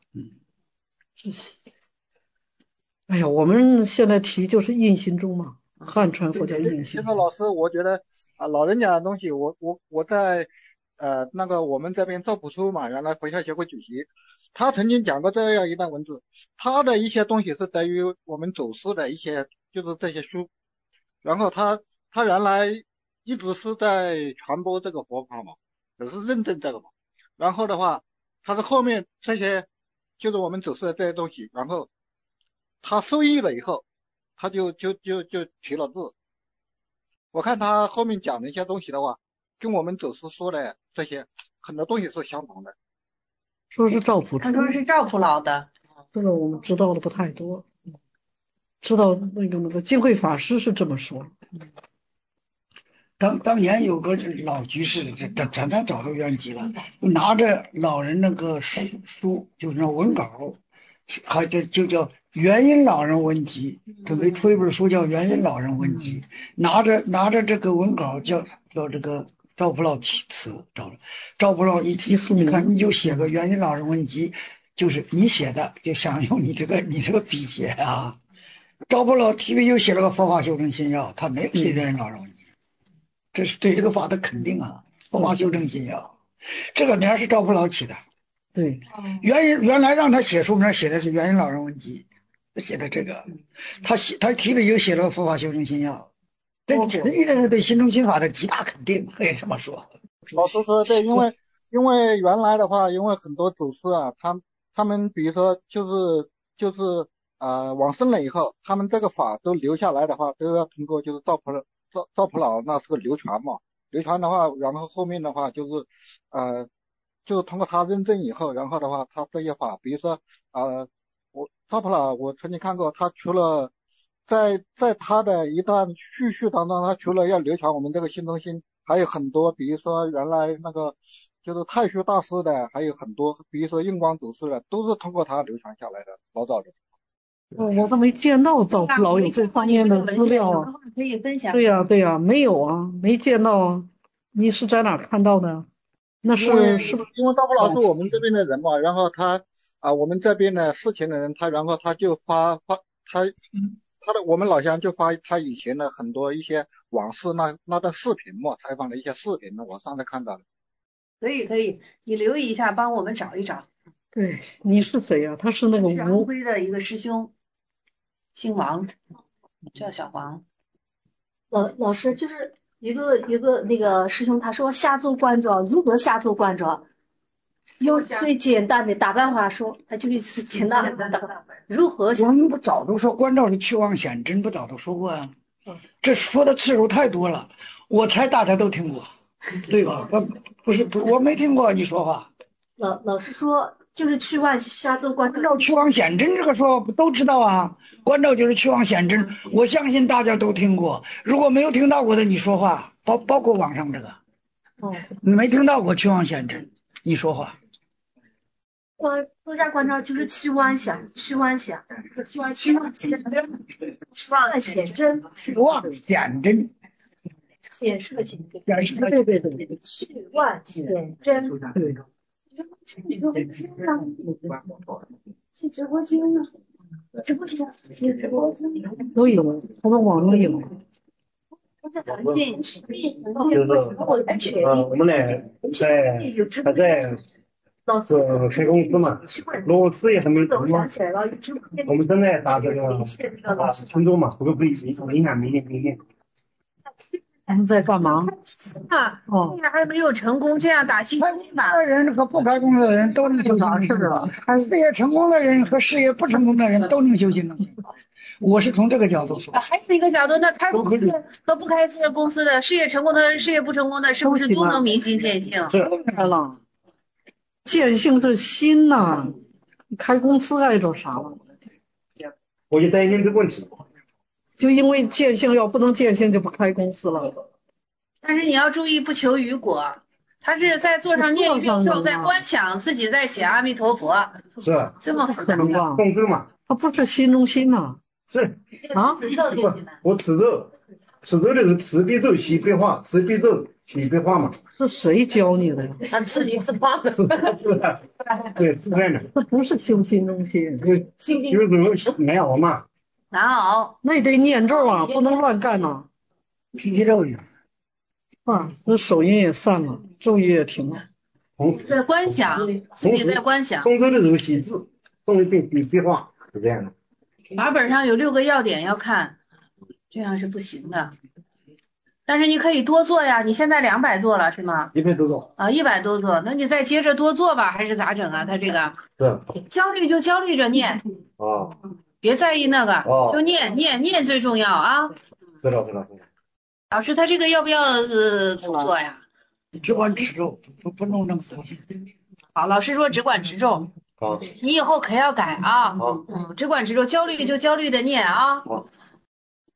哎呀，我们现在提就是印心中嘛，汉传佛教印心。 现在老师，我觉得老人讲的东西，我在那个我们这边赵朴初嘛，原来佛教协会主席，他曾经讲过这样一段文字，他的一些东西是在于我们走私的一些就是这些书，然后他原来一直是在传播这个佛法嘛，只是认证这个嘛，然后的话，他是后面这些就是我们走私的这些东西，然后他受益了以后，他就提了字。我看他后面讲的一些东西的话，跟我们走私说的这些很多东西是相同的。 说是赵朴初， 他说是赵朴老的， 这个我们知道的不太多，知道那个净慧法师是这么说。 当年有个老居士，咱找到原籍了，拿着老人那个书，就是那文稿，还就叫元音老人文集，准备出一本书叫元音老人文集，拿着这个文稿叫这个赵普老题词，赵普老一题词，你看你就写个元音老人文集，就是你写的，就想用你这个笔写啊。赵普老提笔又写了个佛法修正心要，他没有写元音老人文集。这是对这个法的肯定啊！佛法修正心要，这个名是赵普老起的。 对， 原来让他写书名写的是元音老人文集，写的这个，他提笔又写了个佛法修正心要，这是对心中心法的极大肯定，可以这么说。 老师说对，因为原来的话，因为很多祖师啊，他们比如说就是往生了以后，他们这个法都留下来的话，都要通过就是赵普老那是个流传嘛，流传的话，然后后面的话就是就通过他认证以后，然后的话他这些法，比如说赵普老我曾经看过，他除了在他的一段叙当中，他除了要流传我们这个心中心，还有很多，比如说原来那个就是太虚大师的，还有很多，比如说印光祖师的，都是通过他流传下来的，老早的。 我都没见到赵普老有这方面的资料啊。 可以分享。 对呀，没有啊，没见到啊。你是在哪看到的？那是不是？ 因为赵普老是我们这边的人嘛，然后他我们这边的事情的人，然后他就发我们老乡就发他以前的很多一些往事那段视频嘛，采访的一些视频呢，我上次看到了。 可以，你留意一下，帮我们找一找。 对，你是谁呀？他是那个安徽的一个师兄。姓王，叫小王。 老师就是一个那个师兄，他说下座观照如何下座观照？用最简单的打扮法说，他就是简单的打扮。如何？ 我们不早都说观照是去妄显真，不早都说过啊。这说的次数太多了，我猜大家都听过，对吧？不是，我没听过你说话。 老师说。就是去妄下座观照， 去妄显真这个说不都知道啊？观照就是去妄显真，我相信大家都听过。如果没有听到过的，你说话，包括网上这个，你没听到过去妄显真，你说话。 坐下观照就是去妄想，去妄显真，去妄显真，显示显真，对，去妄显真，对。你说去直播间呢？直播间都有，他们网络有。 我们呢还在做开公司嘛，螺丝也还没成嘛。我们正在打这个成都嘛，不影响明天。 他们在干嘛？ 现在还没有成功，这样打新中心法的人和不开公司的人都能修行是吧？事业成功的人和事业不成功的人都能修行。我是从这个角度说。 还是一个角度，那开公司和不开公司的，事业成功的、事业不成功的，是不是都能明心见性？ 当然了，见性是心呐，开公司碍着啥了？ 我就担心这个问题。 就因为见性，要不能见性就不开公司了。 但是你要注意不求于果，他是在座上念咒，在观想自己在写阿弥陀佛， 是这么复杂的动作嘛？ 他不是心中心呐。 是啊， 我持咒的是慈悲咒喜悲化，慈悲咒喜悲化嘛。 是谁教你的呀？ 他自己自发的， 对，自然的。 这不是修心中心， 有时候难熬嘛。 难熬， 那得念咒啊，不能乱干呐。 脾气咒语那手音也散了，咒语也停了。 在观想，自己在观想。 诵咒的时候写字，诵一遍笔画是这样的。 法本上有6个要点要看，这样是不行的。但是你可以多做呀，你现在200做了是吗 ？100多做啊，100多做，那你再接着多做吧，还是咋整啊？他这个是焦虑就焦虑着念啊。 别在意那个，就念最重要啊！ 知道。 老师，他这个要不要做呀？ 只管持咒，不弄那么多。 好，老师说只管持咒。 好， 你以后可要改啊！只管持咒，焦虑就焦虑的念啊！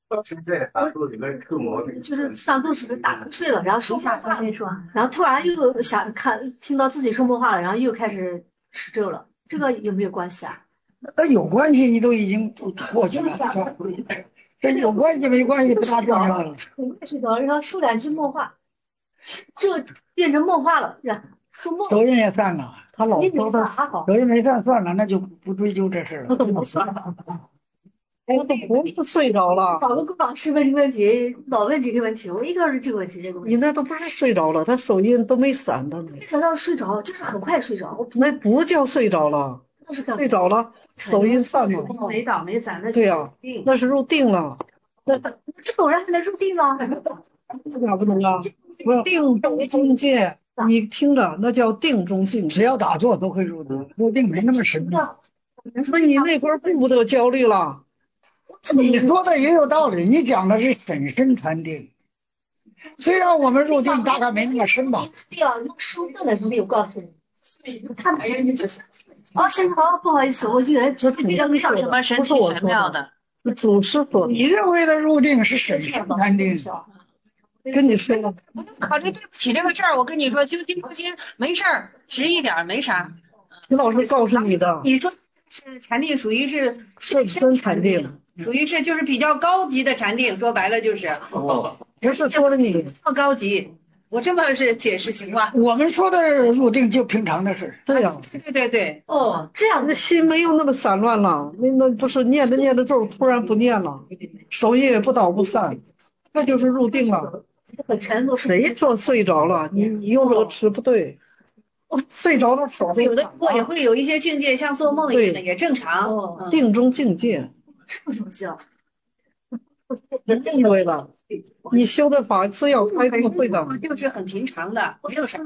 是在打坐里面出毛病。 就是上肚是不是打瞌睡了，然后手下发那说，然后突然又想听到自己说梦话了，然后又开始持咒了，这个有没有关系啊？ 有关系，你都已经过去了，这有关系没关系不大重要了。 很快睡着了，然后说2句梦话，这变成梦话了，说梦。 手印也散了，他老说没他还好。 手印没散算了，那就不追究这事了。 他都不算，我都不是睡着了。 找个顾老师问这个问题，老问这个问题，我一个是这个问题，这个问题。 你那都不是睡着了，他手印都没散的。 没想到睡着，就是很快睡着。 那不叫睡着了，睡着了，手印散了。 没倒没散，那对呀，那是入定了。 那这偶然还能入定吗？ 这咋不能啊？不是定中境界，你听着，那叫定中境界。 只要打坐都会入定，入定没那么神秘。 那你那会儿顾不得焦虑了。 你说的也有道理，你讲的是审身禅定，虽然我们入定大概没那么深吧。 对啊，弄书本的时候没有告诉你，看哎呀，你这是。先好，不好意思，我就来这比较没上什么神奇玄妙的。 祖师说， 你认为的入定是审身禅定。 跟你说了， 考虑对不起这个事儿，我跟你说，修心不心没事儿，直一点没啥。 徐老师告诉你的， 你说是禅定，属于是审身禅定， 属于是就是比较高级的禅定，说白了就是。 不是说了你这么高级，我这么是解释行吗？ 我们说的入定就平常的事。 对呀， 对。 哦，这样的心没有那么散乱了，那不是念着咒突然不念了，手印也不倒不散，那就是入定了。 很沉都是。 谁说睡着了？你用这个词不对。睡着了手有的时候也会有一些境界，像做梦一样的，也正常。 定中境界。 这什么叫？ 误会了。你修的法是要开这个会的， 就是很平常的，没有啥。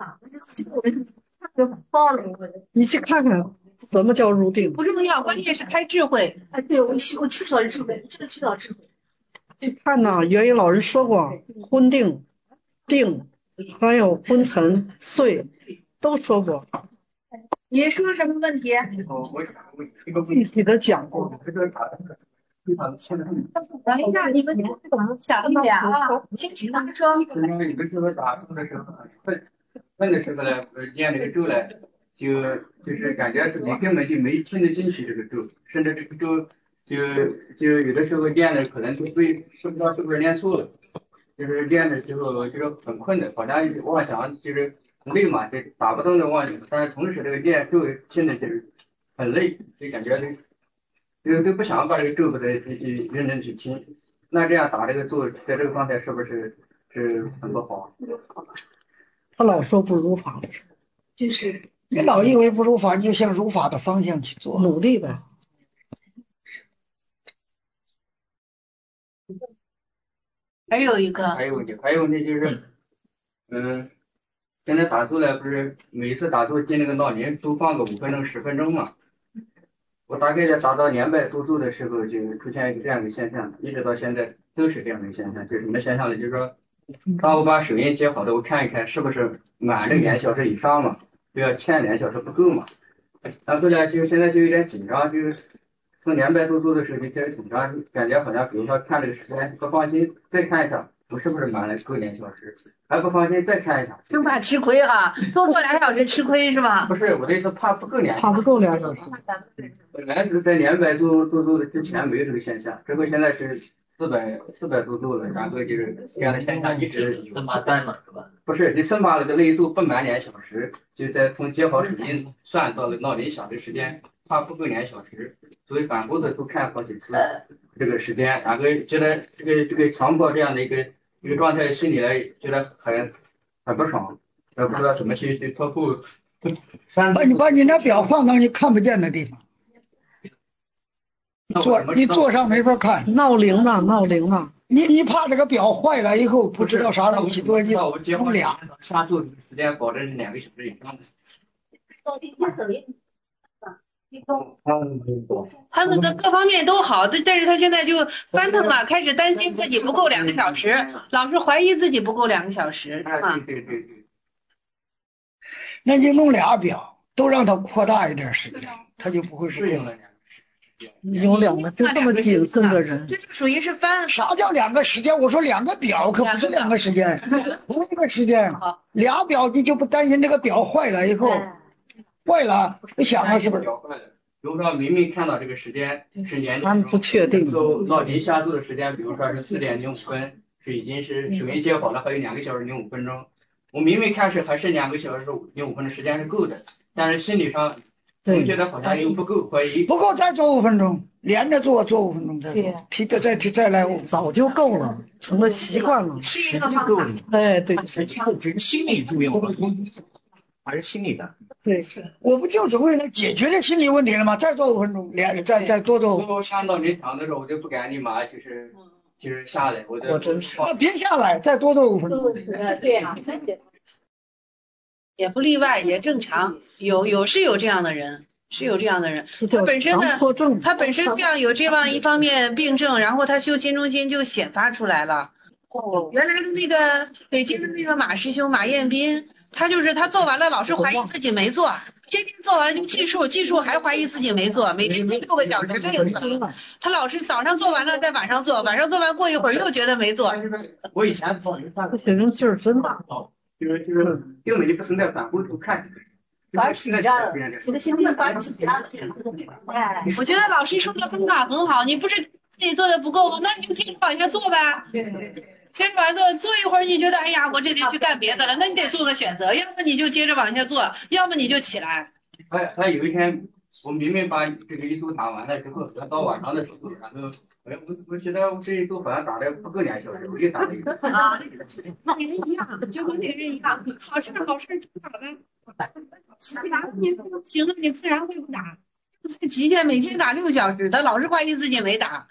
你去看看什么叫入定。 不重要，关键是开智慧。 哎，对，我缺少智慧，真的缺少智慧。 去看呐，元音老人说过，昏定、定，还有昏沉、睡，都说过。 你说什么问题？ 具体的讲过。 等一下，你们小一点啊，清楚的说。 有的时候打坐的时候问的时候呢，念这个咒呢，就是感觉自己根本就没听得进去这个咒，甚至这个咒就有的时候念的可能都不知道是不是念错了，就是念的时候就是很困的，好像妄想就是累嘛，就打不动的妄想，但是同时这个念咒听的就是很累，就感觉都不想把这个咒不再认真去听，那这样打这个坐在这个状态是不是很不好？ 他老说不如法， 就是你老以为不如法，就向如法的方向去做， 努力呗。 还有那就是，现在打坐呢，不是每次打坐进那个闹铃都放个5分钟10分钟嘛。我大概在达到200多度的时候，就出现一个这样的现象，一直到现在都是这样的现象。就是什么现象呢？就是说，当我把手印接好的，我看一看是不是满这2小时以上嘛，不要欠2小时不够嘛。然后呢，就现在就有点紧张，就是从200多度的时候就开始紧张，感觉好像比如说看这个时间不放心，再看一下我是不是满了够2小时，还不放心再看一下。 就怕吃亏哈，多做2小时吃亏是吧？ 不是，我的意思怕不够2小时。 怕不够2小时。 本来是在200多度的之前没有这个现象，这回现在是400多度了，然后就是这样的现象一直有。 383嘛是吧？ 不是，你3把那个内度不满2小时，就在从接好手印算到了闹铃响的时间，怕不够2小时，所以反复的都看好几次这个时间，然后觉得这个强迫这样的一个状态，心里来觉得很不爽，也不知道怎么去托付。 把你那表放到你看不见的地方。你坐上没法看， 闹铃了。 你怕这个表坏了以后不知道啥时候起作用，弄俩。 刹住时间保证是2个小时以上的。 他那个各方面都好，但是他现在就翻腾了，开始担心自己不够2个小时，老是怀疑自己不够2个小时，是吧？ 对。 那就弄俩表，都让它扩大一点时间，它就不会适应了。 间。 有2个，就这么紧跟着人。 这就属于是翻。 啥叫2个时间？我说2个表，可不是2个时间，同一个时间，2表你就不担心这个表坏了以后，坏了，你想了是不是？ 比如说明明看到这个时间是年他们不确定。 老林下注的时间，比如说是4点05分，是已经是手机接好了，还有2个小时05分钟。我明明看是还是2个小时05分的时间是够的，但是心理上总觉得好像又不够，怀疑。 不够再做5分钟，连着做5分钟再做，再来早就够了，成了习惯了， 是一个方法。 哎，对， 只是心理作用，还是心理的。 对，我不就是为了解决这心理问题了吗？再做5分钟，再多做。 我想到临场的时候，我就不敢立马就是下来， 我真是别下来，再多做5分钟。 对啊，也不例外，也正常。是有这样的人，是有这样的人。他本身呢，他本身这样有这样一方面病症，然后他修心中心就显发出来了。原来的那个北京的那个马师兄马彦斌，他做完了老是怀疑自己没做，天天做完就计数还怀疑自己没做，每天6个小时累死了。他老是早上做完了在晚上做，晚上做完过一会儿又觉得没做。 我以前做这学生劲儿真大， 就是根本就不存在反过头看。 反而紧张，这个心情反而紧张。 我觉得老师说的方法很好，你不是自己做的不够，那你就接着往下做呗。接着往下做一会儿，你觉得哎呀，我这得去干别的了，那你得做个选择，要么你就接着往下做，要么你就起来。 还有一天，我明明把这个一组打完了之后，到晚上的时候，然后我觉得我这一组好像打的不够2小时，我就打了一个。 啊，那你一样，就跟那个人一样，好事打了，你打你行了，你自然会不打。极限每天打6小时，他老是怀疑自己没打。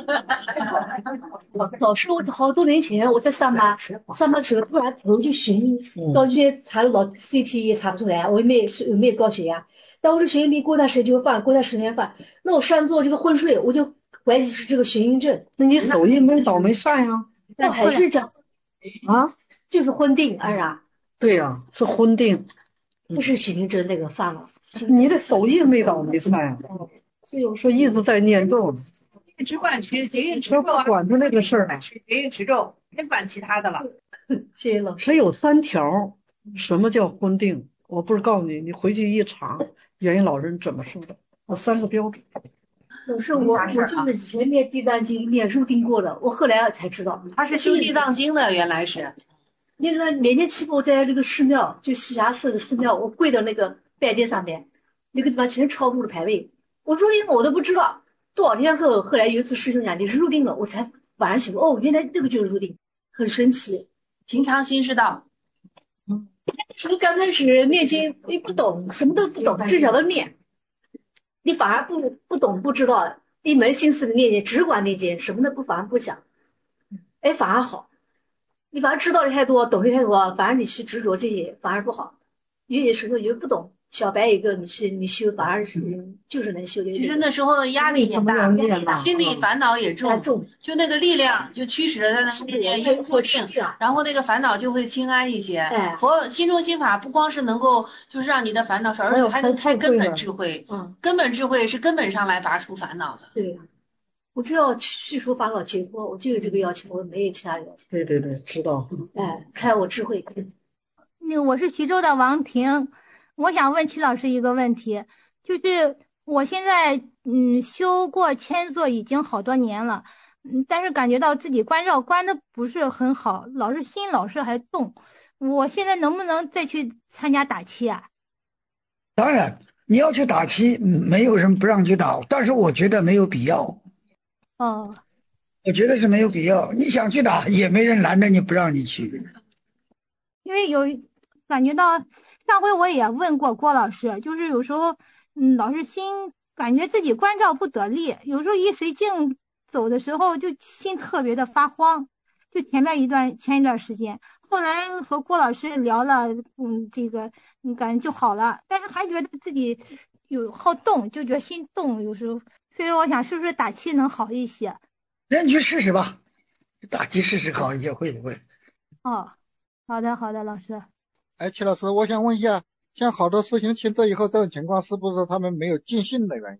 老师，我好多年前我在上班的时候，突然头就眩，到医院查了CT 也查不出来，我有没有高血压？但我这眩晕过段时间就犯，过段时间犯，那我上做这个昏睡，我就怀疑是这个眩晕症。 那你手印没倒没晒呀？ 那还是讲啊， 就是昏定二啊。 对呀，是昏定， 不是眩晕症那个犯了。 你的手印没倒没晒啊？是一直在念咒。 只管节约持咒啊， 管着那个事儿呢。 节约持咒，别管其他的了。 谢谢老师。 只有3条，什么叫昏定？我不是告诉你，你回去一查，演艺老人怎么说的？我3个标准。 老师，我就是以前念地藏经念入定过的，我后来才知道他是修地藏经的，原来是。 那个每年7我在这个寺庙，就栖霞寺的寺庙，我跪到那个拜殿上面，那个地方全超度的牌位，我入定了我都不知道。多少天后，后来有一次师兄讲你是入定了，我才晚上醒，哦，原来那个就是入定，很神奇。 平常心是道。 说刚开始念经，你不懂，什么都不懂，只晓得念，你反而不懂不知道，一门心思的念经，只管念经，什么都反而不想，哎，反而好。你反而知道的太多，懂的太多，反而你去执着这些反而不好。有些时候你就不懂，小白一个，你修反而是就是能修。 其实那时候压力也大，心理烦恼也重，就那个力量就驱使了他的念又破定，然后那个烦恼就会轻安一些。佛心中心法不光是能够就是让你的烦恼少，而且还能开根本智慧。根本智慧是根本上来拔除烦恼的。 对。我只要去除烦恼解脱，我就有这个要求，我没有其他要求。 对，知道。 哎，开我智慧。 我是徐州的王婷，我想问齐老师一个问题，就是我现在修过千座已经好多年了，但是感觉到自己关照关的不是很好，心老是还动，我现在能不能再去参加打七啊？ 当然，你要去打七，没有人不让去打，但是我觉得没有必要。 哦， 我觉得是没有必要，你想去打也没人拦着你不让你去。 因为感觉到上回我也问过郭老师，就是有时候老是心感觉自己关照不得力，有时候一随境走的时候就心特别的发慌，就前一段时间，后来和郭老师聊了这个感觉就好了，但是还觉得自己有好动，就觉得心动，有时候，所以说我想是不是打气能好一些？ 那你去试试吧，打气试试好一些，会不会？ 哦，好的，老师。 哎，齐老师，我想问一下，像好多师兄请走以后，这种情况是不是他们没有尽兴的原因？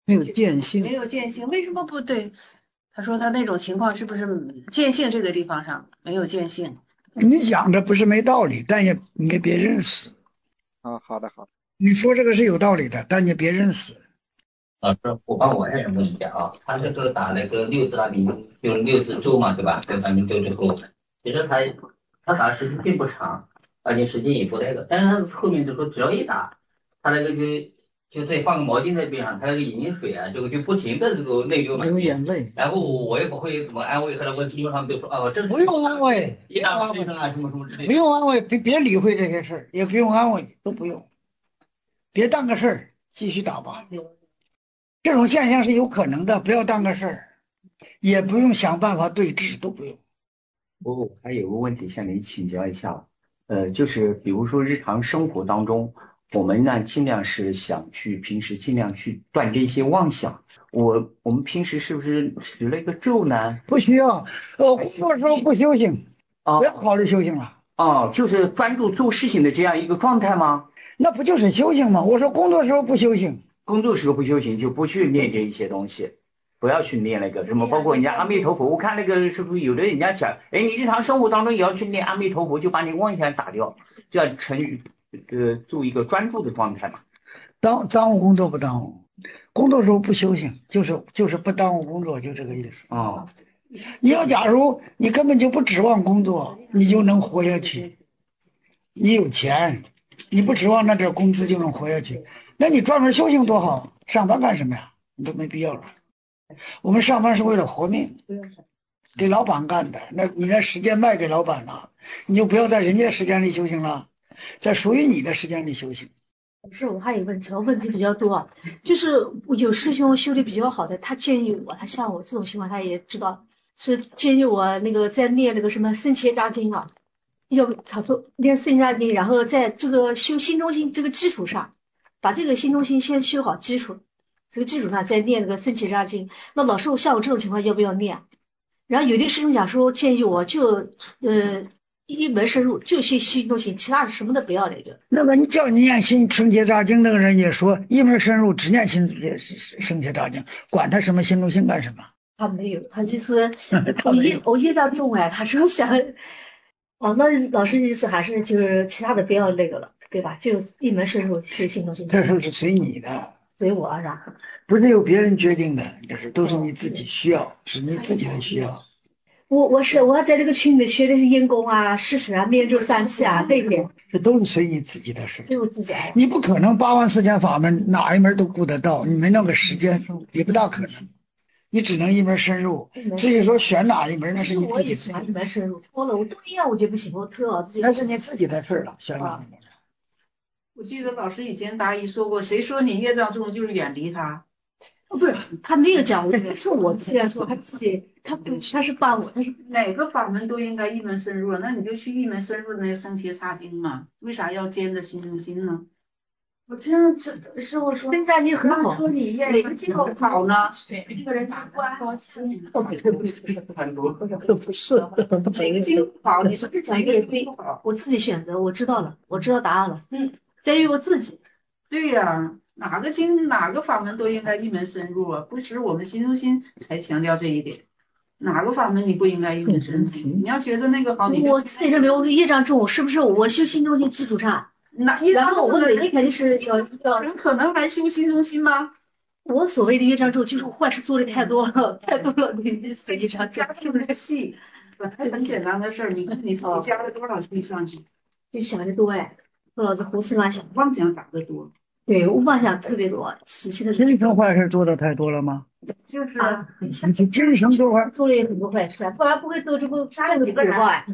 没有见性， 没有见性，为什么不对？他说他那种情况是不是见性这个地方上没有见性？ 你讲的不是没道理，但也你别认死。 啊，好的。 你说这个是有道理的，但你别认死。 老师，我帮我爱人问一下啊，他这个打那个6次大明咒，就6次咒嘛，对吧？6大明咒之后，其实他打的时间并不长，而且时间也不那个，但是他后面就说只要一打，他那个就再放个毛巾在边上，他那个眼睛水啊，这个就不停的这个内流满流眼泪。 然后我也不会怎么安慰他的问题，因为他们都说哦，这是不用安慰， 一打不生啊什么什么之类的。 不用安慰，别理会这些事儿，也不用安慰，都不用，别当个事儿，继续打吧。这种现象是有可能的，不要当个事儿，也不用想办法对峙，都不用。 我还有个问题向您请教一下，就是比如说日常生活当中，我们呢尽量是平时尽量去断这些妄想。我们平时是不是持了一个咒呢？ 不需要，工作时候不修行，不要考虑修行了。 就是专注做事情的这样一个状态吗？ 那不就是修行吗？我说工作时候不修行， 工作时候不修行就不去念这一些东西。不要去念那个什么，包括人家阿弥陀佛，我看那个是不是有的人家讲，你日常生活当中也要去念阿弥陀佛，就把你妄想打掉，这样做一个专注的状态嘛。 耽误工作不耽误，工作时候不修行，就是不耽误工作，就这个意思。你要假如你根本就不指望工作，你就能活下去。你有钱，你不指望那点工资就能活下去，那你专门修行多好，上班干什么呀？你都没必要了。我们上班是为了活命，给老板干的，那你那时间卖给老板了，你就不要在人家时间里修行了，在属于你的时间里修行。 我还有一个问题，问题比较多，就是有师兄修的比较好的，他建议我，他像我这种情况他也知道，是建议我那个在念那个什么僧伽扎经啊，他说念僧伽经，然后在这个修心中心这个基础上，把这个心中心先修好基础。这个基础上再念那个僧伽扎经，那老师像我这种情况要不要念？然后有的师兄讲说建议我就一门深入，就修心中心，其他的什么都不要那个。 那么你叫你念僧伽扎经那个人也说一门深入，只念僧伽扎经，管他什么心中心干什么？ 他没有，他就是我印象中他说想那老师的意思还是就是其他的不要那个了，对吧？就一门深入修心中心。 这是随你的。 随我是吧？ 不是由别人决定的，都是你自己需要，是你自己的需要。 我在这个群里面学的是因功啊、事实啊、念咒三气啊这边， 这都是随你自己的事。 对我自己。 你不可能84000法门哪一门都顾得到，你没那个时间，也不大可能。你只能一门深入。至于说选哪一门，那是你自己。 我也喜欢一门深入，脱了我都一样，我就不行，我特老自己。 那是你自己的事了，选哪一门。 我记得老师以前答疑说过，谁说你业障重就是远离他？ 不是，他没有讲，是我自己说，他自己，他是帮我，他是哪个法门都应该一门深入，那你就去一门深入的那个僧伽扎经嘛，为啥要兼着心中心呢？ 我听这是我说僧伽经很好，说你哪个经好考呢？ 这个人打官高兴， 很多不是哪个经好？你说这讲一个也对，我自己选择，我知道了，我知道答案了。在于我自己。 对呀，哪个经哪个法门都应该一门深入啊，不是我们心中心才强调这一点。哪个法门你不应该一门深入？你要觉得那个好， 我自己认为我业障重，是不是我修心中心基础上？然后我肯定是要人可能来修心中心吗？ 我所谓的业障重，就是我坏事做的太多了，你实际上加这么细，很简单的事儿，你看你加了多少气上去？ 就想的多老子胡思乱想， 妄想打得多。 对，我妄想特别多，死气的时候。 精神坏事做的太多了吗？ 就是你精神做坏， 做了很多坏事，不然不会做这个杀了几个人啊。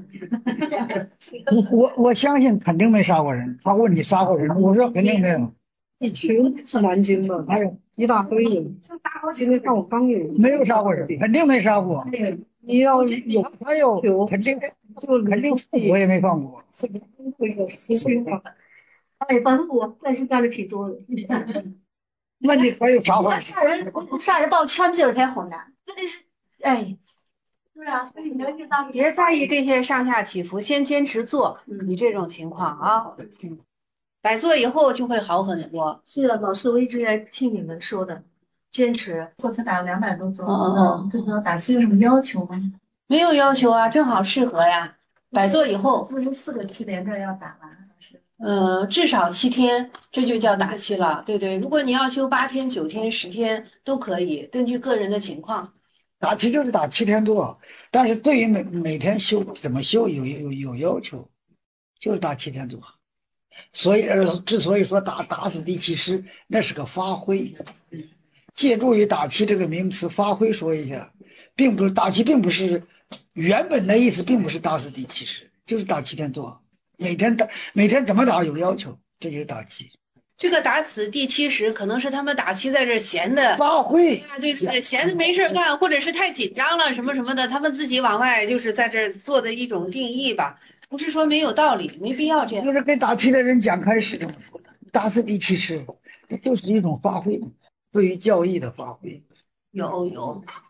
我相信肯定没杀过人。他问你杀过人，我说肯定没有。 一群是南京的，还有一大堆人。今天上午刚有没有杀过人，肯定没杀过。 你要有还有肯定我也没放过。 他也帮过，但是干的挺多的。 那你还有啥坏事？ 杀人到枪毙了才好难，问题是，是啊，所以你要去当。 别在意这些上下起伏，先坚持做。你这种情况啊，改做以后就会好很多。 是的，老师，我一直在听你们说的。 坚持。 我才打了200多座，这个打气有什么要求吗？ 没有要求啊，正好适合呀。100座以后， 不是4个期连着要打完？ 至少7天，这就叫打期了。对对，如果你要休8天、9天、10天都可以，根据个人的情况。 打期就是打7天多，但是对于每天休怎么休有要求，就是打7天多。所以之所以说打死第7师，那是个发挥。借助于打期这个名词发挥说一下，并不是打期，并不是原本的意思，并不是打死第7师，就是打7天做，每天怎么打有要求，这就是打期。 这个打死第7师可能是他们打期在这闲的发挥啊，对对，闲的没事干，或者是太紧张了什么什么的，他们自己往外就是在这做的一种定义吧，不是说没有道理，没必要这样。 就是跟打期的人讲开是这么说的，打死第7师，这就是一种发挥，对于教义的发挥。 有。